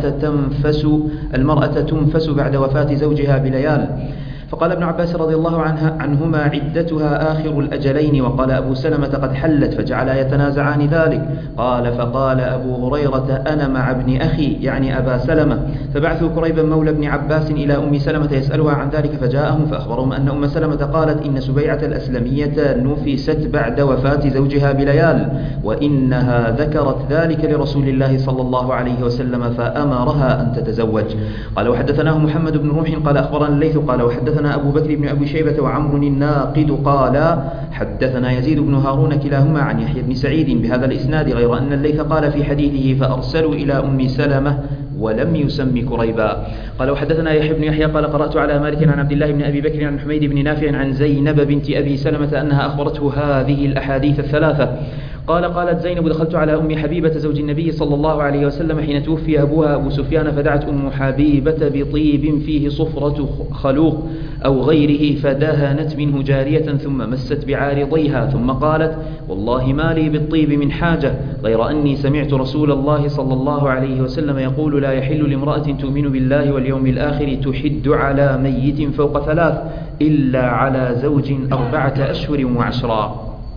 المرأة تنفس بعد وفاة زوجها بليال. فقال ابن عباس رضي الله عنهما عدتها آخر الأجلين، وقال أبو سلمة قد حلت، فجعلا يتنازعان ذلك. قال فقال أبو هريرة أنا مع ابن أخي يعني أبا سلمة، فبعثوا كريبا مولى ابن عباس إلى أم سلمة يسألها عن ذلك فجاءهم فأخبرهم أن أم سلمة قالت إن سبيعة الأسلمية نفست بعد وفاة زوجها بليال، وإنها ذكرت ذلك لرسول الله صلى الله عليه وسلم فأمرها أن تتزوج. قال وحدثناه محمد بن روح قال أخبرنا الليث قال وحدثنا أبو بكر بن أبي شيبة وعمر الناقد قال حدثنا يزيد بن هارون كلاهما عن يحيى بن سعيد بهذا الإسناد، غير أن الليث قال في حديثه فأرسلوا إلى أم سلمة ولم يسم كريبا. قال وحدثنا يحيى بن يحيى قال قرأت على مالك عن عبد الله بن أبي بكر عن حميد بن نافع عن زينب بنت أبي سلمة أنها أخبرته هذه الأحاديث الثلاثة. قالت زينب دخلت على أم حبيبة زوج النبي صلى الله عليه وسلم حين توفي أبوها أبو سفيان فدعت أم حبيبة بطيب فيه صفرة خلوق أو غيره فدهنت منه جارية ثم مست بعارضيها ثم قالت والله ما لي بالطيب من حاجة غير أني سمعت رسول الله صلى الله عليه وسلم يقول لا يحل لامرأة تؤمن بالله واليوم الآخر تحد على ميت فوق 3 إلا على زوج 4 أشهر و10.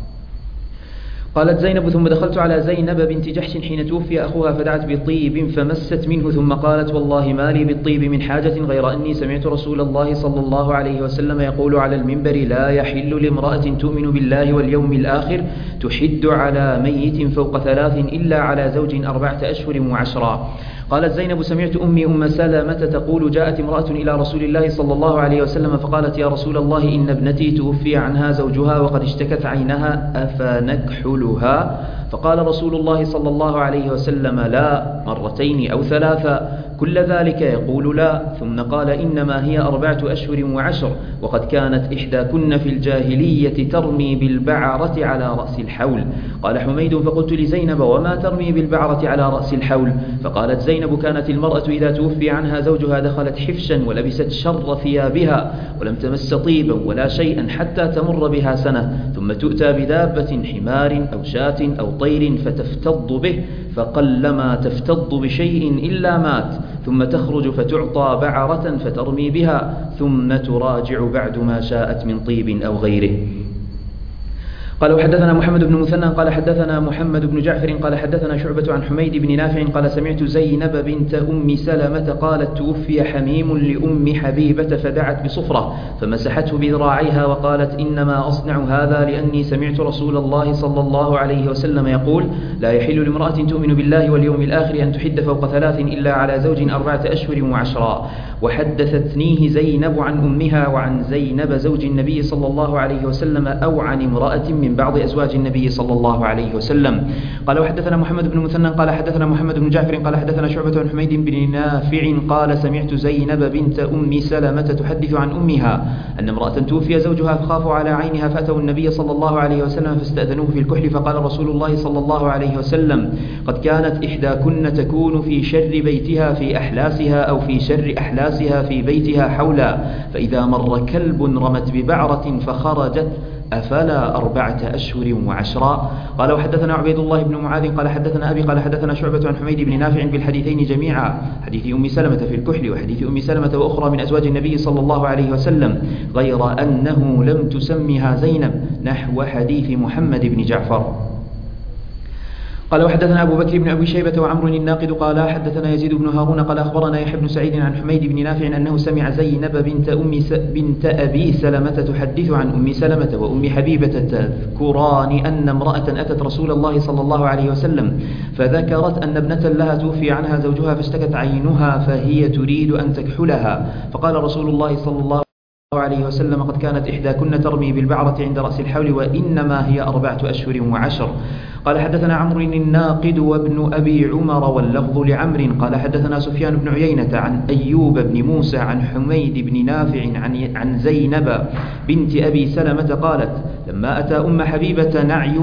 قالت زينب ثم دخلت على زينب بنت جحش حين توفي أخوها فدعت بطيب فمست منه ثم قالت والله ما لي بالطيب من حاجة غير أني سمعت رسول الله صلى الله عليه وسلم يقول على المنبر لا يحل لامرأة تؤمن بالله واليوم الآخر تحد على ميت فوق 3 إلا على زوج 4 أشهر و10. قالت زينب سمعت أمي أم سلمة تقول جاءت امرأة إلى رسول الله صلى الله عليه وسلم فقالت يا رسول الله إن ابنتي توفي عنها زوجها وقد اشتكت عينها أفنكحلها؟ فقال رسول الله صلى الله عليه وسلم لا 2 أو 3 كل ذلك يقول لا، ثم قال إنما هي 4 أشهر و10 وقد كانت إحداكن في الجاهلية ترمي بالبعرة على رأس الحول. قال حميد فقلت لزينب وما ترمي بالبعرة على رأس الحول؟ فقالت زينب كانت المرأة إذا توفي عنها زوجها دخلت حفشا ولبست شر ثيابها ولم تمس طيبا ولا شيئا حتى تمر بها سنة ثم تؤتى بدابة حمار أو شاة أو طير فتفتض به فقلما تفتض بشيء إلا مات ثم تخرج فتعطى بعرة فترمي بها ثم تراجع بعد ما شاءت من طيب أو غيره. قال وحدثنا محمد بن مثنى قال حدثنا محمد بن جعفر قال حدثنا شعبة عن حميد بن نافع قال سمعت زينب بنت أم سلمة قالت توفي حميم لأم حبيبة فدعت بصفرة فمسحته بذراعيها وقالت إنما أصنع هذا لأني سمعت رسول الله صلى الله عليه وسلم يقول لا يحل لامرأة تؤمن بالله واليوم الآخر أن تحد فوق 3 إلا على زوج 4 أشهر و10. وحدثتنيه زينب عن أمها وعن زينب زوج النبي صلى الله عليه وسلم أو عن امرأة من من بعض أزواج النبي صلى الله عليه وسلم. قال وحدثنا محمد بن مثنى قال حدثنا محمد بن جعفر قال حدثنا شعبة عن حميد بن نافع قال سمعت زينب بنت أم سلمة تحدث عن أمها أن امرأة توفي زوجها فخافوا على عينها فأتوا النبي صلى الله عليه وسلم فاستأذنوه في الكحل فقال رسول الله صلى الله عليه وسلم قد كانت إحداكن تكون في شر بيتها في أحلاسها أو في شر أحلاسها في بيتها حولا، فإذا مر كلب رمت ببعرة فخرجت أفلا 4 أشهر وعشرا. قال وحدثنا عبيد الله بن معاذ قال حدثنا أبي قال حدثنا شعبة عن حميد بن نافع بالحديثين جميعا، حديث أم سلمة في الكحل وحديث أم سلمة وأخرى من أزواج النبي صلى الله عليه وسلم، غير أنه لم تسمها زينب نحو حديث محمد بن جعفر. قال وحدثنا أبو بكر بن أبي شيبة وعمر الناقد قال حدثنا يزيد بن هارون قال أخبرنا يحيى بن سعيد عن حميد بن نافع أنه سمع زينب بنت أبي سلمة تحدث عن أم سلمة وأم حبيبة تذكران أن امرأة أتت رسول الله صلى الله عليه وسلم فذكرت أن ابنة لها توفي عنها زوجها فاشتكت عينها فهي تريد أن تكحلها، فقال رسول الله صلى الله عليه وسلم قد كانت إحداكن ترمي بالبعرة عند رأس الحول وإنما هي 4 أشهر وعشر. قال حدثنا عمرو الناقد وابن أبي عمر واللفظ لعمر قال حدثنا سفيان بن عيينة عن أيوب بن موسى عن حميد بن نافع عن زينب بنت أبي سلمة قالت لما أتى أم حبيبة نعي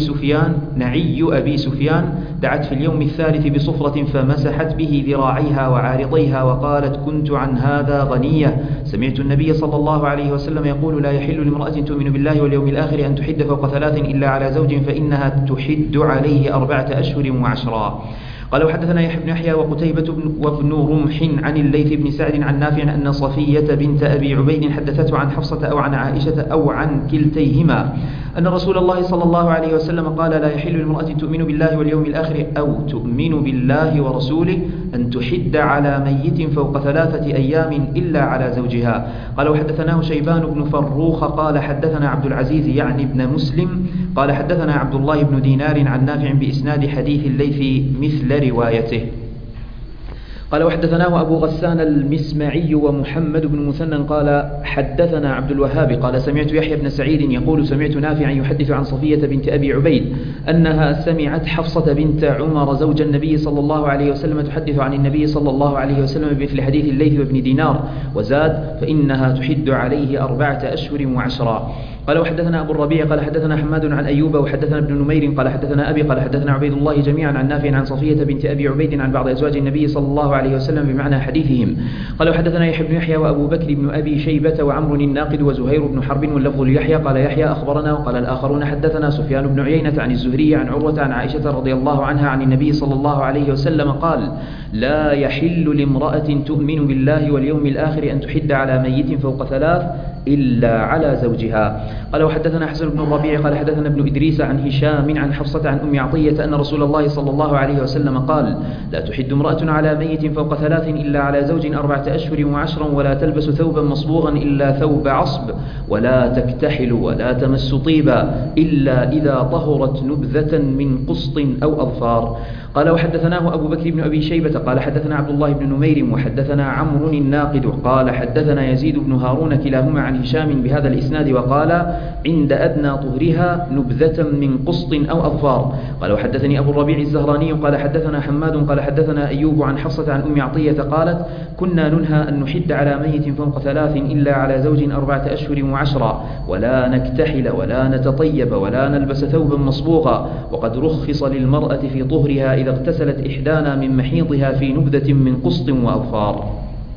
أبي سفيان دعت في اليوم الثالث بصفرة فمسحت به ذراعيها وعارضيها وقالت كنت عن هذا غنية، سمعت النبي صلى الله عليه وسلم يقول لا يحل لامرأة تؤمن بالله واليوم الآخر أن تحد فوق 3 إلا على زوج فإنها تحد عليه 4 أشهر وعشرا. قال وحدثنا يحيى بن يحيى وقتيبة وابن رمح عن الليث بن سعد عن نافع أن صفية بنت أبي عبيد حدثته عن حفصة أو عن عائشة أو عن كلتيهما أن رسول الله صلى الله عليه وسلم قال لا يحل لامرأة تؤمن بالله واليوم الآخر أو تؤمن بالله ورسوله أن تحد على ميت فوق 3 أيام إلا على زوجها. قال وحدثناه شيبان بن فروخ قال حدثنا عبد العزيز يعني ابن مسلم قال حدثنا عبد الله بن دينار عن نافع بإسناد حديث الليث مثل روايته. قال وحدثناه أبو غسان المسمعي ومحمد بن مثنى قال حدثنا عبد الوهاب قال سمعت يحيى بن سعيد يقول سمعت نافعا يحدث عن صفية بنت أبي عبيد أنها سمعت حفصة بنت عمر زوج النبي صلى الله عليه وسلم تحدث عن النبي صلى الله عليه وسلم بمثل حديث الليث وابن دينار وزاد فإنها تحد عليه 4 أشهر وعشرا. قال وحدثنا أبو الربيع قال حدثنا حماد عن أيوب وحدثنا ابن نمير قال حدثنا أبي قال حدثنا عبيد الله جميعا عن نافع عن صفية بنت أبي عبيد عن بعض أزواج النبي صلى الله عليه وسلم بمعنى حديثهم. قال وحدثنا يحيى بن يحيى وأبو بكر بن أبي شيبة وعمر الناقد وزهير بن حرب واللفظ ليحيى قال يحيى أخبرنا وقال الآخرون حدثنا سفيان بن عيينة عن الزهري عن عروة عن عائشة رضي الله عنها عن النبي صلى الله عليه وسلم قال لا يحل لامرأة تؤمن بالله واليوم الآخر أن تحد على ميت فوق 3 إلا على زوجها. قال وحدثنا حسن بن الربيع قال حدثنا ابن إدريس عن هشام عن حفصة عن أم عطية أن رسول الله صلى الله عليه وسلم قال لا تحد امرأة على ميت فوق 3 إلا على زوج 4 أشهر وعشرا ولا تلبس ثوبا مصبوغا إلا ثوب عصب ولا تكتحل ولا تمس طيبا إلا إذا طهرت نبذة من قسط أو أظفار. قال وحدثناه أبو بكر بن أبي شيبة قال حدثنا عبد الله بن نمير وحدثنا عمرو الناقد قال حدثنا يزيد بن هارون كلاهما عن هشام بهذا الإسناد وقال عند أدنى طهرها نبذة من قسط أو أظفار. قال وحدثني أبو الربيع الزهراني قال حدثنا حماد قال حدثنا أيوب عن حفصة عن أم عطية قالت كنا ننهى أن نحد على ميت فوق 3 إلا على زوج 4 أشهر وعشرا ولا نكتحل ولا نتطيب ولا نلبس ثوبا مصبوغا وقد رخص للمرأة في طهرها إذا اغتسلت إحدانا من محيضها في نبذة من قسط وأظفار.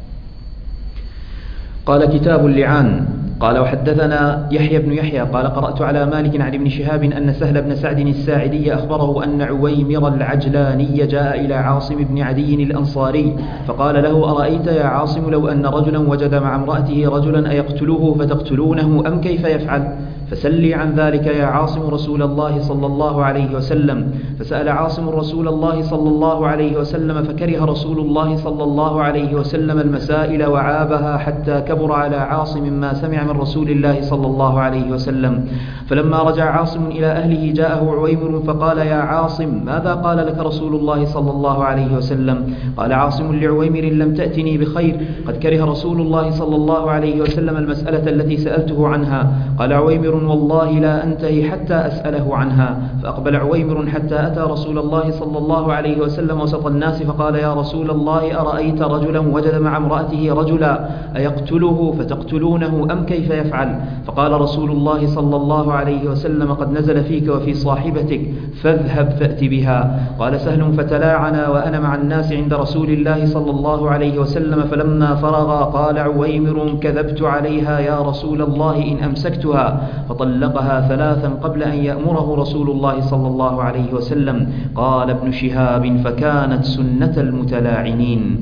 قال كتاب اللعان. قال وحدثنا يحيى بن يحيى قال قرأت على مالك عن ابن شهاب أن سهل بن سعد الساعدي أخبره أن عويمر العجلاني جاء إلى عاصم بن عدي الأنصاري فقال له أرأيت يا عاصم لو أن رجلا وجد مع امرأته رجلا أيقتله فتقتلونه أم كيف يفعل؟ فسلي عن ذلك يا عاصم رسول الله صلى الله عليه وسلم. فسأل عاصم رسول الله صلى الله عليه وسلم فكره رسول الله صلى الله عليه وسلم المسائل وعابها حتى كبر على عاصم ما سمع من رسول الله صلى الله عليه وسلم. فلما رجع عاصم إلى أهله جاءه عويمر فقال يا عاصم ماذا قال لك رسول الله صلى الله عليه وسلم؟ قال عاصم لعويمر لم تأتني بخير قد كره رسول الله صلى الله عليه وسلم المسألة التي سألته عنها. قال عويمر والله لا أنتهي حتى أسأله عنها. فأقبل عويمر حتى أتى رسول الله صلى الله عليه وسلم وسط الناس فقال يا رسول الله أرأيت رجلا وجد مع امرأته رجلا أيقتله فتقتلونه أم كيف يفعل؟ فقال رسول الله صلى الله عليه وسلم قد نزل فيك وفي صاحبتك فاذهب فأت بها. قال سهل فتلاعنا وأنا مع الناس عند رسول الله صلى الله عليه وسلم فلما فرغا قال عويمر كذبت عليها يا رسول الله إن أمسكتها. فطلقها 3 قبل أن يأمره رسول الله صلى الله عليه وسلم. قال ابن شهاب فكانت سنة المتلاعنين.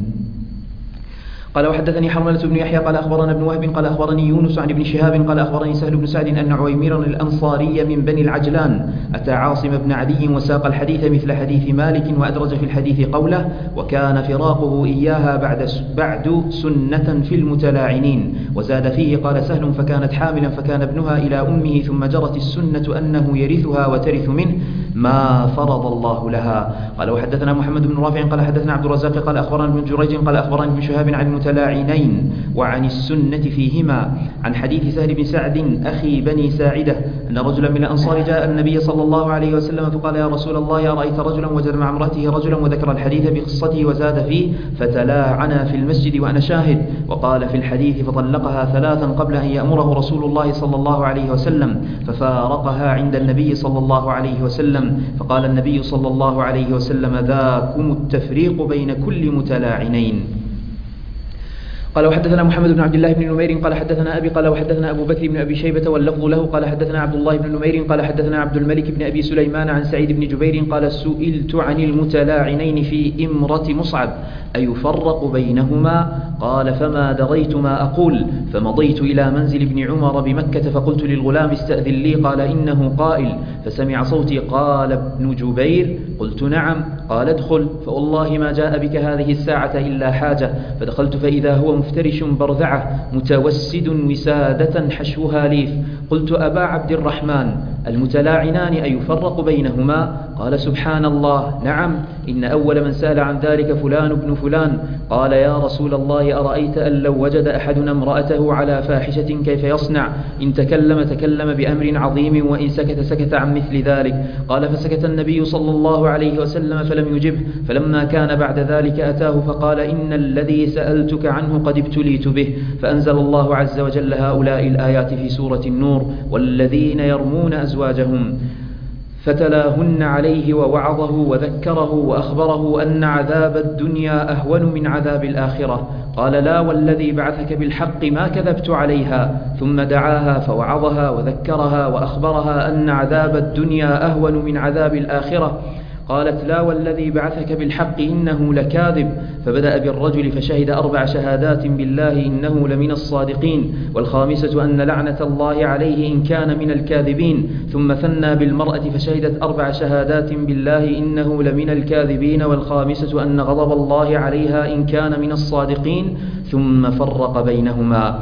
قال وحدثني حرملة بن يحيى قال أخبرنا ابن وهب قال أخبرني يونس عن ابن شهاب قال أخبرني سهل بن سعد أن عويمرا الأنصاري من بني العجلان أتى عاصم بن عدي وساق الحديث مثل حديث مالك وأدرج في الحديث قوله وكان فراقه إياها بعد سنة في المتلاعنين. وزاد فيه قال سهل فكانت حاملا فكان ابنها إلى أمه ثم جرت السنة أنه يرثها وترث منه ما فرض الله لها. قال وحدثنا محمد بن رافع قال حدثنا عبد الرزاق قال أخبرنا ابن جريج قال أخبرني ابن شهاب عن المتلاعنين وعن السنة فيهما عن حديث سهل بن سعد أخي بني ساعدة أن رجلا من الأنصار جاء النبي صلى الله عليه وسلم فقال يا رسول الله أرأيت رجلا وجد مع امرأته رجلا وذكر الحديث بقصته وزاد فيه فتلاعنا في المسجد وأنا شاهد. وقال في الحديث فطلقها 3 قبل أن يأمره رسول الله صلى الله عليه وسلم ففارقها عند النبي صلى الله عليه وسلم. فقال النبي صلى الله عليه وسلم ذاكم التفريق بين كل متلاعنين. قال وحدثنا محمد بن عبد الله بن نمير قال حدثنا أبي قال وحدثنا أبو بكر بن أبي شيبة واللفظ له قال حدثنا عبد الله بن نمير قال حدثنا عبد الملك بن أبي سليمان عن سعيد بن جبير قال سئلت عن المتلاعنين في إمرة مصعب أيفرق بينهما؟ قال فما دريت ما أقول. فمضيت إلى منزل ابن عمر بمكة فقلت للغلام استأذن لي قال إنه قائل فسمع صوتي قال ابن جبير قلت نعم قال ادخل فوالله ما جاء بك هذه الساعة إلا حاجة. فدخلت فإذا هو مفترش برذعة متوسد وسادة حشوها ليف. قلت أبا عبد الرحمن المتلاعنان أيفرق بينهما؟ قال سبحان الله نعم إن أول من سأل عن ذلك فلان ابن فلان. قال يا رسول الله أرأيت أن لو وجد أحدنا امرأته على فاحشة كيف يصنع؟ إن تكلم بأمر عظيم وإن سكت عن مثل ذلك. قال فسكت النبي صلى الله عليه وسلم فلم يجبه. فلما كان بعد ذلك أتاه فقال إن الذي سألتك عنه قد ابتليت به. فأنزل الله عز وجل هؤلاء الآيات في سورة النور والذين يرمون أزواجهم فتلاهن عليه ووعظه وذكره وأخبره أن عذاب الدنيا أهون من عذاب الآخرة. قال لا والذي بعثك بالحق ما كذبت عليها. ثم دعاها فوعظها وذكرها وأخبرها أن عذاب الدنيا أهون من عذاب الآخرة. قالت لا والذي بعثك بالحق إنه لكاذب. فبدأ بالرجل فشهد 4 شهادات بالله إنه لمن الصادقين والخامسة أن لعنة الله عليه إن كان من الكاذبين. ثم ثنى بالمرأة فشهدت 4 شهادات بالله إنه لمن الكاذبين والخامسة أن غضب الله عليها إن كان من الصادقين ثم فرق بينهما.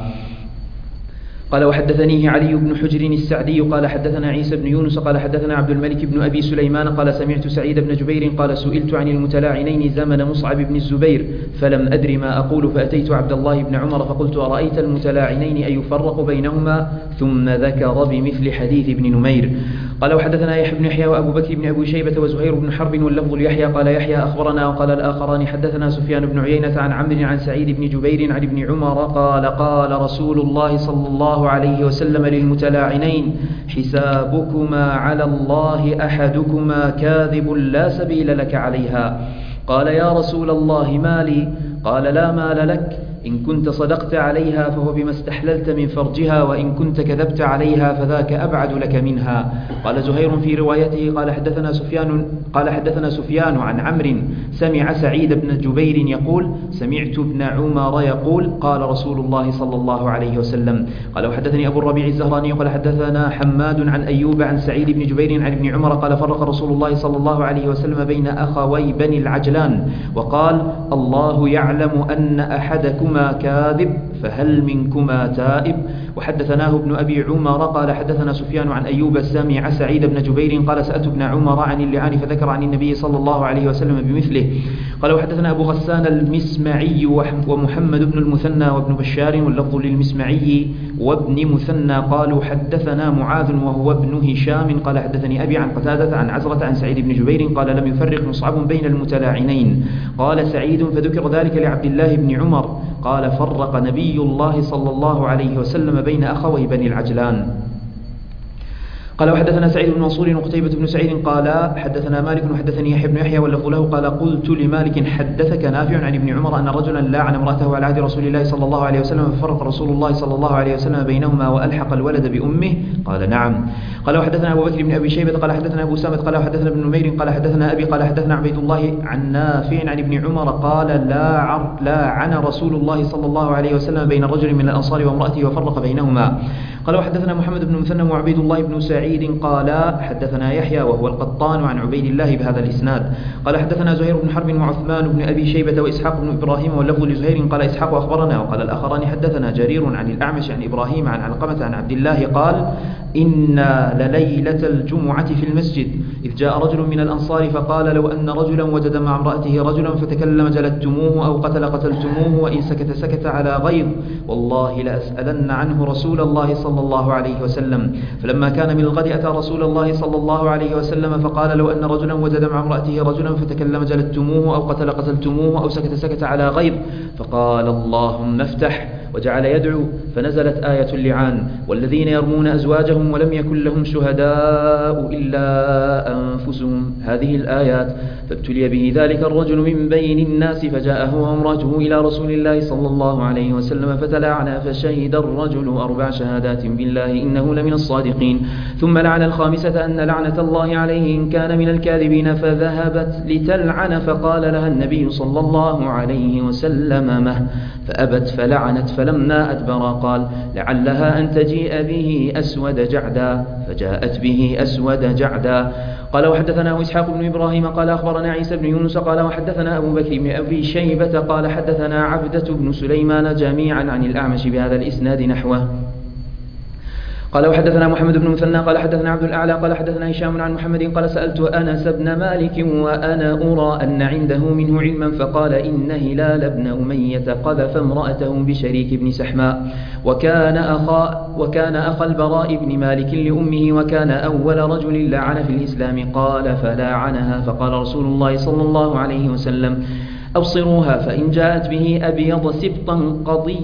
قال وحدثنيه علي بن حجر السعدي قال حدثنا عيسى بن يونس قال حدثنا عبد الملك بن أبي سليمان قال سمعت سعيد بن جبير قال سئلت عن المتلاعنين زمن مصعب بن الزبير فلم أدر ما أقول فأتيت عبد الله بن عمر فقلت أرأيت المتلاعنين أيفرق بينهما؟ ثم ذكر بمثل حديث ابن نمير. قال وحدثنا يحيى بن يحيى وأبو بكر بن أبي شيبة وزهير بن حرب واللفظ ليحيى قال يحيى أخبرنا وقال الآخران حدثنا سفيان بن عيينة عن عمرو عن سعيد بن جبير عن ابن عمر قال قال رسول الله صلى الله عليه وسلم للمتلاعنين حسابكما على الله أحدكما كاذب لا سبيل لك عليها. قال يا رسول الله ما لي؟ قال لا مال لك إن كنت صدقت عليها فهو بما استحللت من فرجها وإن كنت كذبت عليها فذاك أبعد لك منها. قال زهير في روايته قال حدثنا سفيان عن عمرو سمع سعيد بن جبير يقول سمعت ابن عمر يقول قال رسول الله صلى الله عليه وسلم. قال وحدثني أبو الربيع الزهراني قال حدثنا حماد عن أيوب عن سعيد بن جبير عن ابن عمر قال فرق رسول الله صلى الله عليه وسلم بين أخوي بني العجلان وقال الله يعلم أن أحدكما كاذب فهل منكما تائب. وحدثناه ابن أبي عمر قال حدثنا سفيان عن أيوب سمع سعيد بن جبير قال سألت ابن عمر عن اللعان فذكر عن النبي صلى الله عليه وسلم بمثله. قال وحدثنا أبو غسان المسمعي ومحمد بن المثنى وابن بشار واللفظ للمسمعي وابن مثنى قالوا حدثنا معاذ وهو ابن هشام قال حدثني أبي عن قتادة عن عزرة عن سعيد بن جبير قال لم يفرق مصعب بين المتلاعنين. قال سعيد فذكر ذلك لعبد الله بن عمر قال فرق نبي الله صلى الله عليه وسلم بين أخوي بني العجلان. قال وحدثنا سعيد بن منصور وقتيبة بن سعيد قال حدثنا مالك وحدثني يحيى بن يحيى واللفظ له قال قلت لمالك حدثك نافع عن ابن عمر أن رجلا لاعن امرأته على عهد رسول الله صلى الله عليه وسلم ففرق رسول الله صلى الله عليه وسلم بينهما وألحق الولد بأمه؟ قال نعم. قال وحدثنا أبو بكر بن أبي شيبة قال حدثنا أبو سامة قال وحدثنا ابن نمير قال حدثنا أبي قال حدثنا عبيد الله عن نافع عن ابن عمر قال لاعن رسول الله صلى الله عليه وسلم بين الرجل من الأنصار وامرأته وفرق بينهما. قال وحدثنا محمد بن مثنى وعبيد الله بن سعيد قال حدثنا يحيى وهو القطان عن عبيد الله بهذا الإسناد. قال حدثنا زهير بن حرب وعثمان بن أبي شيبة وإسحاق بن إبراهيم واللفظ لزهير قال إسحاق أخبرنا وقال الآخران حدثنا جرير عن الأعمش عن إبراهيم عن علقمة عن عبد الله قال إنا لليلة الجمعة في المسجد إذ جاء رجل من الأنصار فقال لو أن رجلا وجد مع امرأته رجلا فتكلم جلدتموه أو قتل قتلتموه وإن سكت سكت على غيظ والله لأسألن عنه رسول الله صلى الله عليه وسلم. فلما كان من الغد أتى رسول الله صلى الله عليه وسلم فقال لو أن رجلا وجد مع امرأته رجلا فتكلم جلدتموه أو قتل قتلتموه أو سكت سكت على غيظ فقال اللهم افتح وجعل يدعو فنزلت آية اللعان والذين يرمون أزواجهم ولم يكن لهم شهداء إلا أنفسهم هذه الآيات فابتلي به ذلك الرجل من بين الناس فجاءه وامرأته إلى رسول الله صلى الله عليه وسلم فتلاعنا فشهد الرجل 4 شهادات بالله إنه لمن الصادقين ثم لعن الخامسة أن لعنة الله عليه إن كان من الكاذبين فذهبت لتلعن فقال لها النبي صلى الله عليه وسلم مه فأبت فلعنت فلما أدبر قال لعلها أن تجيء به أسود جعدا فجاءت به أسود جعدا. قال وحدثنا إسحاق بن إبراهيم قال أخبرنا عيسى بن يونس قال وحدثنا أبو بكر بن أبي شيبة قال حدثنا عبدة بن سليمان جميعا عن الأعمش بهذا الإسناد نحوه. قال وحدثنا محمد بن مثنى قال حدثنا عبد الأعلى قال حدثنا هشام عن محمد قال سألت أنس بن مالك وأنا أرى أن عنده منه علما فقال إن هلال بن أمية قذف امرأته بشريك بن سحماء وكان أخا البراء بن مالك لأمه وكان أول رجل لعن في الإسلام قال فلاعنها فقال رسول الله صلى الله عليه وسلم أبصروها فإن جاءت به أبيض سبطا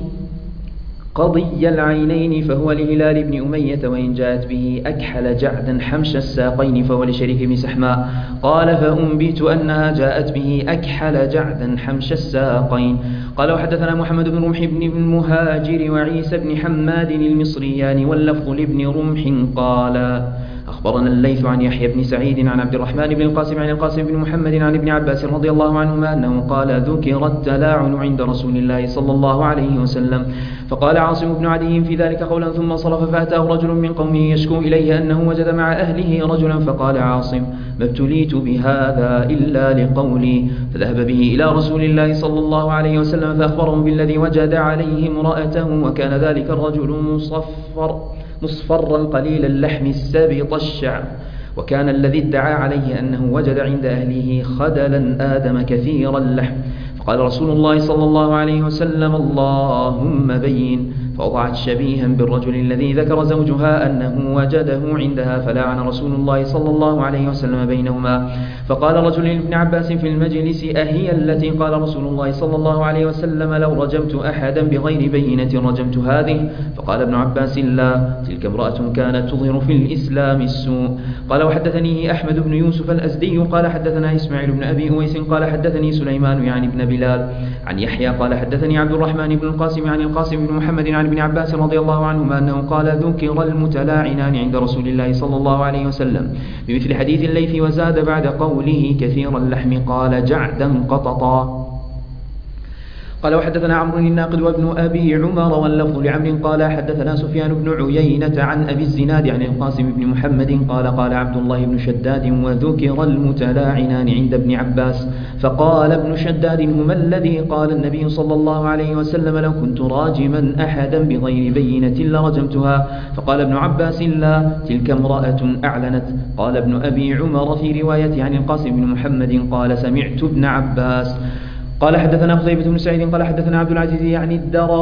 قضي العينين فهو لهلال بن أمية وإن جاءت به أكحل جعدا حمش الساقين فهو لشريك بن سحماء قال فأنبت أنها جاءت به أكحل جعدا حمش الساقين. قال وحدثنا محمد بن رمح بن المهاجر وعيسى بن حماد المصريان واللفظ لابن رمح قال أخبرنا الليث عن يحيى بن سعيد عن عبد الرحمن بن القاسم عن القاسم بن محمد عن ابن عباس رضي الله عنهما أنه قال ذكر التلاعن عند رسول الله صلى الله عليه وسلم فقال عاصم بن عدي في ذلك قولا ثم صرف فأتاه رجل من قومه يشكو إليه أنه وجد مع أهله رجلا فقال عاصم ما ابتليت بهذا إلا لقولي فذهب به إلى رسول الله صلى الله عليه وسلم فأخبره بالذي وجد عليه امرأته وكان ذلك الرجل مصفرا قليل اللحم السابط الشعر وكان الذي ادعى عليه أنه وجد عند أهله خدلا آدم كثير اللحم فقال رسول الله صلى الله عليه وسلم اللهم بين فوضعت شبيها بالرجل الذي ذكر زوجها أنه وجده عندها فلعن رسول الله صلى الله عليه وسلم بينهما. فقال رجل لابن عباس في المجلس أهي التي قال رسول الله صلى الله عليه وسلم لو رجمت أحدا بغير بينة رجمت هذه؟ فقال ابن عباس لا تلك امرأة كانت تظهر في الإسلام السوء. قال وحدثني أحمد بن يوسف الأزدي قال حدثنا إسماعيل بن أبي أويس قال حدثني سليمان يعني بن بلال عن يحيى قال حدثني عبد الرحمن بن القاسم عن القاسم بن محمد عن ابن عباس رضي الله عنهما أنه قال ذكر المتلاعنان عند رسول الله صلى الله عليه وسلم بمثل حديث الليث وزاد بعد قوله كثير اللحم قال جعدا قططا. قال وحدثنا عمرو الناقد وابن أبي عمر واللفظ لعمرو قال حدثنا سفيان بن عيينة عن أبي الزناد عن القاسم بن محمد قال قال عبد الله بن شداد وذكر المتلاعنان عند ابن عباس فقال ابن شداد هما الذي قال النبي صلى الله عليه وسلم لو كنت راجما أحدا بغير بينة لرجمتها فقال ابن عباس لا تلك امرأة أعلنت. قال ابن أبي عمر في رواية عن القاسم بن محمد قال سمعت ابن عباس قال حدثنا قتيبة بن سعيد قال حدثنا عبد العزيز يعني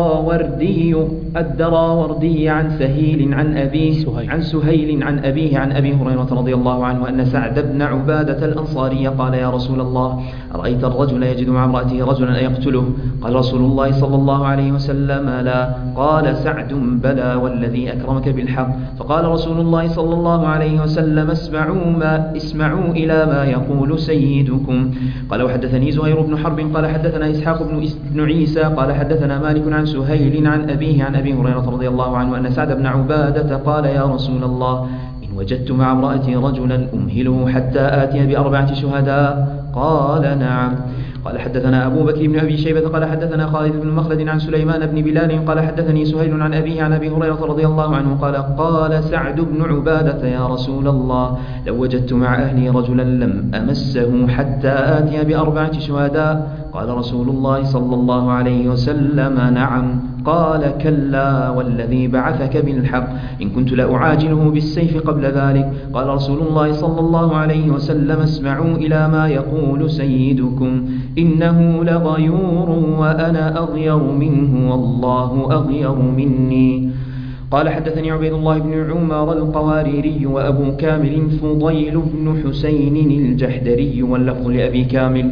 الدراوردي عن سهيل عن أبيه عن سهيل عن أبيه عن أبي هريرة رضي الله عنه أن سعد بن عبادة الأنصاري قال يا رسول الله أرأيت الرجل يجد مع امرأته رجلا أيقتله؟ قال رسول الله صلى الله عليه وسلم لا. قال سعد بلى والذي أكرمك بالحق. فقال رسول الله صلى الله عليه وسلم اسمعوا إلى ما يقول سيدكم. قال وحدثني زهير بن حرب قال حدثنا إسحاق بن عيسى قال حدثنا مالك عن سهيل عن أبيه عن أبي هريرة رضي الله عنه أن سعد بن عبادة قال يا رسول الله إن وجدت مع امرأتي رجلا أمهله حتى آتي ب4 شهداء؟ قال نعم. قال حدثنا أبو بكر بن أبي شيبة قال حدثنا خالد بن مخلد عن سليمان بن بلال قال حدثني سهيل عن أبيه عن أبي هريرة رضي الله عنه قال سعد بن عبادة يا رسول الله لو وجدت مع أهلي رجلا لم أمسه حتى آتي ب4 شهداء؟ قال رسول الله صلى الله عليه وسلم نعم. قال كلا والذي بعثك بالحق إن كنت لأعاجله بالسيف قبل ذلك. قال رسول الله صلى الله عليه وسلم اسمعوا إلى ما يقول سيدكم إنه لغيور وأنا أغير منه والله أغير مني. قال حدثني عبيد الله بن عمر القواريري وأبو كامل فضيل بن حسين الجحدري واللفظ لأبي كامل.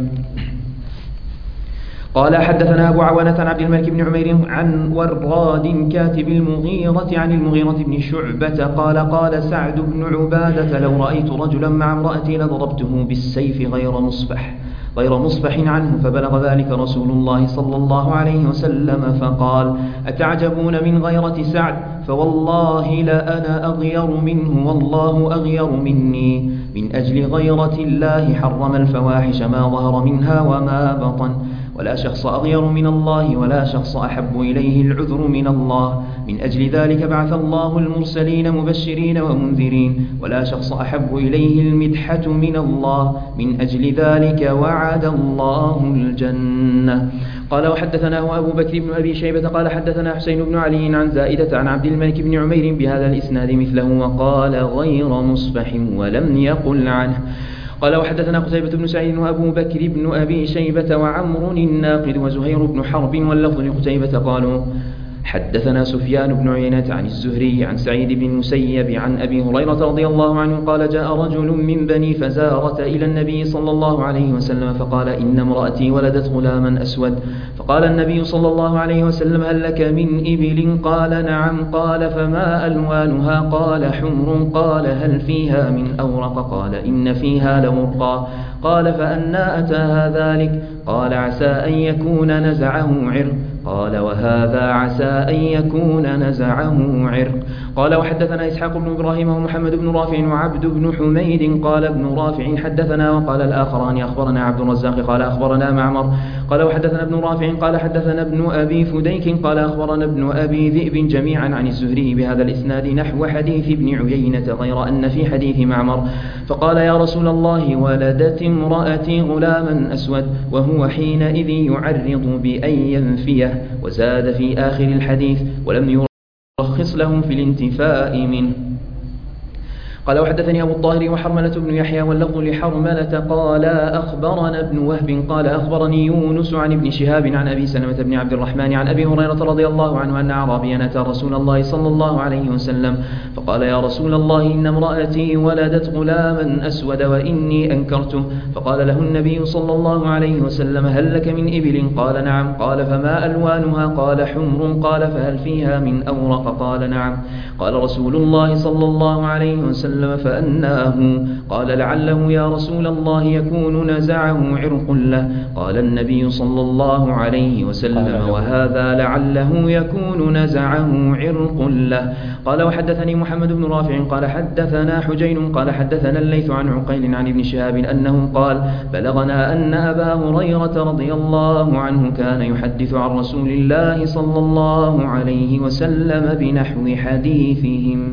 قال حدثنا أبو عوانة عن عبد الملك بن عمير عن وراد كاتب المغيرة عن المغيرة بن شعبة قال سعد بن عبادة لو رأيت رجلا مع امرأتي لضربته بالسيف غير مصفح عنه. فبلغ ذلك رسول الله صلى الله عليه وسلم فقال أتعجبون من غيرة سعد فوالله لأنا أغير منه والله أغير مني. من أجل غيرة الله حرم الفواحش ما ظهر منها وما بطن ولا شخص أغير من الله ولا شخص أحب إليه العذر من الله. من أجل ذلك بعث الله المرسلين مبشرين ومنذرين ولا شخص أحب إليه المدحة من الله. من أجل ذلك وعد الله الجنة. قال وحدثناه أبو بكر بن أبي شيبة قال حدثنا حسين بن علي عن زائدة عن عبد الملك بن عمير بهذا الإسناد مثله وقال غير مصفح ولم يقل عنه. قال وحدثنا قتيبة بن سعيد وأبو بكر بن أبي شيبة وعمر الناقد وزهير بن حرب واللفظ لقتيبة قالوا حدثنا سفيان بن عيينة عن الزهري عن سعيد بن المسيب عن أبي هريرة رضي الله عنه قال جاء رجل من بني فزارة إلى النبي صلى الله عليه وسلم فقال إن امرأتي ولدت غلاما أسود. فقال النبي صلى الله عليه وسلم هل لك من إبل؟ قال نعم. قال فما ألوانها؟ قال حمر. قال هل فيها من أورق؟ قال إن فيها لورقا. قال فأنى أتاها ذلك؟ قال عسى أن يكون نزعه عرق. قال وهذا عسى أن يكون نزعه عرق. قال وحدثنا إسحاق بن إبراهيم ومحمد بن رافع وعبد بن حميد قال ابن رافع حدثنا وقال الآخران أخبرنا عبد الرزاق قال أخبرنا معمر قال وحدثنا ابن رافع قال حدثنا ابن أبي فديك قال أخبرنا ابن أبي ذئب جميعا عن الزهري بهذا الإسناد نحو حديث ابن عيينة غير أن في حديث معمر فقال يا رسول الله ولدت امرأتي غلاما أسود وهو حينئذ يعرض بأن ينفيه. وزاد في آخر الحديث ولم يرخص لهم في الانتفاء منه. قال وحدثني أبو الطاهر وحرملة بن يحيى واللفظ لحرملة قال أخبرنا ابن وهب قال أخبرني يونس عن ابن شهاب عن أبي سلمة بن عبد الرحمن عن أبي هريرة رضي الله عنه أن أعرابيا أتى رسول الله صلى الله عليه وسلم فقال يا رسول الله إن امرأتي ولدت غلاما أسود وإني أنكرته. فقال له النبي صلى الله عليه وسلم هل لك من إبل؟ قال نعم. قال فما ألوانها؟ قال حمر. قال فهل فيها من أورق؟ قال نعم. قال رسول الله صلى الله عليه وسلم وسلم فأناه. قال لعله يا رسول الله يكون نزعه عرق له. قال النبي صلى الله عليه وسلم وهذا لعله يكون نزعه عرق له. قال وحدثني محمد بن رافع قال حدثنا حجين قال حدثنا الليث عن عقيل عن ابن شهاب أنه قال بلغنا أن أبا هريرة رضي الله عنه كان يحدث عن رسول الله صلى الله عليه وسلم بنحو حديثهم.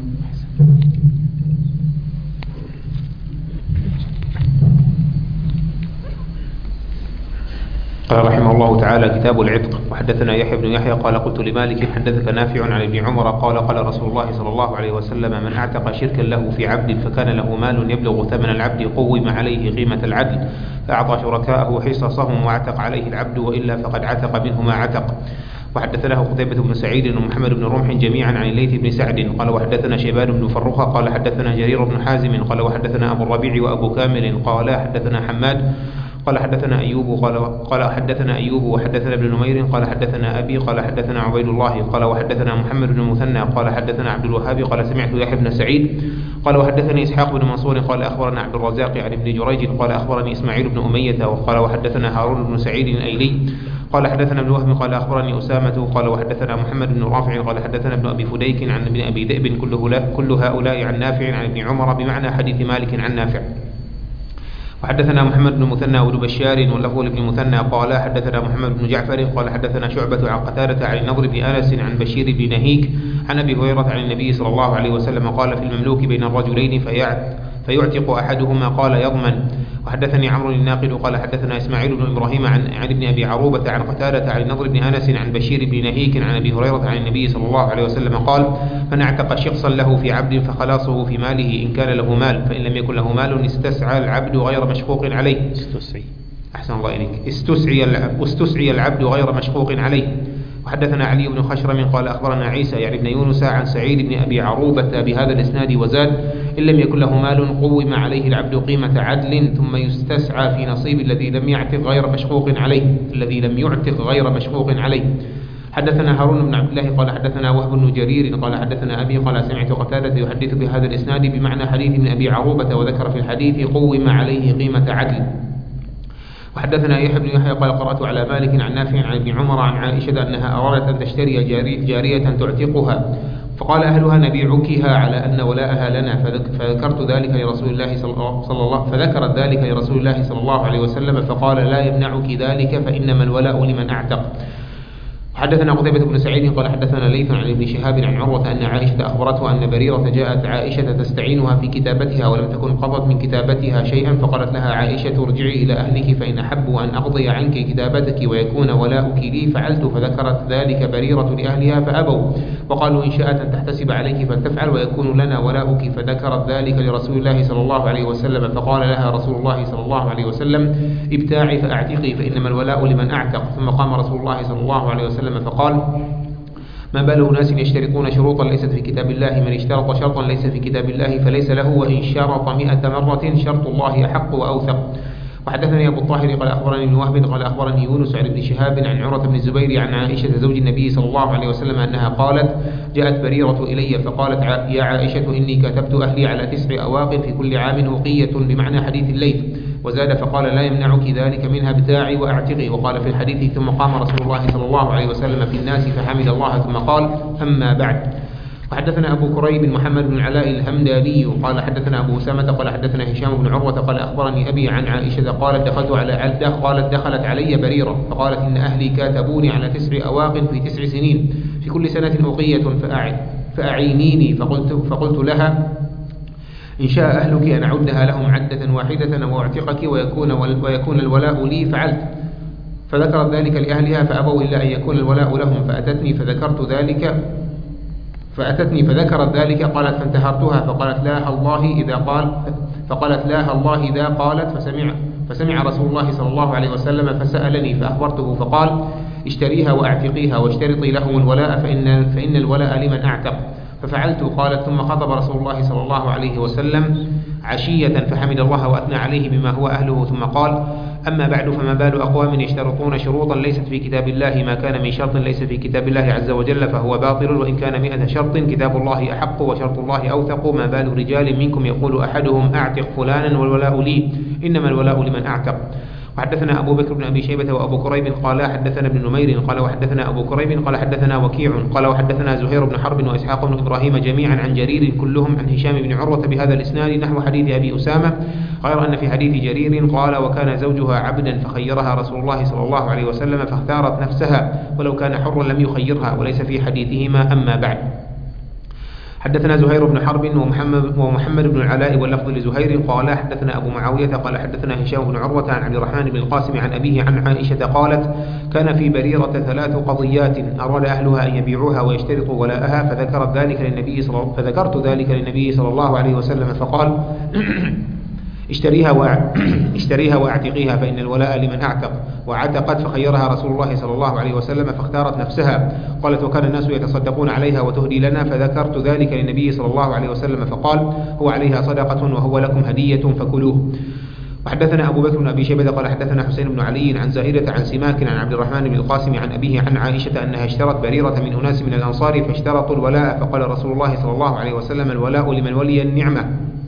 قال رحمه الله تعالى كتاب العتق. وحدثنا يحيى بن يحيى قال قلت لمالك حدثك نافع عن ابن عمر قال قال رسول الله صلى الله عليه وسلم من اعتق شركا له في عبد فكان له مال يبلغ ثمن العبد قوم عليه قيمة العدل فأعطى شركاءه حصصهم واعتق عليه العبد وإلا فقد عتق منه ما عتق. وحدثناه قتيبة بن سعيد ومحمد بن رمح جميعا عن الليث بن سعد قال وحدثنا شيبان بن فروخة قال حدثنا جرير بن حازم قال وحدثنا أبو الربيع وأبو كامل قال حدثنا حماد قال حدثنا أيوب قال حدثنا أيوب وحدثنا ابن نمير قال حدثنا أبي قال حدثنا عبيد الله قال وحدثنا محمد بن المثنى قال حدثنا عبد الوهاب قال سمعت يحيى بن سعيد قال وحدثني إسحاق بن منصور قال أخبرنا عبد الرزاق عن ابن جريج قال أخبرني إسماعيل بن أمية قال وحدثنا هارون بن سعيد الأيلي قال حدثنا ابن وهب قال أخبرني أسامة قال وحدثنا محمد بن رافع قال حدثنا ابن أبي فديك عن ابن أبي ذئب كل هؤلاء عن نافع عن ابن عمر بمعنى حديث مالك عن نافع. وحدثنا محمد بن مثنى وابن بشار واللفظ لابن مثنى قال حدثنا محمد بن جعفر قال حدثنا شعبة عن قتادة عن النضر بن أنس عن بشير بن نهيك عن أبي هريرة عن النبي صلى الله عليه وسلم قال في المملوك بين الرجلين فيعتق أحدهما قال يضمن. وحدثني عمرو الناقد قال حدثنا إسماعيل بن إبراهيم عن ابن أبي عروبة عن قتادة عن النضر بن أنس عن بشير بن نهيك عن أبي هريرة عن النبي صلى الله عليه وسلم قال من اعتق شخصا له في عبد فخلاصه في ماله إن كان له مال فإن لم يكن له مال استسعى العبد غير مشقوق عليه. أحسن الله إليك. استسعي العبد غير مشقوق عليه. وحدثنا علي بن خشرم قال أخبرنا عيسى يعني ابن يونس عن سعيد بن أبي عروبة بهذا الإسناد وزاد إن لم يكن له مال قوم عليه العبد قيمة عدل ثم يستسعى في نصيب الذي لم يعتق غير مشقوق عليه. حدثنا هارون بن عبد الله قال حدثنا وهب بن جرير قال حدثنا أبي قال سمعت قتادة يحدث بهذا الإسناد بمعنى حديث ابن أبي عروبة وذكر في الحديث قوم عليه قيمة عدل. وحدثنا يحيى بن يحيى قال قرأت على مالك عن نافع عن ابن عمر عن عائشة أنها أرادت أن تشتري جارية تعتقها فقال أهلها نبيعكها على أن ولاءها لنا فذكرت ذلك لرسول الله فذكرت ذلك لرسول الله صلى الله عليه وسلم فقال لا يمنعك ذلك فإنما الولاء لمن أعتق. حدثنا قتيبة بن سعيد قال حدثنا ليث عن ابن شهاب عن عروة أن عائشة أخبرته أن بريرة جاءت عائشة تستعينها في كتابتها ولم تكن قضت من كتابتها شيئا فقالت لها عائشة ارجعي إلى أهلك فإن أحب أن أقضي عنك كتابتك ويكون ولاؤك لي فعلت فذكرت ذلك بريرة لأهلها فأبوا وقالوا إن شاءت أن تحتسب عليك فلتفعل ويكون لنا ولاؤك فذكرت ذلك لرسول الله صلى الله عليه وسلم فقال لها رسول الله صلى الله عليه وسلم ابتاعي فأعتقي فإنما الولاء لمن أعتق. ثم قام رسول الله صلى الله عليه وسلم فقال ما بال ناس يشترطون شروطا ليست في كتاب الله من اشترط شرطا ليس في كتاب الله فليس له وإن شرط 100 مرة شرط الله أحق وأوثق. وحدثني أبو الطاهر قال أخبرني ابن وهب قال أخبرني يونس عن ابن شهاب عن عروة بن الزبير عن عائشة زوج النبي صلى الله عليه وسلم أنها قالت جاءت بريرة إلي فقالت يا عائشة إني كتبت أهلي على 9 أواق في كل عام أوقية بمعنى حديث الليث وزاد فقال لا يمنعك ذلك منها ابتاعي وأعتقي. وقال في الحديث ثم قام رسول الله صلى الله عليه وسلم في الناس فحمد الله ثم قال أما بعد. وحدثنا أبو كريب محمد بن علاء الهمداني قال حدثنا أبو أسامة قال حدثنا هشام بن عروة قال أخبرني أبي عن عائشة قالت دخلت علي بريرة فقالت إن أهلي كاتبوني على 9 أواق في 9 سنين في كل سنة أوقية فأعينيني فقلت لها إن شاء أهلك أن أعدها لهم عدة واحدة وأعتقك ويكون الولاء لي فعلت فذكرت ذلك لأهلها فأبوا إلا أن يكون الولاء لهم فأتتني فذكرت ذلك قالت فانتهرتها فقالت لا الله إذا قالت فسمع رسول الله صلى الله عليه وسلم فسألني فأخبرته فقال اشتريها وأعتقيها واشترطي لهم الولاء فإن الولاء لمن أعتق ففعلت. قالت ثم خطب رسول الله صلى الله عليه وسلم عشية فحمد الله وأثنى عليه بما هو أهله ثم قال أما بعد فما بال أقوام يشترطون شروطا ليست في كتاب الله، ما كان من شرط ليس في كتاب الله عز وجل فهو باطل، وإن كان 100 شرط كتاب الله أحق وشرط الله أوثق. ما بال رجال منكم يقول أحدهم أعتق فلانا والولاء لي، إنما الولاء لمن أعتق. وحدثنا أبو بكر بن أبي شيبة وأبو كريب قال حدثنا ابن نمير قال وحدثنا أبو كريب قال حدثنا وكيع قال وحدثنا زهير بن حرب وإسحاق بن إبراهيم جميعا عن جرير كلهم عن هشام بن عروة بهذا الإسناد نحو حديث أبي أسامة، غير أن في حديث جرير قال وكان زوجها عبدا فخيرها رسول الله صلى الله عليه وسلم فاختارت نفسها، ولو كان حرا لم يخيرها، وليس في حديثهما. أما بعد. حدثنا زهير بن حرب ومحمد بن العلاء واللفظ لزهير قال حدثنا أبو معاوية قال حدثنا هشام بن عروة عن عبد الرحمن بن القاسم عن أبيه عن عائشة قالت كان في بريرة 3 قضيات أراد أهلها أن يبيعوها ويشترطوا ولاءها، فذكرت ذلك للنبي صلى الله عليه وسلم فقال اشتريها واعتقيها فإن الولاء لمن أعتق، وعتقت فخيرها رسول الله صلى الله عليه وسلم فاختارت نفسها. قالت وكان الناس يتصدقون عليها وتهدي لنا، فذكرت ذلك للنبي صلى الله عليه وسلم فقال هو عليها صدقة وهو لكم هدية فكلوه. وحدثنا أبو بكر بن أبي شيبة قال حدثنا حسين بن علي عن زائدة عن سماك عن عبد الرحمن بن القاسم عن أبيه عن عائشة أنها اشترت بريرة من أناس من الأنصار فاشترطوا الولاء، فقال رسول الله صلى الله عليه وسلم الولاء لمن ولي النعمة،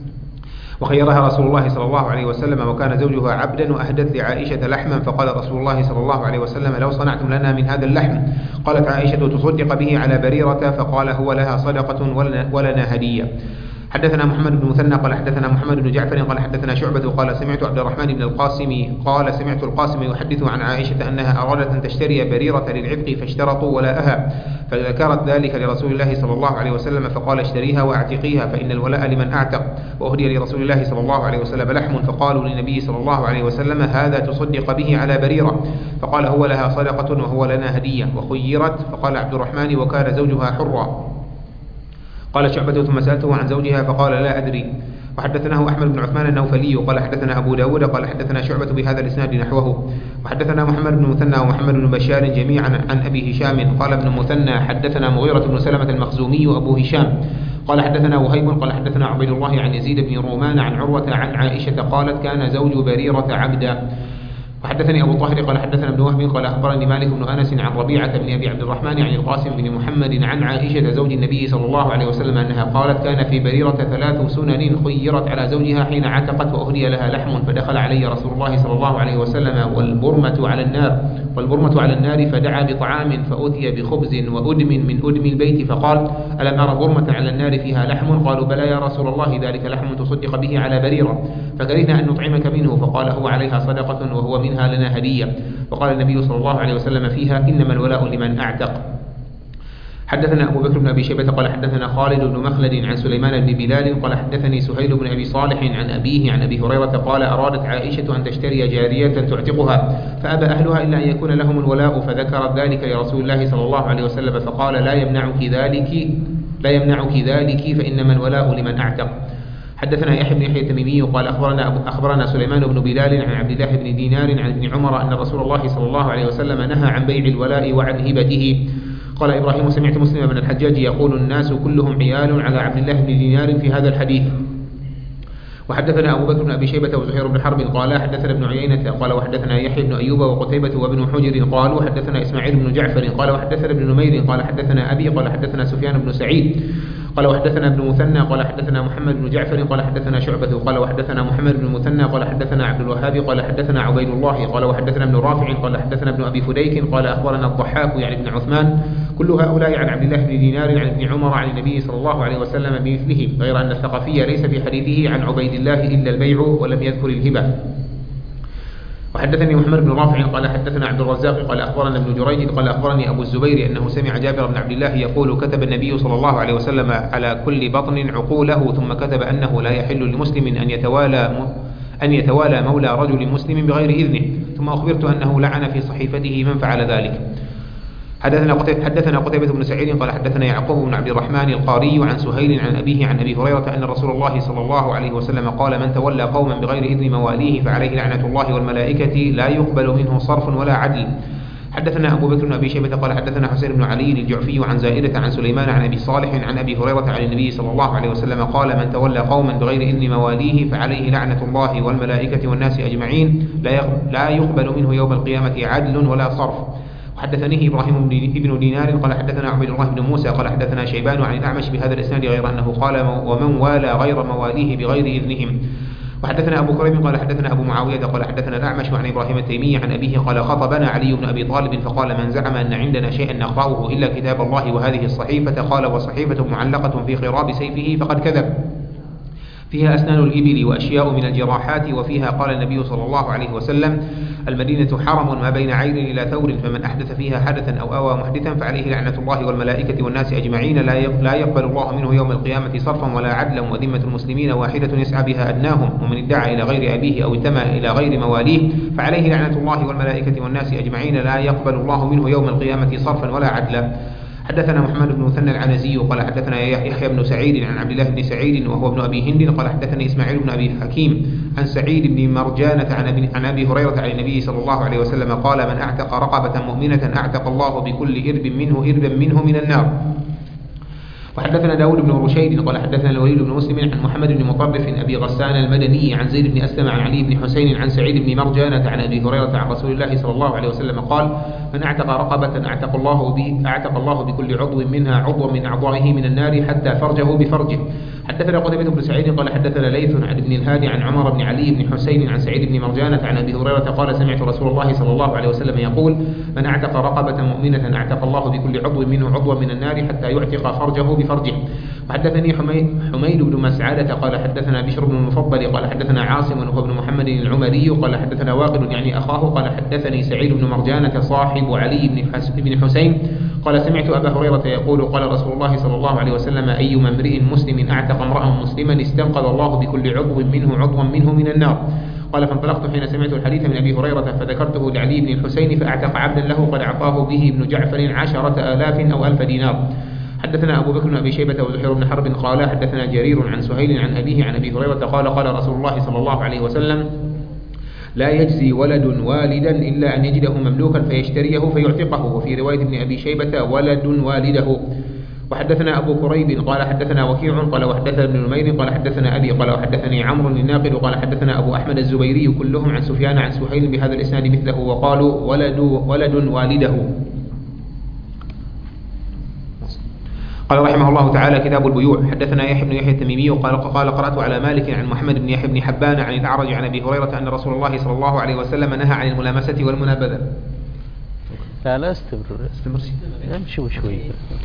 وخيرها رسول الله صلى الله عليه وسلم وكان زوجها عبدا، وأهدت لعائشة لحما، فقال رسول الله صلى الله عليه وسلم لو صنعتم لنا من هذا اللحم. قالت عائشة تصدق به على بريرة، فقال هو لها صدقة ولنا هدية. حدثنا محمد بن مثنى قال حدثنا محمد بن جعفر قال حدثنا شعبة قال سمعت عبد الرحمن بن القاسم قال سمعت القاسم يحدث عن عائشة أنها أرادت أن تشتري بريرة للعتق فاشترطوا ولاءها، فذكرت ذلك لرسول الله صلى الله عليه وسلم فقال اشتريها واعتقيها فإن الولاء لمن أعتق. وأهدي لرسول الله صلى الله عليه وسلم لحم، فقالوا للنبي صلى الله عليه وسلم هذا تصدق به على بريرة، فقال هو لها صدقة وهو لنا هدية. وخيرت، فقال عبد الرحمن وكان زوجها حرا. قال شعبة ثم سألته عن زوجها فقال لا أدري. وحدثناه أحمد بن عثمان النوفلي قال حدثنا أبو داود قال حدثنا شعبة بهذا الإسناد نحوه. وحدثنا محمد بن مثنى ومحمد بن بشار جميعا عن أبي هشام قال ابن مثنى حدثنا مغيرة بن سلمة المخزومي وأبو هشام قال حدثنا وهيب قال حدثنا عبيد الله عن يزيد بن رومان عن عروة عن عائشة قالت كان زوج بريرة عبدا. وحدثني أبو طاهر قال حدثنا ابن وهب قال أخبرني مالك بن أنس عن ربيعة بن أبي عبد الرحمن عن القاسم بن محمد عن عائشة زوج النبي صلى الله عليه وسلم أنها قالت كان في بريرة 3 سنن خيرت على زوجها حين عتقت وأهدي لها لحم، فدخل علي رسول الله صلى الله عليه وسلم والبرمة على النار فدعا بطعام فأتي بخبز وأدم من أدم البيت فقال ألم أرى برمة على النار فيها لحم؟ قالوا بلى يا رسول الله ذلك لحم تصدق به على بريرة، فكرهنا أن نطعمك منه، فقال هو عليها صدقة وهو منها لنا هدية. وقال النبي صلى الله عليه وسلم فيها إنما الولاء لمن أعتق. حدثنا أبو بكر بن أبي شيبة قال حدثنا خالد بن مخلد عن سليمان بن بلال قال حدثني سهيل بن أبي صالح عن أبيه عن أبي هريرة قال أرادت عائشة أن تشتري جارية تعتقها فأبى أهلها إلا أن يكون لهم الولاء، فذكرت ذلك لرسول الله صلل الله عليه وسلم فقال لا يمنعك ذلك فإنما الولاء لمن أعتق. حدثنا يحيى بن يحيى التميمي قال أخبرنا سليمان بن بلال عن عبد الله بن دينار عن ابن عمر أن رسول الله صلى الله عليه وسلم نهى عن بيع الولاء وعن هبته. قال إبراهيم سمعت مسلم بن الحجاج يقول الناس كلهم عيال على عبد الله بن دينار في هذا الحديث. وحدثنا أبو بكر بن أبي شيبة وزهير بن حرب قال حدثنا ابن عيينة قال وحدثنا يحيى بن أيوب وقتيبة وابن حجر قالوا حدثنا إسماعيل بن جعفر قال وحدثنا ابن نمير قال حدثنا أبي قال حدثنا سفيان بن سعيد قال وحدثنا ابن مثنى قال حدثنا محمد بن جعفر قال حدثنا شعبة قال وحدثنا محمد بن مثنى قال حدثنا عبد الوهاب قال حدثنا عبيد الله قال وحدثنا ابن رافع قال حدثنا ابن أبي فديك قال أخبرنا الضحاك يعني ابن عثمان كل هؤلاء عن عبد الله بن دينار عن ابن عمر عن النبي صلى الله عليه وسلم بمثله، غير أن الثقفي ليس في حديثه عن عبيد الله إلا البيع ولم يذكر الهبة. وحدثني محمد بن رافع قال حدثنا عبد الرزاق قال أخبرنا ابن جريج قال أخبرني أبو الزبير أنه سمع جابر بن عبد الله يقول كتب النبي صلى الله عليه وسلم على كل بطن عقوله، ثم كتب أنه لا يحل لمسلم أن يتوالى مولى رجل مسلم بغير إذنه، ثم أخبرت أنه لعن في صحيفته من فعل ذلك. حدثنا قتيبة بن سعيد قال حدثنا يعقوب بن عبد الرحمن القاري عن سهيل عن أبيه عن أبي هريرة أن رسول الله صلى الله عليه وسلم قال من تولى قوما بغير إذن مواليه فعليه لعنة الله والملائكة لا يقبل منه صرف ولا عدل. حدثنا أبو بكر بن أبي شيبة قال حدثنا حسين بن علي الجعفي عن زائدة عن سليمان عن أبي صالح عن أبي هريرة عن النبي صلى الله عليه وسلم قال من تولى قوما بغير إذن مواليه فعليه لعنة الله والملائكة والناس أجمعين لا يقبل منه يوم القيامة عدل ولا صرف. وحدثنيه إبراهيم بن دينار قال حدثنا عبد الله بن موسى قال حدثنا شيبان عن الأعمش بهذا الإسناد غير أنه قال ومن والى غير مواليه بغير إذنهم. وحدثنا أبو كريم قال حدثنا أبو معاوية قال حدثنا الأعمش عن إبراهيم التيمي عن أبيه قال خطبنا علي بن أبي طالب فقال من زعم أن عندنا شيئا نقرأه إلا كتاب الله وهذه الصحيفة قال وصحيفة معلقة في خراب سيفه فقد كذب فيها أسنان الإبل وأشياء من الجراحات وفيها قال النبي صلى الله عليه وسلم المدينة حرم ما بين عير إلى ثور فمن أحدث فيها حدثا أو آوى محدثا فعليه لعنة الله والملائكة والناس أجمعين لا يقبل الله منه يوم القيامة صرفا ولا عدلا وذمة المسلمين واحدة يسعى بها أدناهم ومن ادعى إلى غير أبيه أو انتمى إلى غير مواليه فعليه لعنة الله والملائكة والناس أجمعين لا يقبل الله منه يوم القيامة صرفا ولا عدلا. حدثنا محمد بن مثنى العنزي قال حدثنا يحيى بن سعيد عن عبد الله بن سعيد وهو ابن أبي هند قال حدثني إسماعيل بن أبي حكيم عن سعيد بن مرجانة عن أبي هريرة عن النبي صلى الله عليه وسلم قال من أعتق رقبة مؤمنة أعتق الله بكل إرب منه من النار. وحدثنا داود بن رشيد قال حدثنا الوليد بن مسلم عن محمد بن مطرف أبي غسان المدني عن زيد بن أسلم عن علي بن حسين عن سعيد بن مرجانة عن أبي هريرة عن رسول الله صلى الله عليه وسلم قال من أعتق رقبة أعتق الله بكل عضو منها عضو من أعضائه من النار حتى فرجه بفرجه. حدثنا قتيبة بن سعيد قال حدثنا ليث عن ابن الهادي عن عمر بن علي بن حسين عن سعيد بن مرجانة عن أبي هريرة قال سمعت رسول الله صلى الله عليه وسلم يقول من أعتق رقبة مؤمنة أعتق الله بكل عضو منه عضو من النار حتى يعتق فرجه بفرجه. وحدثني حميد بن مسعدة قال حدثنا بشر بن المفضل قال حدثنا عاصم وهو ابن محمد العمري قال حدثنا واقد يعني أخاه قال حدثني سعيد بن مرجانة صاحب علي بن حسين قال سمعت أبا هريرة يقول قال رسول الله صلى الله عليه وسلم أيما امرئ مسلم أعتق امرأ مسلما استنقذ الله بكل عضو منه من النار. قال فانطلقت حين سمعت الحديث من أبي هريرة فذكرته لعلي بن الحسين فأعتق عبدا له قد أعطاه به ابن جعفر 10,000 أو 1000 دينار. حدثنا أبو بكر بن أبي شيبة وزهير بن حرب قال حدثنا جرير عن سهيل عن أبيه عن أبي هريرة قال قال رسول الله صلى الله عليه وسلم لا يجزي ولد والدا إلا أن يجده مملوكا فيشتريه فيعتقه. وفي رواية ابن أبي شيبة ولد والده. وحدثنا أبو كريب قال حدثنا وكيع قال وحدثنا ابن نمير قال حدثنا أبي قال وحدثني عمرو الناقد قال حدثنا أبو أحمد الزبيري كلهم عن سفيان عن سهيل بهذا الإسناد مثله وقالوا ولد والده. قال رحمه الله تعالى كتاب البيوع. حدثنا يحيى بن يحيى التميمي قال قرأت على مالك عن محمد بن يحيى بن حبان عن الأعرج عن أبي هريرة أن رسول الله صلى الله عليه وسلم نهى عن الملامسة والمنابذة. لا استمر امشي شوي.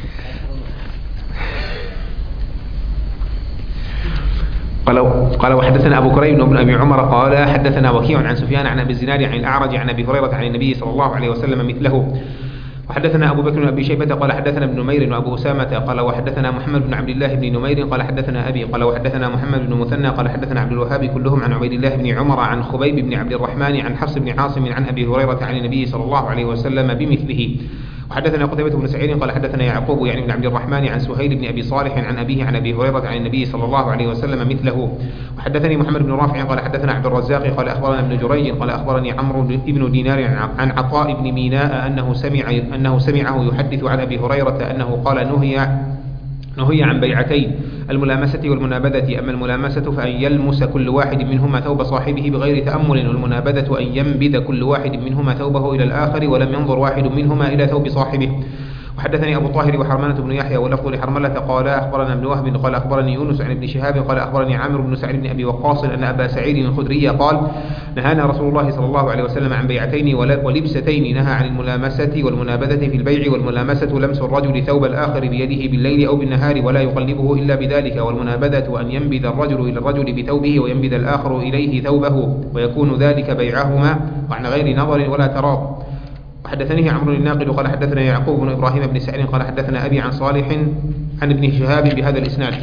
قال وحدثنا أبو كريب بن أبي عمر قال حدثنا وكيع عن سفيان عن أبي الزناد عن الأعرج عن أبي هريرة عن النبي صلى الله عليه وسلم مثله. وحدثنا أبو بكر بن أبي شيبة قال حدثنا ابن نمير وأبو أسامة قال وحدثنا محمد بن عبد الله بن نمير قال حدثنا أبي قال وحدثنا محمد بن مثنى قال حدثنا عبد الوهاب كلهم عن عبيد الله بن عمر عن خبيب بن عبد الرحمن عن حفص بن عاصم عن أبي هريرة عن النبي صلى الله عليه وسلم بمثله. وحدثنا قتيبة بن سعيد قال حدثنا يعقوب يعني بن عبد الرحمن عن سهيل بن أبي صالح عن أبيه عن أبي هريرة عن النبي صلى الله عليه وسلم مثله. وحدثني محمد بن رافع قال حدثنا عبد الرزاق قال أخبرنا ابن جريج قال أخبرني عمرو بن دينار عن عطاء بن ميناء أنه سمعه يحدث عن أبي هريرة أنه قال نهي عن بيعتين الملامسة والمنابذة. أما الملامسة فأن يلمس كل واحد منهما ثوب صاحبه بغير تأمل والمنابذة أن ينبذ كل واحد منهما ثوبه إلى الآخر ولم ينظر واحد منهما إلى ثوب صاحبه. وحدثني أبو طاهر وحرملة بن يحيى واللفظ لحرملة قال أخبرنا ابن وهب قال أخبرني يونس عن ابن شهاب قال أخبرني عامر بن سعد بن أبي وقاص أن أبا سعيد الخدري قال نهانا رسول الله صلى الله عليه وسلم عن بيعتين ولبستين نهى عن الملامسة والمنابذة في البيع. والملامسة لمس الرجل ثوب الآخر بيده بالليل أو بالنهار ولا يقلبه إلا بذلك. والمنابذة أن ينبذ الرجل إلى الرجل بثوبه وينبذ الآخر إليه ثوبه ويكون ذلك بيعهما وعن غير نظر ولا تراض. وحدثنيه عمرو الناقد قال حدثنا يعقوب بن إبراهيم بن سعد قال حدثنا أبي عن صالح عن ابن شهاب بهذا الإسناد.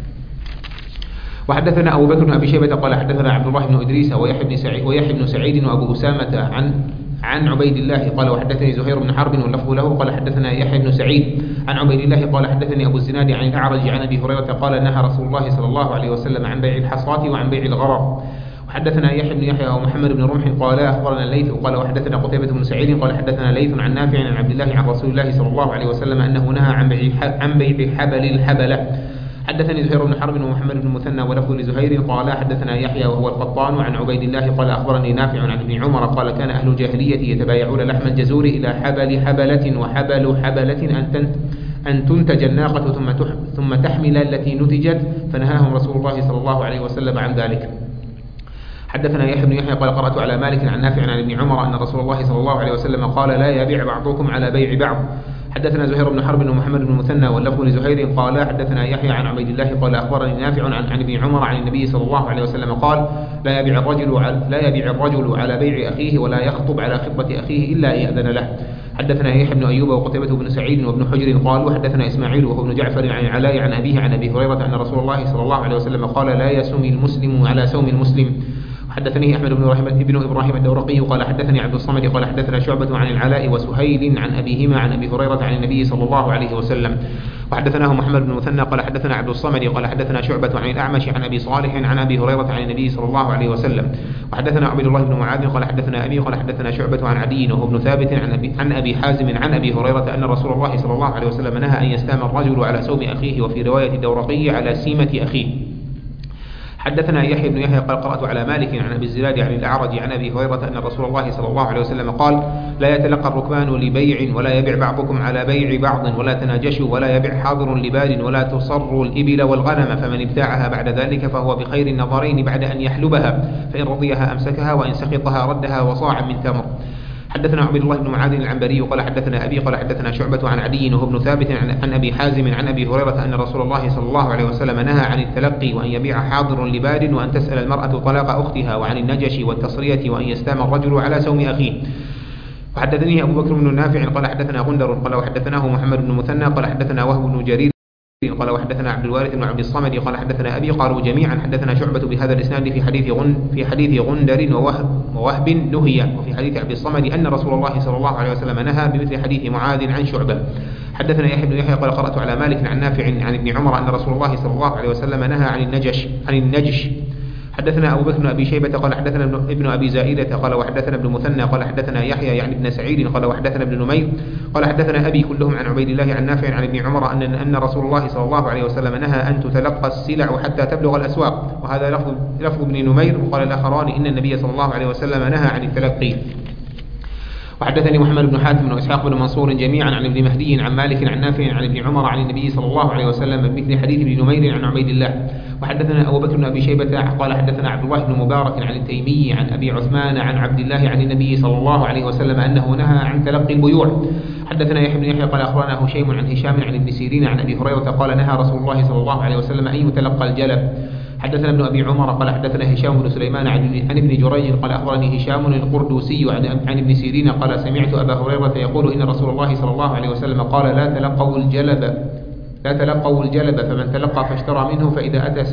وحدثنا أبو بكر بن أبي شيبة قال حدثنا عبد الله بن إدريس ويحيى بن سعيد وأبو أسامة عن عبيد الله قال وحدثني زهير بن حرب واللفظ له قال حدثنا يحيى بن سعيد عن عبيد الله قال حدثني أبو الزناد عن الأعرج عن أبي هريرة قال نهى رسول الله صلى الله عليه وسلم عن بيع الحصاة وعن بيع الغرر. حدثنا يحيى بن يحيى ومحمد بن رمح قال أخبرنا الليث قال وحدثنا قتيبة بن سعيد قال حدثنا ليث عن نافع عن عبد الله عن رسول الله صلى الله عليه وسلم أنه نهى عن بيع حبل الحبلة. حدثني زهير بن حرب ومحمد بن المثنى ولفظ لزهير قال حدثنا يحيى وهو القطان عن عبيد الله قال أخبرني نافع عن ابن عمر قال كان أهل الجاهلية يتبايعون لحم الجزور إلى حبل حبلة وحبل حبلة أن تنتج الناقة ثم تحمل التي نتجت، فنهاهم رسول الله صلى الله عليه وسلم عن ذلك. حدثنا يحيى بن يحيى قال قرأت على مالك عن نافع عن ابن عمر أن رسول الله صلى الله عليه وسلم قال لا يبيع بعضكم على بيع بعض. حدثنا زهير بن حرب ومحمد بن المثنى واللفظ لزهير قال حدثنا يحيى عن عبيد الله قال أخبرني نافع عن ابن عمر عن النبي صلى الله عليه وسلم قال لا يبيع الرجل على بيع أخيه ولا يخطب على خطبة أخيه إلا أن يأذن له. حدثنا يحيى بن أيوب وقتيبة بن سعيد وابن حجر قالوا حدثنا إسماعيل وهو ابن جعفر عن العلاء عن أبيه عن أبي هريرة أن رسول الله صلى الله عليه وسلم قال لا يسوم المسلم على سوم المسلم. حدثني أحمد بن إبراهيم الدورقي قال حدثني عبد الصمد قال حدثنا شعبة عن العلاء وسهيل عن أبيهما عن أبي هريرة عن النبي صلى الله عليه وسلم. وحدثناه محمد بن المثنى قال حدثنا عبد الصمد قال حدثنا شعبة عن الأعمش عن أبي صالح عن أبي هريرة عن النبي صلى الله عليه وسلم. وحدثنا عبد الله بن معاذ قال حدثنا أبي قال حدثنا شعبة عن عدي وهو ابن ثابت عن أبي حازم عن أبي هريرة أن رسول الله صلى الله عليه وسلم نهى أن يستام الرجل على سوم أخيه، وفي رواية الدورقي على سيمة أخيه. حدثنا يحيى بن يحيى قال قرأت على مالك عن أبي الزناد عن الأعرج عن أبي هريرة أن رسول الله صلى الله عليه وسلم قال لا يتلقى الركبان لبيع ولا يبيع بعضكم على بيع بعض ولا تناجشوا ولا يبيع حاضر لباد ولا تصروا الإبل والغنم، فمن ابتاعها بعد ذلك فهو بخير النظرين بعد أن يحلبها، فإن رضيها أمسكها وإن سخطها ردها وصاع من تمر. حدثنا عبد الله بن معاذ العنبري قال حدثنا أبي قال حدثنا شعبة عن عدي وهو ابن ثابت عن أبي حازم عن أبي هريرة أن رسول الله صلى الله عليه وسلم نهى عن التلقي وأن يبيع حاضر لباد وأن تسأل المرأة طلاق أختها، وعن النجش والتصرية وأن يستام الرجل على سوم أخيه. وحدثني أبو بكر بن نافع قال حدثنا غندر قال وحدثناه محمد بن المثنى قال حدثنا وهب بن جرير قال وحدثنا عبد الوارث بن عبد الصمد قال حدثنا أبي قالوا جميعا حدثنا شعبة بهذا الإسناد في حديث غندر ووهب نهي، وفي حديث عبد الصمد أن رسول الله صلى الله عليه وسلم نهى بمثل حديث معاذ عن شعبة. حدثنا يحيى بن يحيى قال قرأت على مالك عن نافع عن ابن عمر أن رسول الله صلى الله عليه وسلم نهى عن النجش. حدثنا أبو بكر بن أبي شيبة قال حدثنا ابن أبي زائدة قال وحدثنا ابن مثنى قال حدثنا يحيى يعني ابن سعيد قال وحدثنا ابن نمير قال حدثنا أبي كلهم عن عبيد الله عن نافع عن ابن عمر أن رسول الله صلى الله عليه وسلم نهى أن تتلقى السلع حتى تبلغ الأسواق، وهذا لفظ ابن نمير. وقال الآخران إن النبي صلى الله عليه وسلم نهى عن التلقي. وحدثني محمد بن حاتم وإسحاق بن منصور جميعا عن ابن مهدي عن مالك عن نافع عن ابن عمر عن النبي صلى الله عليه وسلم بمثل حديث ابن نمير عن عبيد الله. وحدثنا أبو بكر بن أبي شيبة قال حدثنا عبد الله بن مبارك عن التيمي عن أبي عثمان عن عبد الله عن النبي صلى الله عليه وسلم أنه نهى عن تلقي البيوع. حدثنا يحيى بن يحيى قال أخبرنا هشيم عن هشام عن ابن سيرين عن أبي هريرة قال نهى رسول الله صلى الله عليه وسلم أن يتلقى الجلب. حدثنا ابن أبي عمر قال حدثنا هشام بن سليمان عن ابن جريج قال أخبرني هشام القردوسي عن ابن سيرين قال سمعت أبا هريرة يقول إن رسول الله صلى الله عليه وسلم قال لا تلقوا الجلب فمن تلقى فاشترى منه فإذا أتى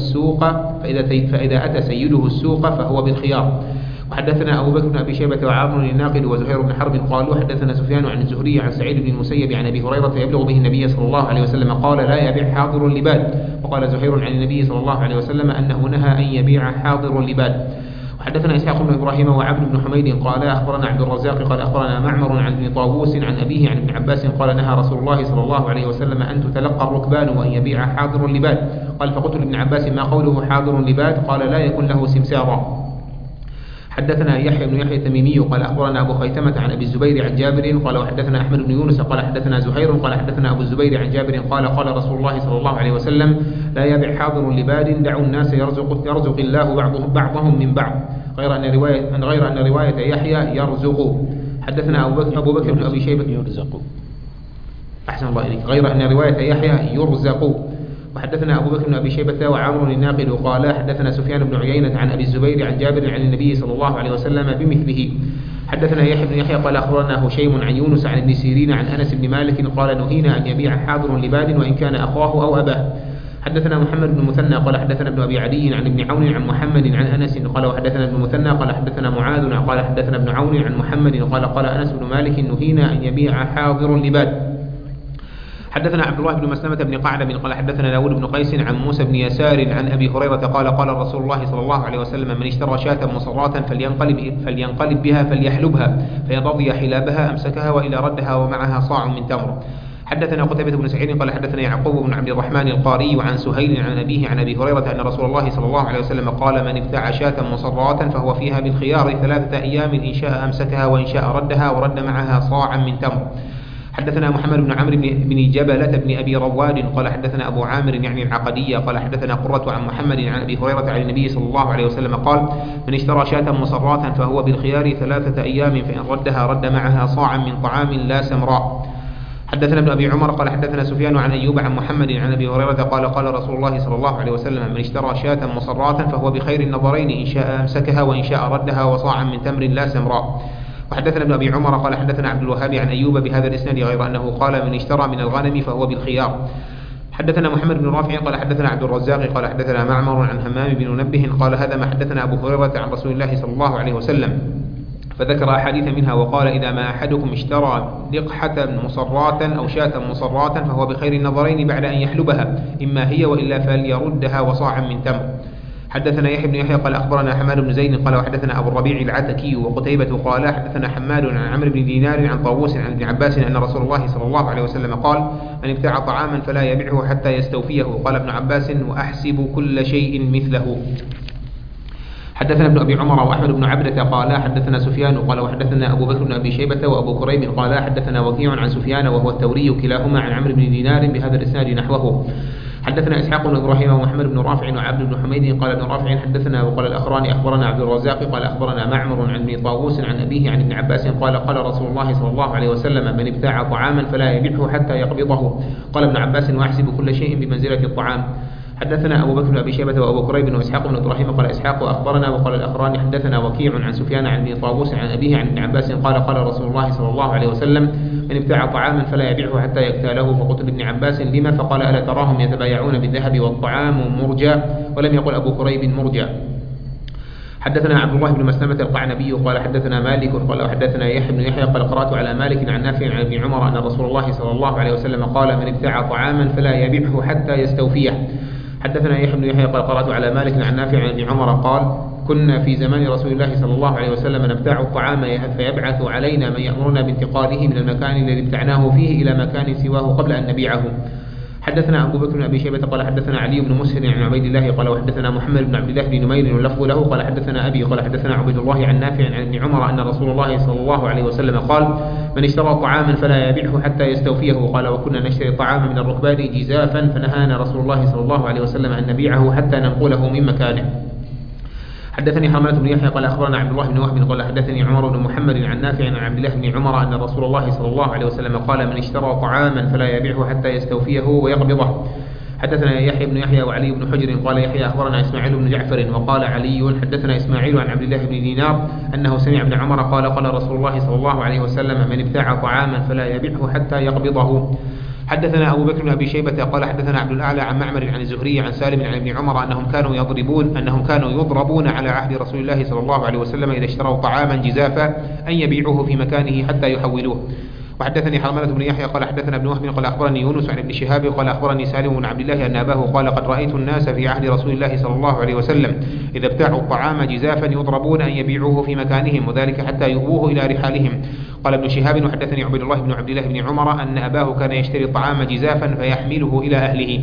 سيده السوق فهو بالخيار. وحدثنا أبو بكر بن أبي شيبة وعامر الناقد وزهير بن حرب قالوا حدثنا سفيان عن الزهري عن سعيد بن المسيب عن أبي هريرة يبلغ به النبي صلى الله عليه وسلم قال لا يبيع حاضر لباد. وقال زهير عن النبي صلى الله عليه وسلم أنه نهى أن يبيع حاضر لباد. وحدثنا إسحاق بن إبراهيم وعبد بن حميد قال أخبرنا عبد الرزاق قال أخبرنا معمر عن ابن طاووس عن أبيه عن ابن عباس قال نهى رسول الله صلى الله عليه وسلم أن تتلقى الركبان وأن يبيع حاضر لباد. قال فقلت لابن عباس ما قوله حاضر لباد؟ قال لا يكن له سمسارا. حدثنا يحيى بن يحيى التميمي قال أخبرنا أبو خيثمة عن أبي الزبير عن جابر قال وحدثنا أحمد بن يونس قال حدثنا زهير قال حدثنا أبو الزبير عن جابر قال رسول الله صلى الله عليه وسلم لا يبيع حاضر لباد دعوا الناس يرزق الله بعضهم من بعض، غير أن رواية يحيى يرزق. حدثنا أبو بكر بن أبي شيبة يرزق أحسن الله إليك، غير أن رواية يحيى يرزق. وحدثنا أبو بكر بن أبي شيبة وعامر الناقد قال حدثنا سفيان بن عيينة عن أبي الزبير عن جابر عن النبي صلى الله عليه وسلم بمثله. حدثنا يحيى بن يحيى قال أخبرنا هشيم عن يونس عن ابن سيرين عن أنس بن مالك قال نهينا أن يبيع حاضر لباد وإن كان أخاه أو أباه. حدثنا محمد بن المثنى قال حدثنا ابن أبي عدي عن ابن عون عن محمد عن أنس قال وحدثنا ابن المثنى قال حدثنا معاذ قال حدثنا ابن عون عن محمد قال أنس بن مالك نهينا أن يبيع حاضر لباد. حدثنا عبد الله بن مسلمة بن قعنب قال حدثنا داود بن قيس عن موسى بن يسار عن أبي هريرة قال قال رسول الله صلى الله عليه وسلم من اشترى شاة مصراة فلينقلب بها فليحلبها فإن رضي حلابها أمسكها وإلى ردها ومعها صاع من تمر. حدثنا قتيبة بن سعيد قال حدثنا يعقوب بن عبد الرحمن القاري عن سهيل عن أبيه عن أبي هريرة أن رسول الله صلى الله عليه وسلم قال من ابتاع شاة مصراة فهو فيها بالخيار 3 أيام إن شاء أمسكها وإن شاء ردها ورد معها صاعا من تمر. حدثنا محمد بن عمرو بن جبلة بن أبي رواد قال حدثنا أبو عامر يعني العقدية قال حدثنا قرة عن محمد عن أبي هريرة عن النبي صلى الله عليه وسلم قال من اشترى شاة مصراة فهو بالخيار 3 أيام فإن ردها رد معها صاعا من طعام لا سمراء. حدثنا ابن أبي عمر قال حدثنا سفيان عن أيوب عن محمد عن أبي هريرة قال قال رسول الله صلى الله عليه وسلم من اشترى شاة مصراة فهو بخير النظرين إن شاء أمسكها وإن شاء ردها وصاعا من تمر لا سمراء. وحدثنا ابن أبي عمر قال حدثنا عبد الوهاب عن أيوب بهذا الإسناد غير أنه قال من اشترى من الغنم فهو بالخيار. حدثنا محمد بن رافع قال حدثنا عبد الرزاق قال حدثنا معمر عن همام بن منبه قال هذا ما حدثنا أبو هريرة عن رسول الله صلى الله عليه وسلم فذكر أحاديث منها وقال إذا ما أحدكم اشترى لقحة مصراة أو شاة مصراة فهو بخير النظرين بعد أن يحلبها إما هي وإلا فليردها وصاعا من تمر. حدثنا يحيى بن يحيى قال أخبرنا حماد بن زيد قال وحدثنا أبو الربيع العتكي وقتيبة قال حدثنا حماد عن عمرو بن دينار عن طاووس عن ابن عباس أن رسول الله صلى الله عليه وسلم قال من ابتاع طعاما فلا يبيعه حتى يستوفيه. قال ابن عباس وأحسب كل شيء مثله. حدثنا ابن أبي عمر وأحمد بن عبدة قال حدثنا سفيان قال وحدثنا أبو بكر بن أبي شيبة وأبو كريب قال حدثنا وكيع عن سفيان وهو الثوري كلاهما عن عمرو بن دينار بهذا الإسناد نحوه. حدثنا إسحاق بن إبراهيم ومحمد بن رافع وعبد بن حميد قال ابن رافع حدثنا وقال الآخران أخبرنا عبد الرزاق قال أخبرنا معمر عن ابن طاووس عن أبيه عن ابن عباس قال قال رسول الله صلى الله عليه وسلم من ابتاع طعاما فلا يبيعه حتى يقبضه. قال ابن عباس وأحسب كل شيء بمنزلة الطعام. حدثنا أبو بكر بن أبي شيبة وأبو كريب وإسحاق بن إبراهيم قال إسحاق أخبرنا وقال الآخران حدثنا وكيع عن سفيان عن ابن طاووس عن أبيه عن ابن عباس قال قال رسول الله صلى الله عليه وسلم من ابتاع طعاما فلا يبيعه حتى يكتاله. فقلت لابن عباس لما؟ فقال ألا تراهم يتبايعون بالذهب والطعام مرجى؟ ولم يقل أبو كريب مرجى. حدثنا عبد الله بن مسلمة القعنبي قال حدثنا مالك قال وحدثنا يحيى بن يحيى قال قرأت على مالك عن نافع عن ابن عمر أن رسول الله صلى الله عليه وسلم قال من ابتاع طعاما فلا يبيعه حتى يستوفيه. حدثنا يحيى بن يحيى قال قرأت على مالك عن نافع عن ابن عمر قال كنا في زمان رسول الله صلى الله عليه وسلم نبتاع الطعام فيبعث علينا من يأمرنا بانتقاله من المكان الذي ابتعناه فيه إلى مكان سواه قبل أن نبيعه. حدثنا أبو بكر بن أبي شيبة قال حدثنا علي بن مسهر عن عبيد الله قال وحدثنا محمد بن عبد الله بن نمير واللفظ له قال حدثنا أبي قال حدثنا عبيد الله عن نافع عن ابن عمر أن رسول الله صلى الله عليه وسلم قال من اشترى طعاما فلا يبيعه حتى يستوفيه. قال وكنا نشتري طعاما من الركبان جزافا فنهانا رسول الله صلى الله عليه وسلم أن نبيعه حتى ننقله من مكانه. حدثني حرملة بن يحيى قال أخبرنا عبد الله بن وهب قال حدثني عمر بن محمد عن نافع عن عبد الله بن عمر أن رسول الله صلى الله عليه وسلم قال من اشترى طعاما فلا يبيعه حتى يستوفيه ويقبضه. حدثنا يحيى بن يحيى وعلي بن حجر قال يحيى أخبرنا إسماعيل بن جعفر وقال علي حدثنا إسماعيل عن عبد الله بن دينار أنه سمع ابن عمر قال قال رسول الله صلى الله عليه وسلم من ابتاع طعاما فلا يبيعه حتى يقبضه. حدثنا أبو بكر بن أبي شيبة قال حدثنا عبد الأعلى عن معمر عن الزهري عن سالم عن ابن عمر أنهم كانوا يضربون على عهد رسول الله صلى الله عليه وسلم إذا اشتروا طعاما جزافا أن يبيعوه في مكانه حتى يحولوه. وحدثني حرملة بن يحيى قال حدثنا ابن وهب قال أخبرني يونس عن ابن شهاب قال أخبرني سالم بن عبد الله أن أباه قال قد رأيت الناس في عهد رسول الله صلى الله عليه وسلم إذا ابتاعوا الطعام جزافا يضربون أن يبيعوه في مكانهم وذلك حتى يؤوه إلى رحالهم. قال ابن شهاب وحدثني عبد الله بن عبد الله بن عمر أن أباه كان يشتري الطعام جزافا فيحمله إلى أهله.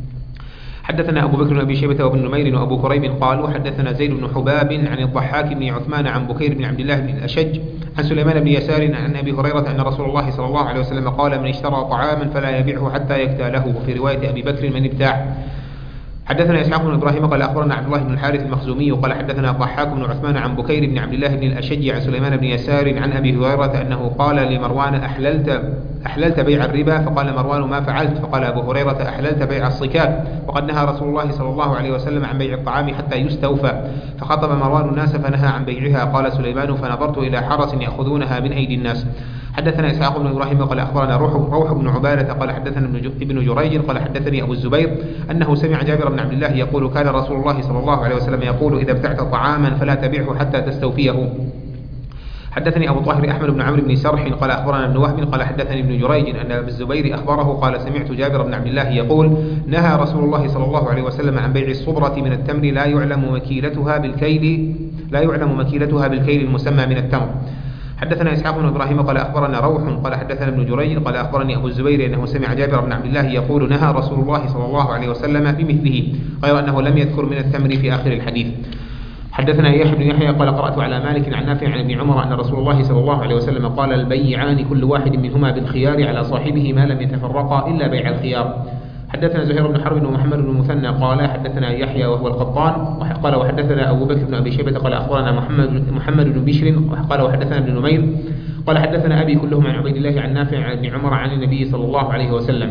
حدثنا أبو بكر بن أبي شيبة وابن نمير وأبو كريب قالوا حدثنا زيد بن حباب عن الضحاك بن عثمان عن بكير بن عبد الله بن الأشج عن سليمان بن يسار عن أبي هريرة أن رسول الله صلى الله عليه وسلم قال من اشترى طعاما فلا يبيعه حتى يكتاله. وفي رواية أبي بكر من ابتاع. حدثنا إسحاق بن إبراهيم قال أخبرنا عبد الله بن الحارث المخزومي قال حدثنا الضحاك بن عثمان عن بكير بن عبد الله بن الأشج عن سليمان بن يسار عن أبي هريرة أنه قال لمروان أحللت بيع الربا؟ فقال مروان ما فعلت؟ فقال أبو هريرة أحللت بيع الصكاك وقد نهى رسول الله صلى الله عليه وسلم عن بيع الطعام حتى يستوفى. فخطب مروان الناس فنهى عن بيعها. قال سليمان فنظرت إلى حرس يأخذونها من أيدي الناس. حدثنا إسحاق بن إبراهيم قال أخبرنا روح بن عبادة قال حدثنا ابن جريج قال حدثني أبو الزبير أنه سمع جابر بن عبد الله يقول كان رسول الله صلى الله عليه وسلم يقول إذا ابتعت طعاما فلا تبيعه حتى تستوفيه. حدثني أبو طاهر أحمد بن عمرو بن سرح قال أخبرنا ابن وهب قال حدثني ابن جريج أن أبا الزبير أخبره قال سمعت جابر بن عبد الله يقول نهى رسول الله صلى الله عليه وسلم عن بيع الصبرة من التمر لا يعلم مكيلتها بالكيل المسمى من التمر. حدثنا إسحاق بن إبراهيم قال أخبرنا روح قال حدثنا ابن جريج قال أخبرني أبو الزبير أنه سمع جابر بن عبد الله يقول نهى رسول الله صلى الله عليه وسلم بمثله غير أنه لم يذكر من التمر في آخر الحديث. حدثنا يحيى بن يحيى قال قرأت على مالك عن نافع عن ابن عمر أن رسول الله صلى الله عليه وسلم قال البيعان كل واحد منهما بالخيار على صاحبه ما لم يتفرقا إلا بيع الخيار. حدثنا زهير بن حرب ومحمد بن المثنى قال حدثنا يحيى وهو القطان قال وحدثنا أبو بكر بن أبي شيبة قال أخبرنا محمد بن بشر قال وحدثنا ابن نمير قال حدثنا أبي كلهم عن عبيد الله عن نافع عن ابن عمر عن النبي صلى الله عليه وسلم.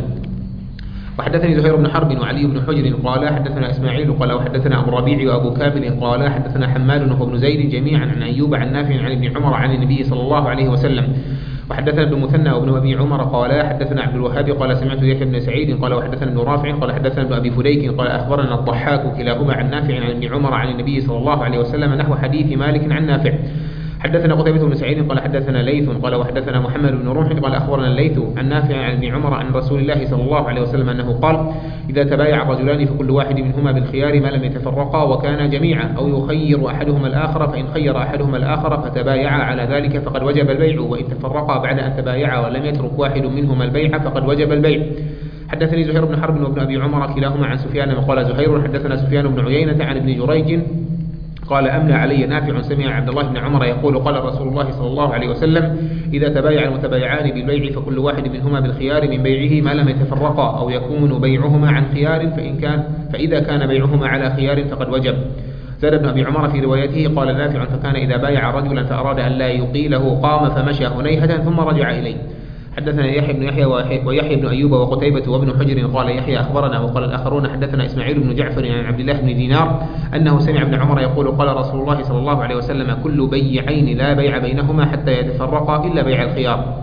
وحدثني زهير بن حرب وعلي بن حجر قال حدثنا إسماعيل قال وحدثنا أبو ربيع وأبو كامل قال حدثنا حماد وهو ابن زيد جميعا عن أيوب عن نافع عن ابن عمر عن النبي صلى الله عليه وسلم. وحدثنا ابن مثنى وابن أبي عمر قال حدثنا عبد الوهاب قال سمعت يحيى بن سعيد قال وحدثنا ابن رافع قال حدثنا ابن أبي فديك قال أخبرنا الضحاك كلاهما عن نافع عن ابن عمر عن النبي صلى الله عليه وسلم نحو حديث مالك عن نافع. حدثنا قتيبة بن سعيد قال حدثنا ليث قال وحدثنا محمد بن روح قال أخبرنا الليث عن نافع عن ابن عمر عن رسول الله صلى الله عليه وسلم أنه قال إذا تبايع الرجلان فكل واحد منهما بالخيار ما لم يتفرقا وكان جميعا أو يخير أحدهما الآخر فإن خير أحدهما الآخر فتبايعا على ذلك فقد وجب البيع وإن تفرقا بعد أن تبايعا ولم يترك واحد منهما البيع فقد وجب البيع. حدثني زهير بن حرب وابن أبي عمر كلاهما عن سفيان قال زهير حدثنا سفيان بن عيينة عن ابن جريج قال أملى علي نافع سمع عبد الله بن عمر يقول قال رسول الله صلى الله عليه وسلم إذا تبايع المتبايعان بالبيع فكل واحد منهما بالخيار من بيعه ما لم يتفرقا أو يكون بيعهما عن خيار فإذا كان بيعهما على خيار فقد وجب. زاد ابن أبي عمر في روايته قال نافع فكان إذا بايع رجلا فأراد أن لا يقيله قام فمشى هنيهة ثم رجع إليه. حدثنا يحيى بن يحيى ويحيى بن أيوب وقتيبة وابن حجر قال يحيى أخبرنا وقال الآخرون حدثنا إسماعيل بن جعفر عن عبد الله بن دينار أنه سمع ابن عمر يقول قال رسول الله صلى الله عليه وسلم كل بيعين لا بيع بينهما حتى يتفرقا إلا بيع الخيار.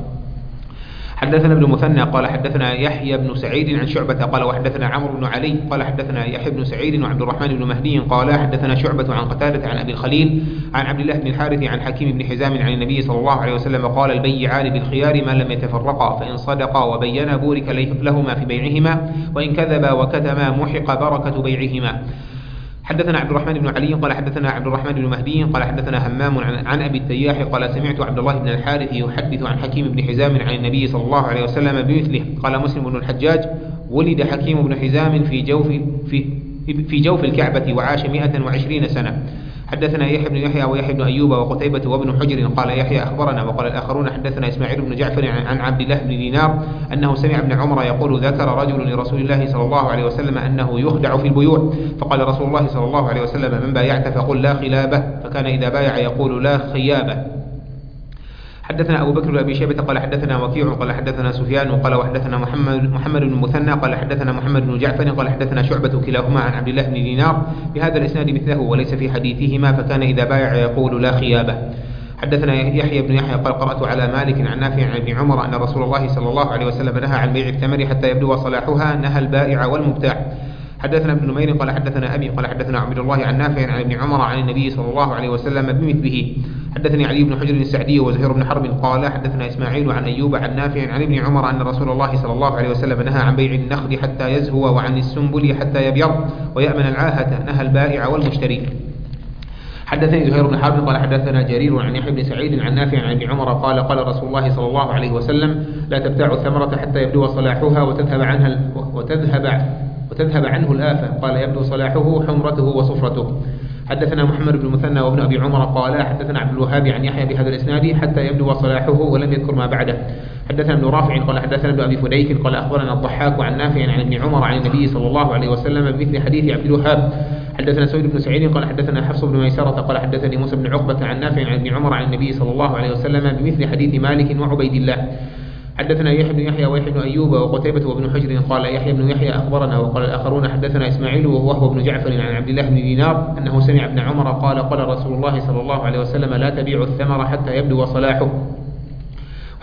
حدثنا ابن مثنى قال حدثنا يحيى بن سعيد عن شعبة قال وحدثنا عمرو بن علي قال حدثنا يحيى بن سعيد وعبد الرحمن بن مهدي قال حدثنا شعبة عن قتادة عن أبي الخليل عن عبد الله بن الحارث عن حكيم بن حزام عن النبي صلى الله عليه وسلم قال البيعان بالخيار ما لم يتفرقا فإن صدقا وبينا بورك لهما في بيعهما وإن كذبا وكتما محق بركة بيعهما. حدثنا عبد الرحمن بن علي قال حدثنا عبد الرحمن بن مهدي قال حدثنا همام عن أبي التياح قال سمعت عبد الله بن الحارث يحدث عن حكيم بن حزام عن النبي صلى الله عليه وسلم بمثله. قال مسلم بن الحجاج ولد حكيم بن حزام في جوف الكعبة وعاش 120 سنة. حدثنا يحيى بن يحيى ويحيى بن أيوب وقتيبة وابن حجر قال يحيى أخبرنا وقال الآخرون حدثنا إسماعيل بن جعفر عن عبد الله بن دينار أنه سمع ابن عمر يقول ذكر رجل لرسول الله صلى الله عليه وسلم أنه يخدع في البيوع فقال رسول الله صلى الله عليه وسلم من بايعت فقل لا خلابة فكان إذا بايع يقول لا خيابة. حدثنا أبو بكر بن أبي شيبة قال حدثنا وكيع قال حدثنا سفيان قال وحدثنا محمد بن المثنى قال حدثنا محمد بن جعفر قال حدثنا شعبة كلاهما عن عبد الله بن دينار بهذا الإسناد مثله وليس في حديثهما فكان إذا بايع يقول لا خيابة. حدثنا يحيى بن يحيى قال قرأت على مالك عن نافع عن ابن عمر أن رسول الله صلى الله عليه وسلم نهى عن بيع الثمر حتى يبدو صلاحها نهى البائع والمبتاع. حدثنا ابن نمير قال حدثنا أبي قال حدثنا عبد الله عن نافع عن ابن عمر عن النبي صلى الله عليه وسلم بمثله. حدثني علي بن حجر السعدي وزهير بن حرب قال حدثنا إسماعيل عن أيوب عن نافع عن ابن عمر أن رسول الله صلى الله عليه وسلم نهى عن بيع النخل حتى يزهو وعن السنبل حتى يبيض ويأمن العاهة نهى البائع والمشتري. حدثني زهير بن حرب قال حدثنا جرير عن يحيى بن سعيد عن نافع عن ابن عمر قال قال رسول الله صلى الله عليه وسلم لا تبتاع الثمرة حتى يبدو صلاحها وتذهب عنه الآفة قال يبدو صلاحه حمرته وصفرته. حدثنا محمد بن المثنى وابن أبي عمر قال حدثنا عبد الوهاب عن يحيى بهذا الإسناد حتى يبدو صلاحه ولم يذكر ما بعده. حدثنا ابن رافع قال حدثنا ابن أبي فديك قال أخبرنا الضحاك عن نافع عن ابن عمر عن النبي صلى الله عليه وسلم بمثل حديث عبد الوهاب. حدثنا سويد بن سعيد قال حدثنا حفص بن ميسرة قال حدثني موسى بن عقبة عن نافع عن ابن عمر عن النبي صلى الله عليه وسلم بمثل حديث مالك وعبيد الله. حدثنا يحيى بن يحيى ويحيى بن أيوب وقتيبة وابن حجر قال يحيى بن يحيى أخبرنا وقال الآخرون حدثنا إسماعيل وهو ابن جعفر عن عبد الله بن دينار أنه سمع ابن عمر قال قال رسول الله صلى الله عليه وسلم لا تبيع الثمر حتى يبدو صلاحه.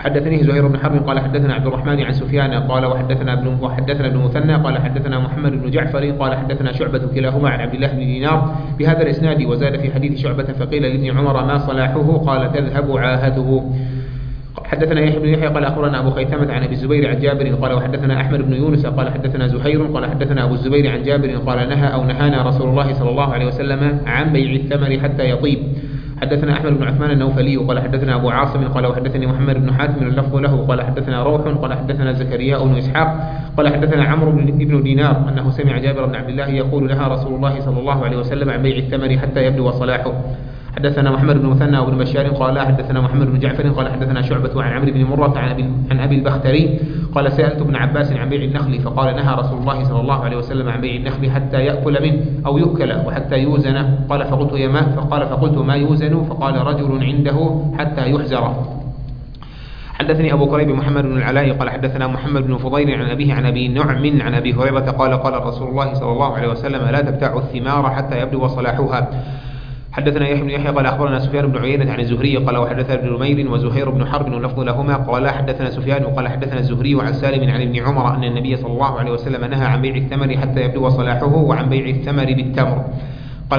حدثني زهير بن حرب قال حدثنا عبد الرحمن عن سفيان قال وحدثنا ابن مثنى قال حدثنا محمد بن جعفر قال حدثنا شعبة كلاهما عن عبد الله بن دينار بهذا الإسناد، وزاد في حديث شعبة فقيل لابن عمر ما صلاحه قال تذهب عاهته. حدثنا يحيى بن يحيى قال أخبرنا أبو خيثمة عن أبي الزبير عن جابر قال وحدثنا أحمد بن يونس قال حدثنا زهير قال حدثنا أبو الزبير عن جابر قال نهانا رسول الله صلى الله عليه وسلم عن بيع الثمر حتى يطيب. حدثنا أحمد بن عثمان النوفلي قال حدثنا أبو عاصم قال وحدثني محمد بن حاتم اللفظ له قال حدثنا روح قال حدثنا زكريا بن إسحاق قال حدثنا عمرو بن دينار أنه سمع جابر بن عبد الله يقول نهى رسول الله صلى الله عليه وسلم عن بيع الثمر حتى يبدو صلاحه. حدثنا محمد بن مثنى وابن بشار قال حدثنا محمد بن جعفر قال حدثنا شعبة عن عمرو بن مرة عن أبي البختري قال سألت ابن عباس عن بيع النخل فقال نهى رسول الله صلى الله عليه وسلم عن بيع النخل حتى يأكل منه أو يؤكل وحتى يوزن. قال فقلت ما يوزن فقال رجل عنده حتى يحزر. حدثني أبو كريب محمد بن العلاء قال حدثنا محمد بن فضيل عن أبيه عن أبي نعم عن أبي هريرة قال رسول الله صلى الله عليه وسلم لا تبتاعوا الثمار حتى يبدو صلاحها. حدثنا يحيى بن يحيى قال أخبرنا سفيان بن عيينة عن الزهري قال وحدثنا ابن نمير وزهير بن حرب واللفظ لهما قال حدثنا سفيان وقال حدثنا الزهري عن سالم عن ابن عمر أن النبي صلى الله عليه وسلم نهى عن بيع الثمر حتى يبدو صلاحه وعن بيع الثمر بالتمر. قال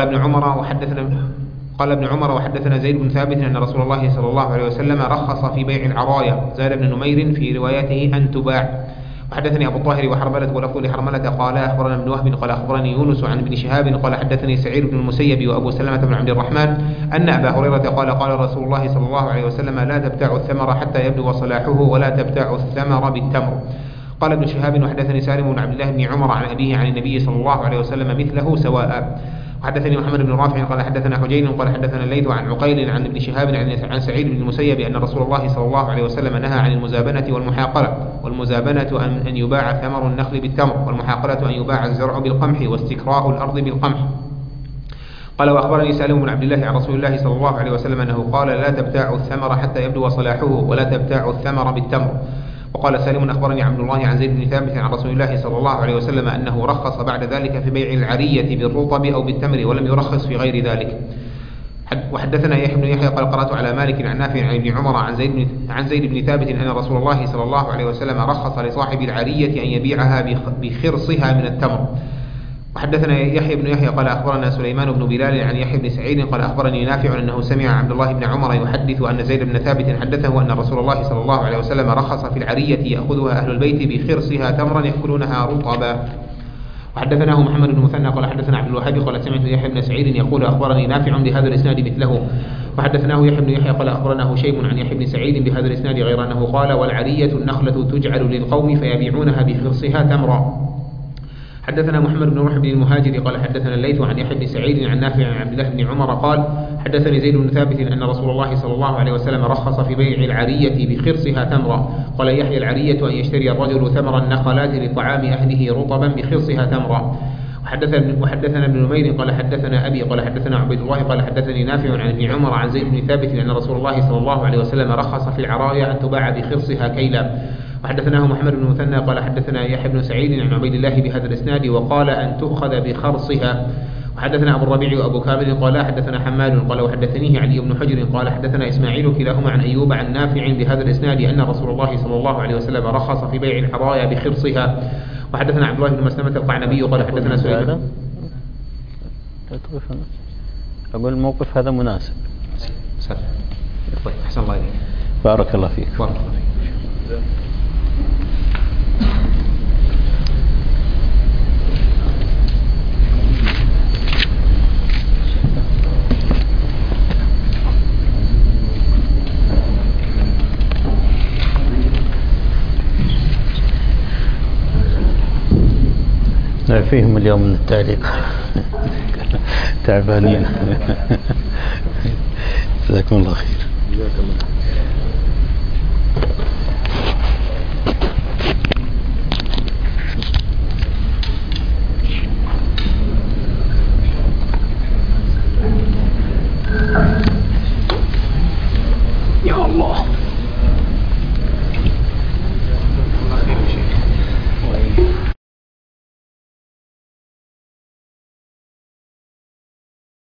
ابن عمر وحدثنا زيد بن ثابت أن رسول الله صلى الله عليه وسلم رخص في بيع العرايا. زاد ابن نمير في روايته أن تباع. وحدثني أبو الطاهر وحرملة ولفظ لحرملة قال أخبرنا ابن وهب قال أخبرني يونس عن ابن شهاب قال حدثني سعيد بن المسيب وأبو سلمة بن عبد الرحمن أن أبا هريرة قال رسول الله صلى الله عليه وسلم لا تبتاع الثمر حتى يبدو صلاحه ولا تبتاع الثمر بالتمر. قال ابن شهاب وحدثني سالم بن عبد الله بن عمر عن أبيه عن النبي صلى الله عليه وسلم مثله سواء. وحدثني محمد بن رافع قال حدثنا حجين قال حدثنا الليث عن عقيل عن ابن شهاب عن سعيد بن المسيب أن رسول الله صلى الله عليه وسلم نهى عن المزابنة والمحاقلة. والمزابنة أن يباع ثمر النخل بالتمر، والمحاقلة أن يباع الزرع بالقمح واستكراء الأرض بالقمح. قال وأخبرني سالم بن عبد الله عن رسول الله صلى الله عليه وسلم أنه قال لا تبتاع الثمر حتى يبدو صلاحه ولا تبتاع الثمر بالتمر. وقال سالم أخبرني عبد الله عن زيد بن ثابت عن رسول الله صلى الله عليه وسلم أنه رخص بعد ذلك في بيع العرية بالرطب أو بالتمر ولم يرخص في غير ذلك. وحدثنا يحيى بن يحيى قال قرأت على مالك عن نافع عن ابن عمر عن زيد بن ثابت أن رسول الله صلى الله عليه وسلم رخص لصاحب العرية أن يبيعها بخرصها من التمر. وحدثنا يحيى بن يحيى قال أخبرنا سليمان بن بلال عن يحيى بن سعيد قال أخبرني نافع أنه سمع عبد الله بن عمر يحدث أن زيد بن ثابت حدثه أن رسول الله صلى الله عليه وسلم رخص في العرية يأخذها أهل البيت بخرصها تمرا يأكلونها رطبا. وحدثناه محمد بن مثنى قال حدثنا عبد الوهاب قال سمعت يحيى بن سعيد يقول أخبرني نافع بهذا الإسناد مثله. وحدثناه يحيى بن يحيى قال أخبرنا هشيم عن يحيى بن سعيد بهذا الإسناد غير أنه قال والعرية النخلة تجعل للقوم فيبيعونها بخرصها تمرا. حدثنا محمد بن روح بن المهاجر قال حدثنا الليث عن يحيى بن سعيد عن نافع عن عبد الله بن عمر قال حدثني زيد بن ثابت أن رسول الله صلى الله عليه وسلم رخص في بيع العرية بخرصها تمرا. قال يحيى العرية أن يشتري الرجل ثمر النخلات لطعام أهله رطبا بخرصها تمرا. وحدثنا ابن نمير قال حدثنا أبي قال حدثنا عبيد الله قال حدثني نافع عن ابن عمر عن زيد بن ثابت أن رسول الله صلى الله عليه وسلم رخص في العرايا أن تباع بخرصها كيلا. وحدثناه محمد بن مثنى قال حدثنا يحيى بن سعيد عن عبيد الله بهذا الاسناد وقال أن تؤخذ بخرصها. وحدثنا أبو الربيع وأبو كامل قال حدثنا حماد قال وحدثنيه علي بن حجر قال حدثنا إسماعيل كلاهما عن أيوب عن نافع بهذا الاسناد أن رسول الله صلى الله عليه وسلم رخص في بيع العرايا بخرصها. وحدثنا عبد الله بن مسلمة القعنبي قال حدثنا سليمان. أقول الموقف هذا مناسب. طيب أحسن الله إليك. بارك الله فيك. بارك الله فيك. فيهم اليوم من التعليق تعبانين. جزاكم الله خير.